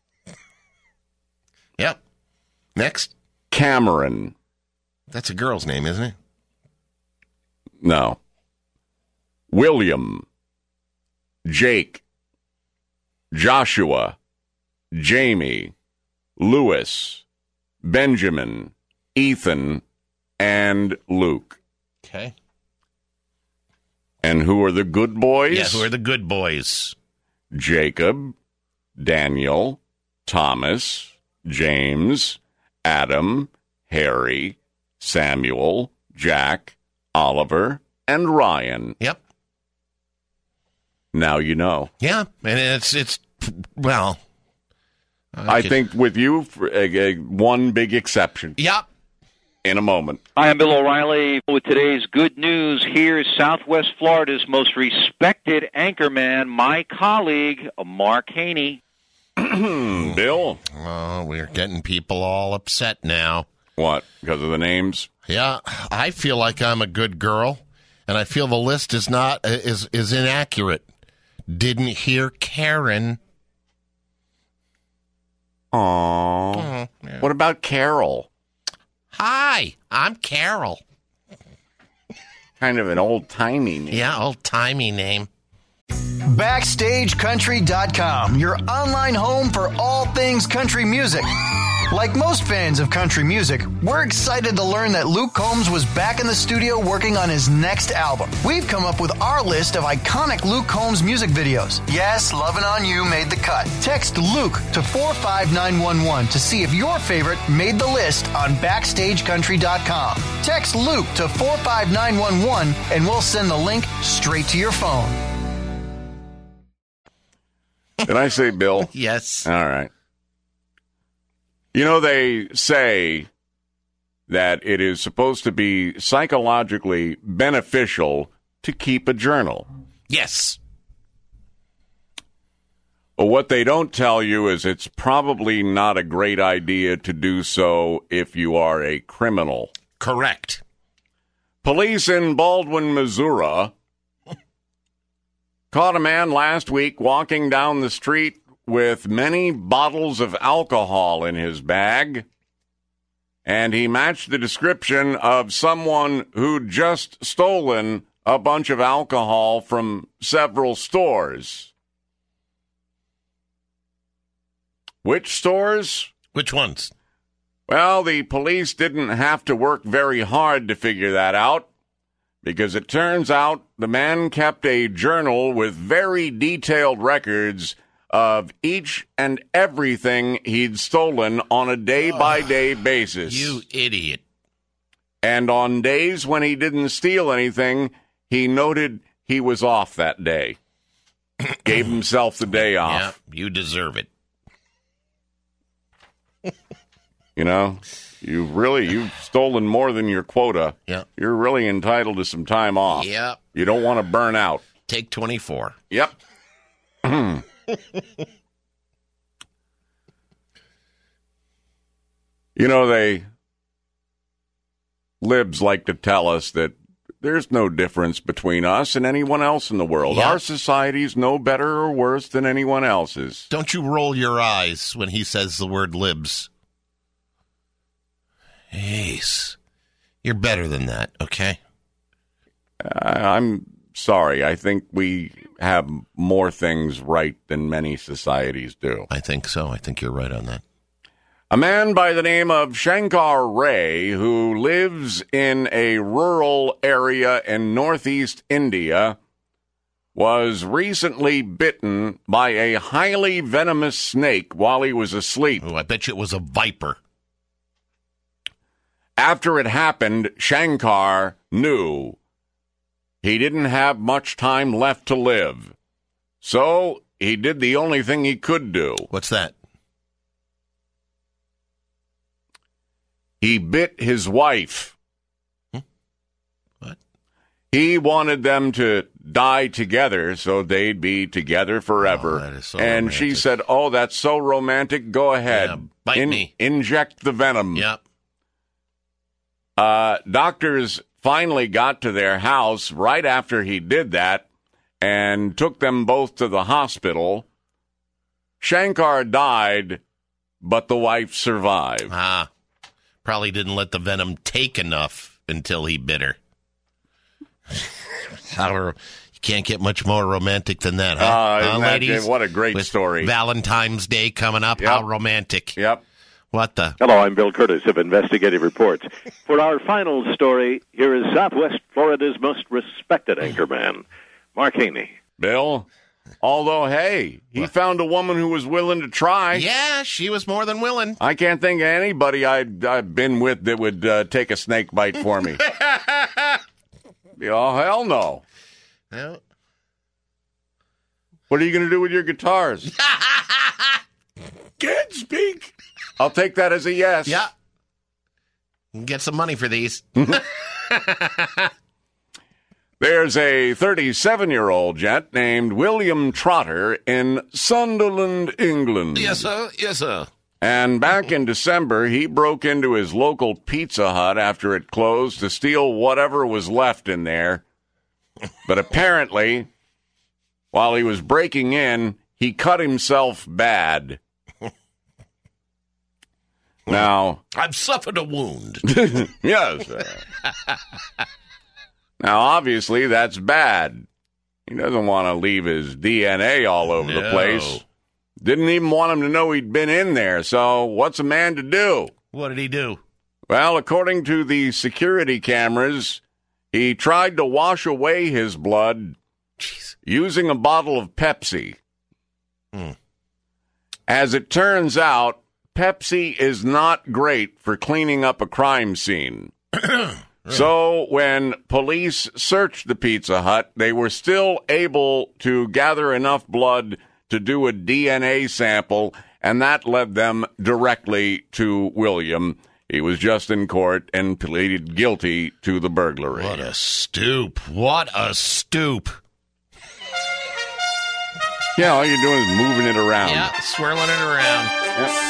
Yep. Next. Cameron. That's a girl's name, isn't it? No. William. Jake. Joshua. Jamie. Lewis. Benjamin. Ethan. And Luke. Okay. And who are the good boys? Yeah, who are the good boys? Jacob, Daniel, Thomas, James, Adam, Harry, Samuel, Jack, Oliver, and Ryan. Yep. Now you know. Yeah, and it's well. I think with you, one big exception. Yep. In a moment. Hi, I'm Bill O'Reilly. With today's good news, here's Southwest Florida's most respected anchorman, my colleague, Mark Haney. Bill? Oh, we're getting people all upset now. What? Because of the names? Yeah, I feel like I'm a good girl, and I feel the list is inaccurate. Didn't hear Karen. Aww. Yeah. What about Carol? Hi, I'm Carol. Kind of an old-timey name. Yeah, old-timey name. BackstageCountry.com, your online home for all things country music. Like most fans of country music, we're excited to learn that Luke Combs was back in the studio working on his next album. We've come up with our list of iconic Luke Combs music videos. Yes, Lovin' On You made the cut. Text Luke to 45911 to see if your favorite made the list on BackstageCountry.com. Text Luke to 45911 and we'll send the link straight to your phone. Did I say Bill? Yes. All right. You know, they say that it is supposed to be psychologically beneficial to keep a journal. Yes. But what they don't tell you is it's probably not a great idea to do so if you are a criminal. Correct. Police in Baldwin, Missouri, caught a man last week walking down the street with many bottles of alcohol in his bag, and he matched the description of someone who'd just stolen a bunch of alcohol from several stores. Which stores? Which ones? Well, the police didn't have to work very hard to figure that out, because it turns out the man kept a journal with very detailed records of each and everything he'd stolen on a day-by-day basis. You idiot. And on days when he didn't steal anything, he noted he was off that day. Gave himself the day off. Yeah, you deserve it. You know, you've stolen more than your quota. Yeah. You're really entitled to some time off. Yep. You don't want to burn out. Take 24. Yep. You know, libs like to tell us that there's no difference between us and anyone else in the world. Yep. Our society's no better or worse than anyone else's. Don't you roll your eyes when he says the word libs. Ace, you're better than that, okay? I'm sorry. I think we have more things right than many societies do. I think so. I think you're right on that. A man by the name of Shankar Ray, who lives in a rural area in northeast India, was recently bitten by a highly venomous snake while he was asleep. Oh, I bet you it was a viper. After it happened, Shankar knew he didn't have much time left to live. So he did the only thing he could do. What's that? He bit his wife. What? He wanted them to die together so they'd be together forever. Oh, that is so and romantic. She said, "Oh, that's so romantic. Go ahead. Yeah, bite me. Inject the venom." Yep. Doctors finally got to their house right after he did that and took them both to the hospital. Shankar died, but the wife survived. Probably didn't let the venom take enough until he bit her. You can't get much more romantic than that, huh? Ladies? What a great story. Valentine's Day coming up. Yep. How romantic. Yep. What the? Hello, I'm Bill Curtis of Investigative Reports. For our final story, here is Southwest Florida's most respected anchorman, Mark Haney. Bill, although, hey, he found a woman who was willing to try. Yeah, she was more than willing. I can't think of anybody I've been with that would take a snake bite for me. Oh, hell no. No. What are you going to do with your guitars? Can't speak. I'll take that as a yes. Yeah. Get some money for these. There's a 37-year-old gent named William Trotter in Sunderland, England. Yes, sir. Yes, sir. And back in December, he broke into his local Pizza Hut after it closed to steal whatever was left in there. But apparently, while he was breaking in, he cut himself bad. Now, I've suffered a wound. Yes. Now, obviously, that's bad. He doesn't want to leave his DNA all over the place. Didn't even want him to know he'd been in there. So what's a man to do? What did he do? Well, according to the security cameras, he tried to wash away his blood using a bottle of Pepsi. As it turns out, Pepsi is not great for cleaning up a crime scene. So when police searched the Pizza Hut, they were still able to gather enough blood to do a DNA sample, and that led them directly to William. He was just in court and pleaded guilty to the burglary. What a stoop. What a stoop. Yeah, all you're doing is moving it around. Yeah, swirling it around. Yep.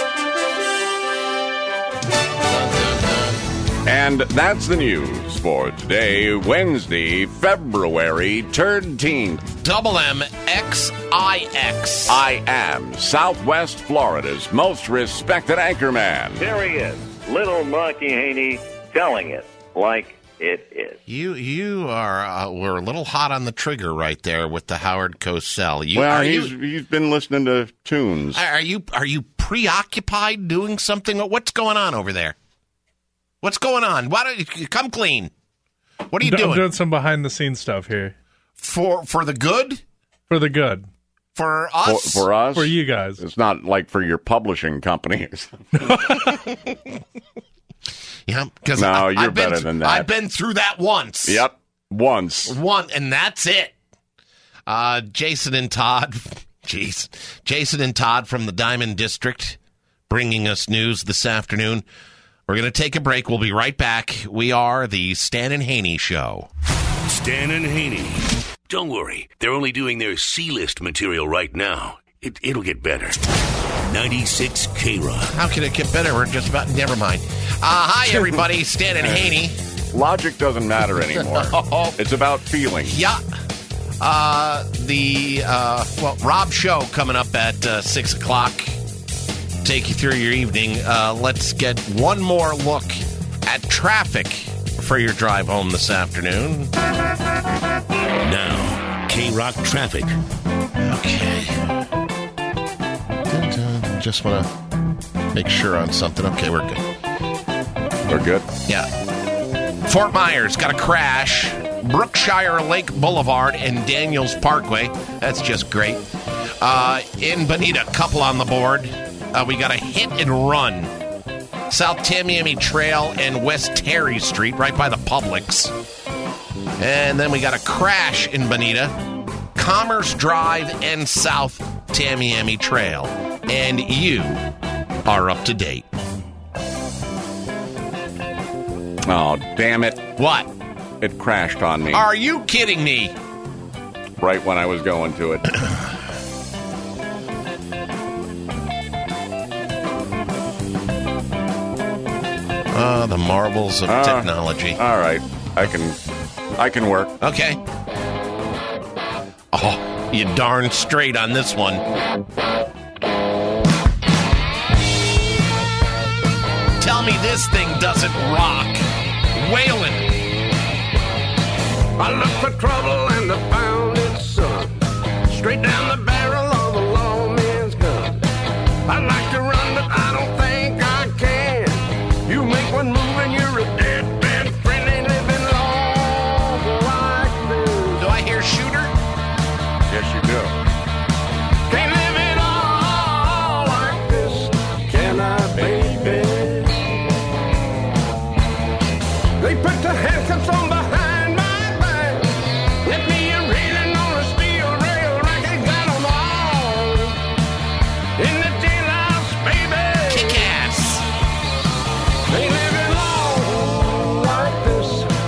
And that's the news for today, Wednesday, February 13th. Double MXIX. I am Southwest Florida's most respected anchorman. There he is, little Marky Haney, telling it like it is. You are were a little hot on the trigger right there with the Howard Cosell. He's been listening to tunes. Are you preoccupied doing something? What's going on over there? What's going on? Why don't you come clean? What are you doing? I'm doing some behind the scenes stuff here. For the good? For the good. For us? For us? For you guys. It's not like for your publishing company or something. Yeah, because no, you're better than that. I've been through that once. Yep, once. And that's it. Jason and Todd. Jeez. Jason and Todd from the Diamond District bringing us news this afternoon. We're going to take a break. We'll be right back. We are the Stan and Haney Show. Stan and Haney. Don't worry. They're only doing their C-list material right now. It'll get better. 96 K-Rock. How can it get better? We're just about... Never mind. Hi, everybody. Stan and Haney. Logic doesn't matter anymore. It's about feeling. Yeah. Rob Show coming up at 6 o'clock. Take you through your evening. Let's get one more look at traffic for your drive home this afternoon. Now, K-Rock traffic. Okay. Just want to make sure on something. Okay, we're good. We're good? Yeah. Fort Myers got a crash. Brookshire Lake Boulevard and Daniels Parkway. That's just great. In Bonita, couple on the board. We got a hit and run. South Tamiami Trail and West Terry Street, right by the Publix. And then we got a crash in Bonita, Commerce Drive and South Tamiami Trail. And you are up to date. Oh, damn it. What? It crashed on me. Are you kidding me? Right when I was going to it. The marvels of technology. All right. I can work. Okay. Oh, you darn straight on this one. Tell me this thing doesn't rock. Waylon. I looked for trouble and I found it, son. Straight down the barrel of a lawman's gun. I'd like to run, but I don't think I can. You make one move and you're a dead friend. Ain't living long like this. Do I hear shooter? Yes, you do. Can't live it all like this. Can I, baby? They put the handcuffs on behind my back. Let me a reeling on a steel rail rack. They got them all in the jailhouse, baby. Kick ass. They living long like this.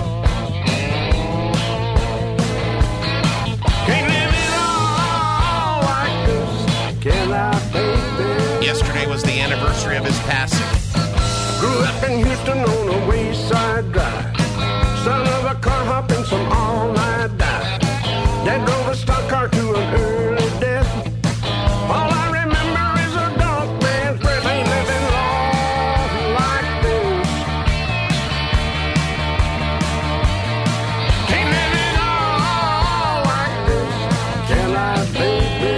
Can't live it all like this. Can I, baby? Yesterday was the anniversary of his passing. Grew up in Houston on a wayside drive. Son of a car hop and some all-night dive. Dad drove a stock car to an early death. All I remember is a dark man's breath. Ain't living long like this. Can't live it all like this. Can I, baby?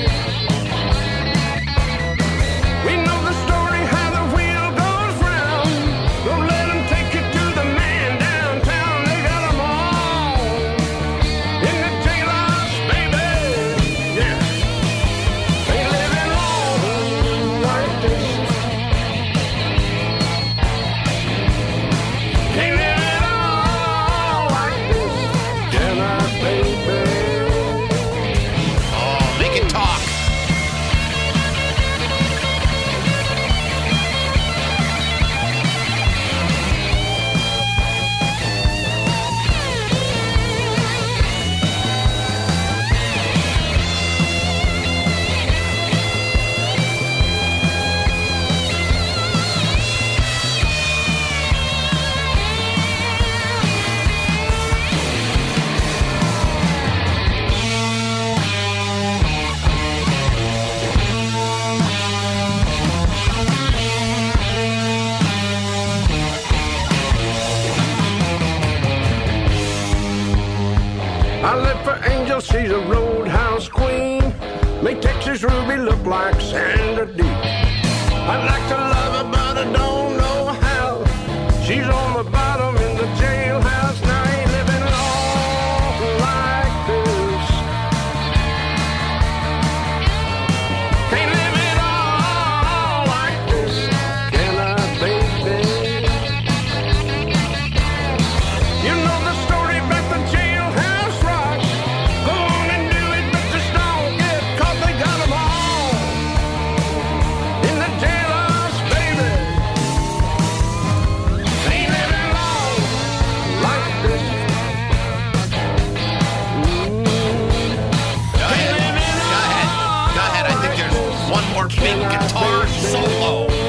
We know the story how the wheel goes round. Don't let them take you to the man downtown. They got them all in the jailhouse, baby. Yeah. Still, she's a roadhouse queen. Make Texas Ruby look like Sandra Dee. I'd like to love her, but I don't know how. She's on the bottom in the jailhouse. Now I ain't living long like this. Can't live it all like this. Can I, baby? You know the story about the jailhouse rock. Go on and do it, but just don't get caught. They got them all in the jailhouse, baby. Ain't living long like this. Go ahead. I think there's one more big guitar solo.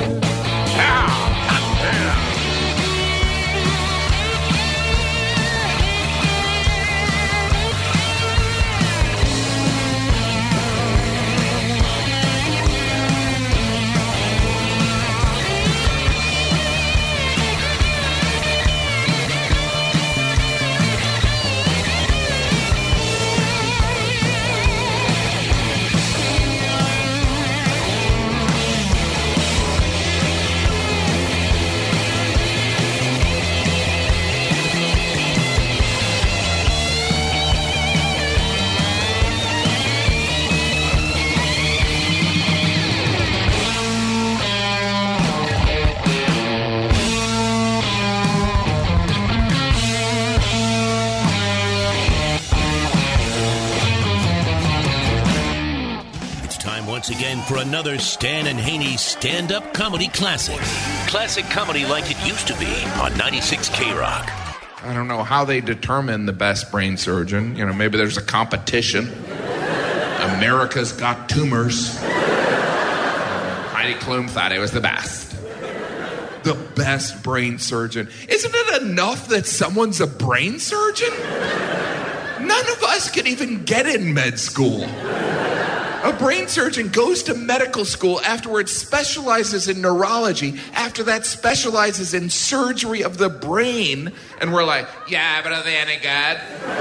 It's time once again for another Stan and Haney stand-up comedy classic. Classic comedy like it used to be on 96 K-Rock. I don't know how they determine the best brain surgeon. You know, maybe there's a competition. America's Got Tumors. Heidi Klum thought it was the best. The best brain surgeon. Isn't it enough that someone's a brain surgeon? None of us can even get in med school. A brain surgeon goes to medical school, afterwards specializes in neurology, after that specializes in surgery of the brain, and we're like, yeah, but are they any good?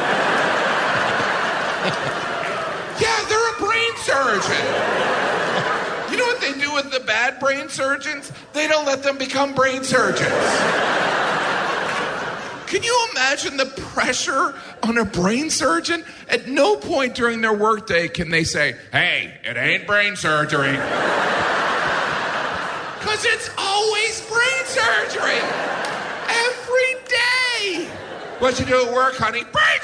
Yeah, they're a brain surgeon. You know what they do with the bad brain surgeons? They don't let them become brain surgeons. Can you imagine the pressure on a brain surgeon? At no point during their workday can they say, hey, it ain't brain surgery. Because it's always brain surgery. Every day. What you do at work, honey? Brain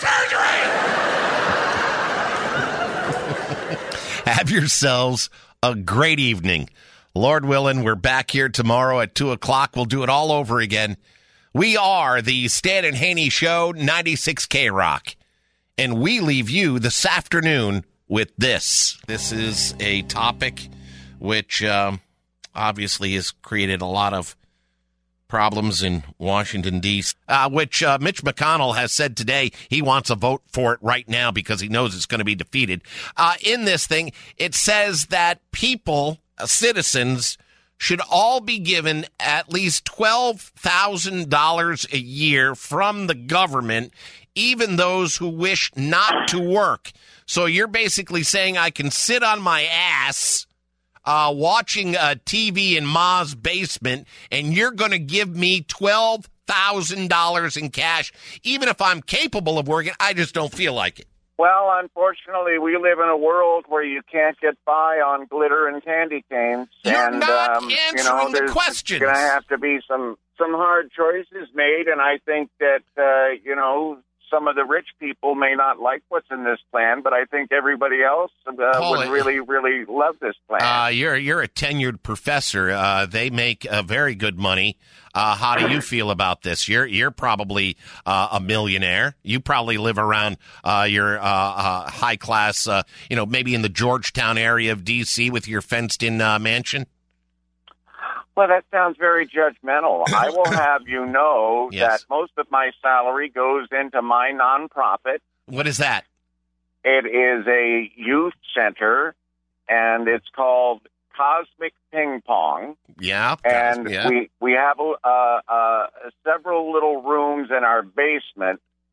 surgery! Have yourselves a great evening. Lord willing, we're back here tomorrow at 2 o'clock. We'll do it all over again. We are the Stan and Haney Show, 96 K-Rock. And we leave you this afternoon with this. This is a topic which obviously has created a lot of problems in Washington, D.C., which Mitch McConnell has said today he wants a vote for it right now because he knows it's going to be defeated. In this thing, it says that people, citizens, should all be given at least $12,000 a year from the government, even those who wish not to work. So you're basically saying I can sit on my ass watching TV in Ma's basement, and you're going to give me $12,000 in cash, even if I'm capable of working. I just don't feel like it. Well, unfortunately, we live in a world where you can't get by on glitter and candy canes. You're and, not answering the questions. There's going to have to be some hard choices made, and I think that, some of the rich people may not like what's in this plan, but I think everybody else would really, really love this plan. You're a tenured professor. They make very good money. How do you feel about this? You're probably a millionaire. You probably live around your high class, maybe in the Georgetown area of D.C. with your fenced-in mansion. Well, that sounds very judgmental. I will have you know that most of my salary goes into my nonprofit. What is that? It is a youth center, and it's called Cosmic Ping Pong. Yeah. And we have several little rooms in our basement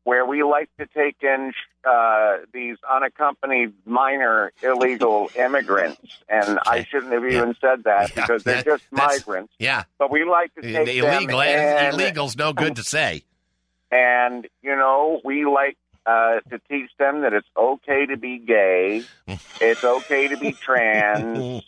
where we like to take in these unaccompanied minor illegal immigrants. And I shouldn't have even said that because they're just migrants. Yeah. But we like to take illegal. them in. Illegal's no good to say. And, we like to teach them that it's okay to be gay. It's okay to be trans.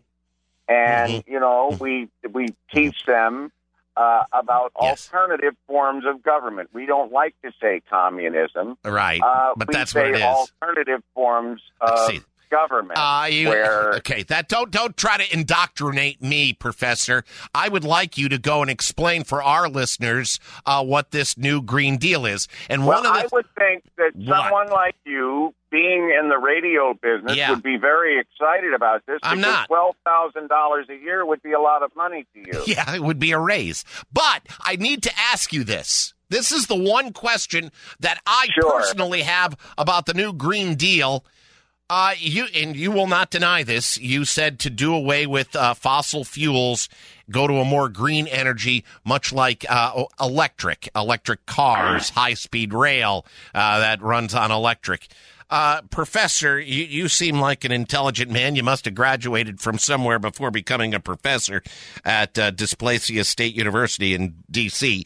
And, we teach them about alternative forms of government. We don't like to say communism. Right. But that's what it is. Alternative forms of government. Okay, don't try to indoctrinate me, Professor. I would like you to go and explain for our listeners what this new Green Deal is. And I would think that someone like you, being in the radio business, would be very excited about this. I'm not. $12,000 a year would be a lot of money to you. Yeah, it would be a raise. But I need to ask you this. This is the one question that I personally have about the new Green Deal. You will not deny this. You said to do away with fossil fuels, go to a more green energy, much like electric cars, high-speed rail that runs on electric. Professor, you seem like an intelligent man. You must have graduated from somewhere before becoming a professor at Dysplasia State University in D.C.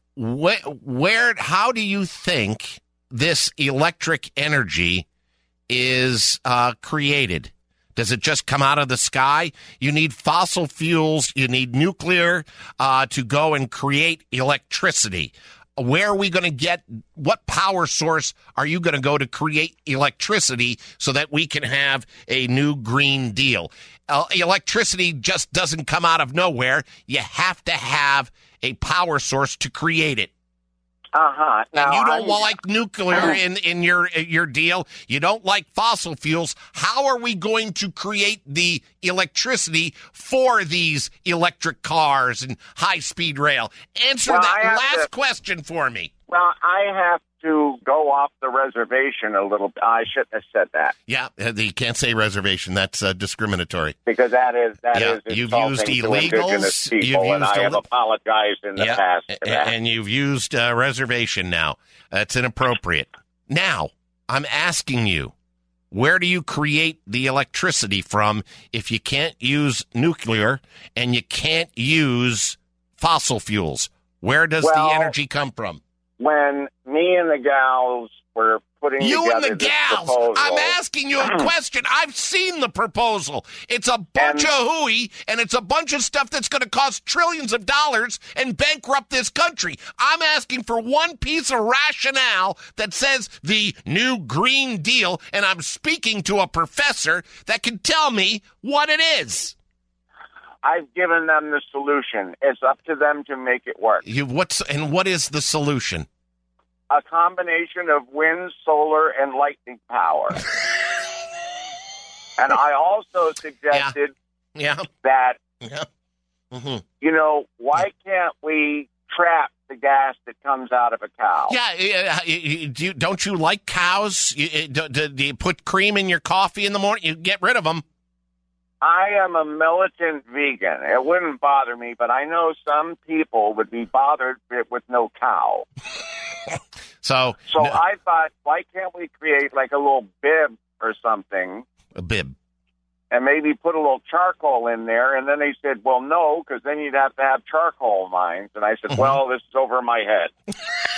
How do you think this electric energy is created? Does it just come out of the sky? You need fossil fuels. You need nuclear to go and create electricity. Where are we going to get, what power source are you going to go to create electricity so that we can have a new Green Deal? Electricity just doesn't come out of nowhere. You have to have a power source to create it. Now, and you don't like nuclear in your deal. You don't like fossil fuels. How are we going to create the electricity for these electric cars and high-speed rail? Answer that last question for me. Well, I have to go off the reservation a little bit. I shouldn't have said that. Yeah, you can't say reservation. That's discriminatory. Because that is you've used illegals. People, and I have apologized in the past for that. And you've used reservation now. That's inappropriate. Now, I'm asking you, where do you create the electricity from if you can't use nuclear and you can't use fossil fuels? Where does the energy come from? When me and the gals were putting together this proposal, I'm asking you a question. I've seen the proposal. It's a bunch of hooey, and it's a bunch of stuff that's going to cost trillions of dollars and bankrupt this country. I'm asking for one piece of rationale that says the new Green Deal, and I'm speaking to a professor that can tell me what it is. I've given them the solution. It's up to them to make it work. What is the solution? A combination of wind, solar, and lightning power. And I also suggested that, why can't we trap the gas that comes out of a cow? Don't you like cows? Do you put cream in your coffee in the morning? You get rid of them. I am a militant vegan. It wouldn't bother me, but I know some people would be bothered with no cow. So I thought, why can't we create like a little bib or something? A bib. And maybe put a little charcoal in there. And then they said, well, no, because then you'd have to have charcoal mines. And I said, well, this is over my head.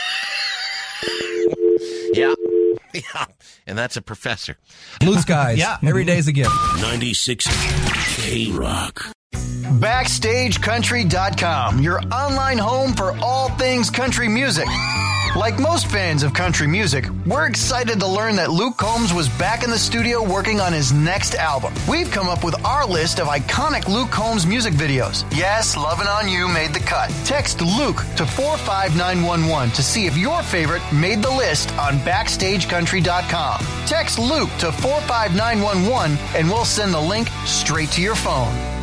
Yeah. And that's a professor. Blue skies. Every day's a gift. 96 K-Rock. BackstageCountry.com, your online home for all things country music. Like most fans of country music, we're excited to learn that Luke Combs was back in the studio working on his next album. We've come up with our list of iconic Luke Combs music videos. Yes, Lovin' On You made the cut. Text Luke to 45911 to see if your favorite made the list on BackstageCountry.com. Text Luke to 45911 and we'll send the link straight to your phone.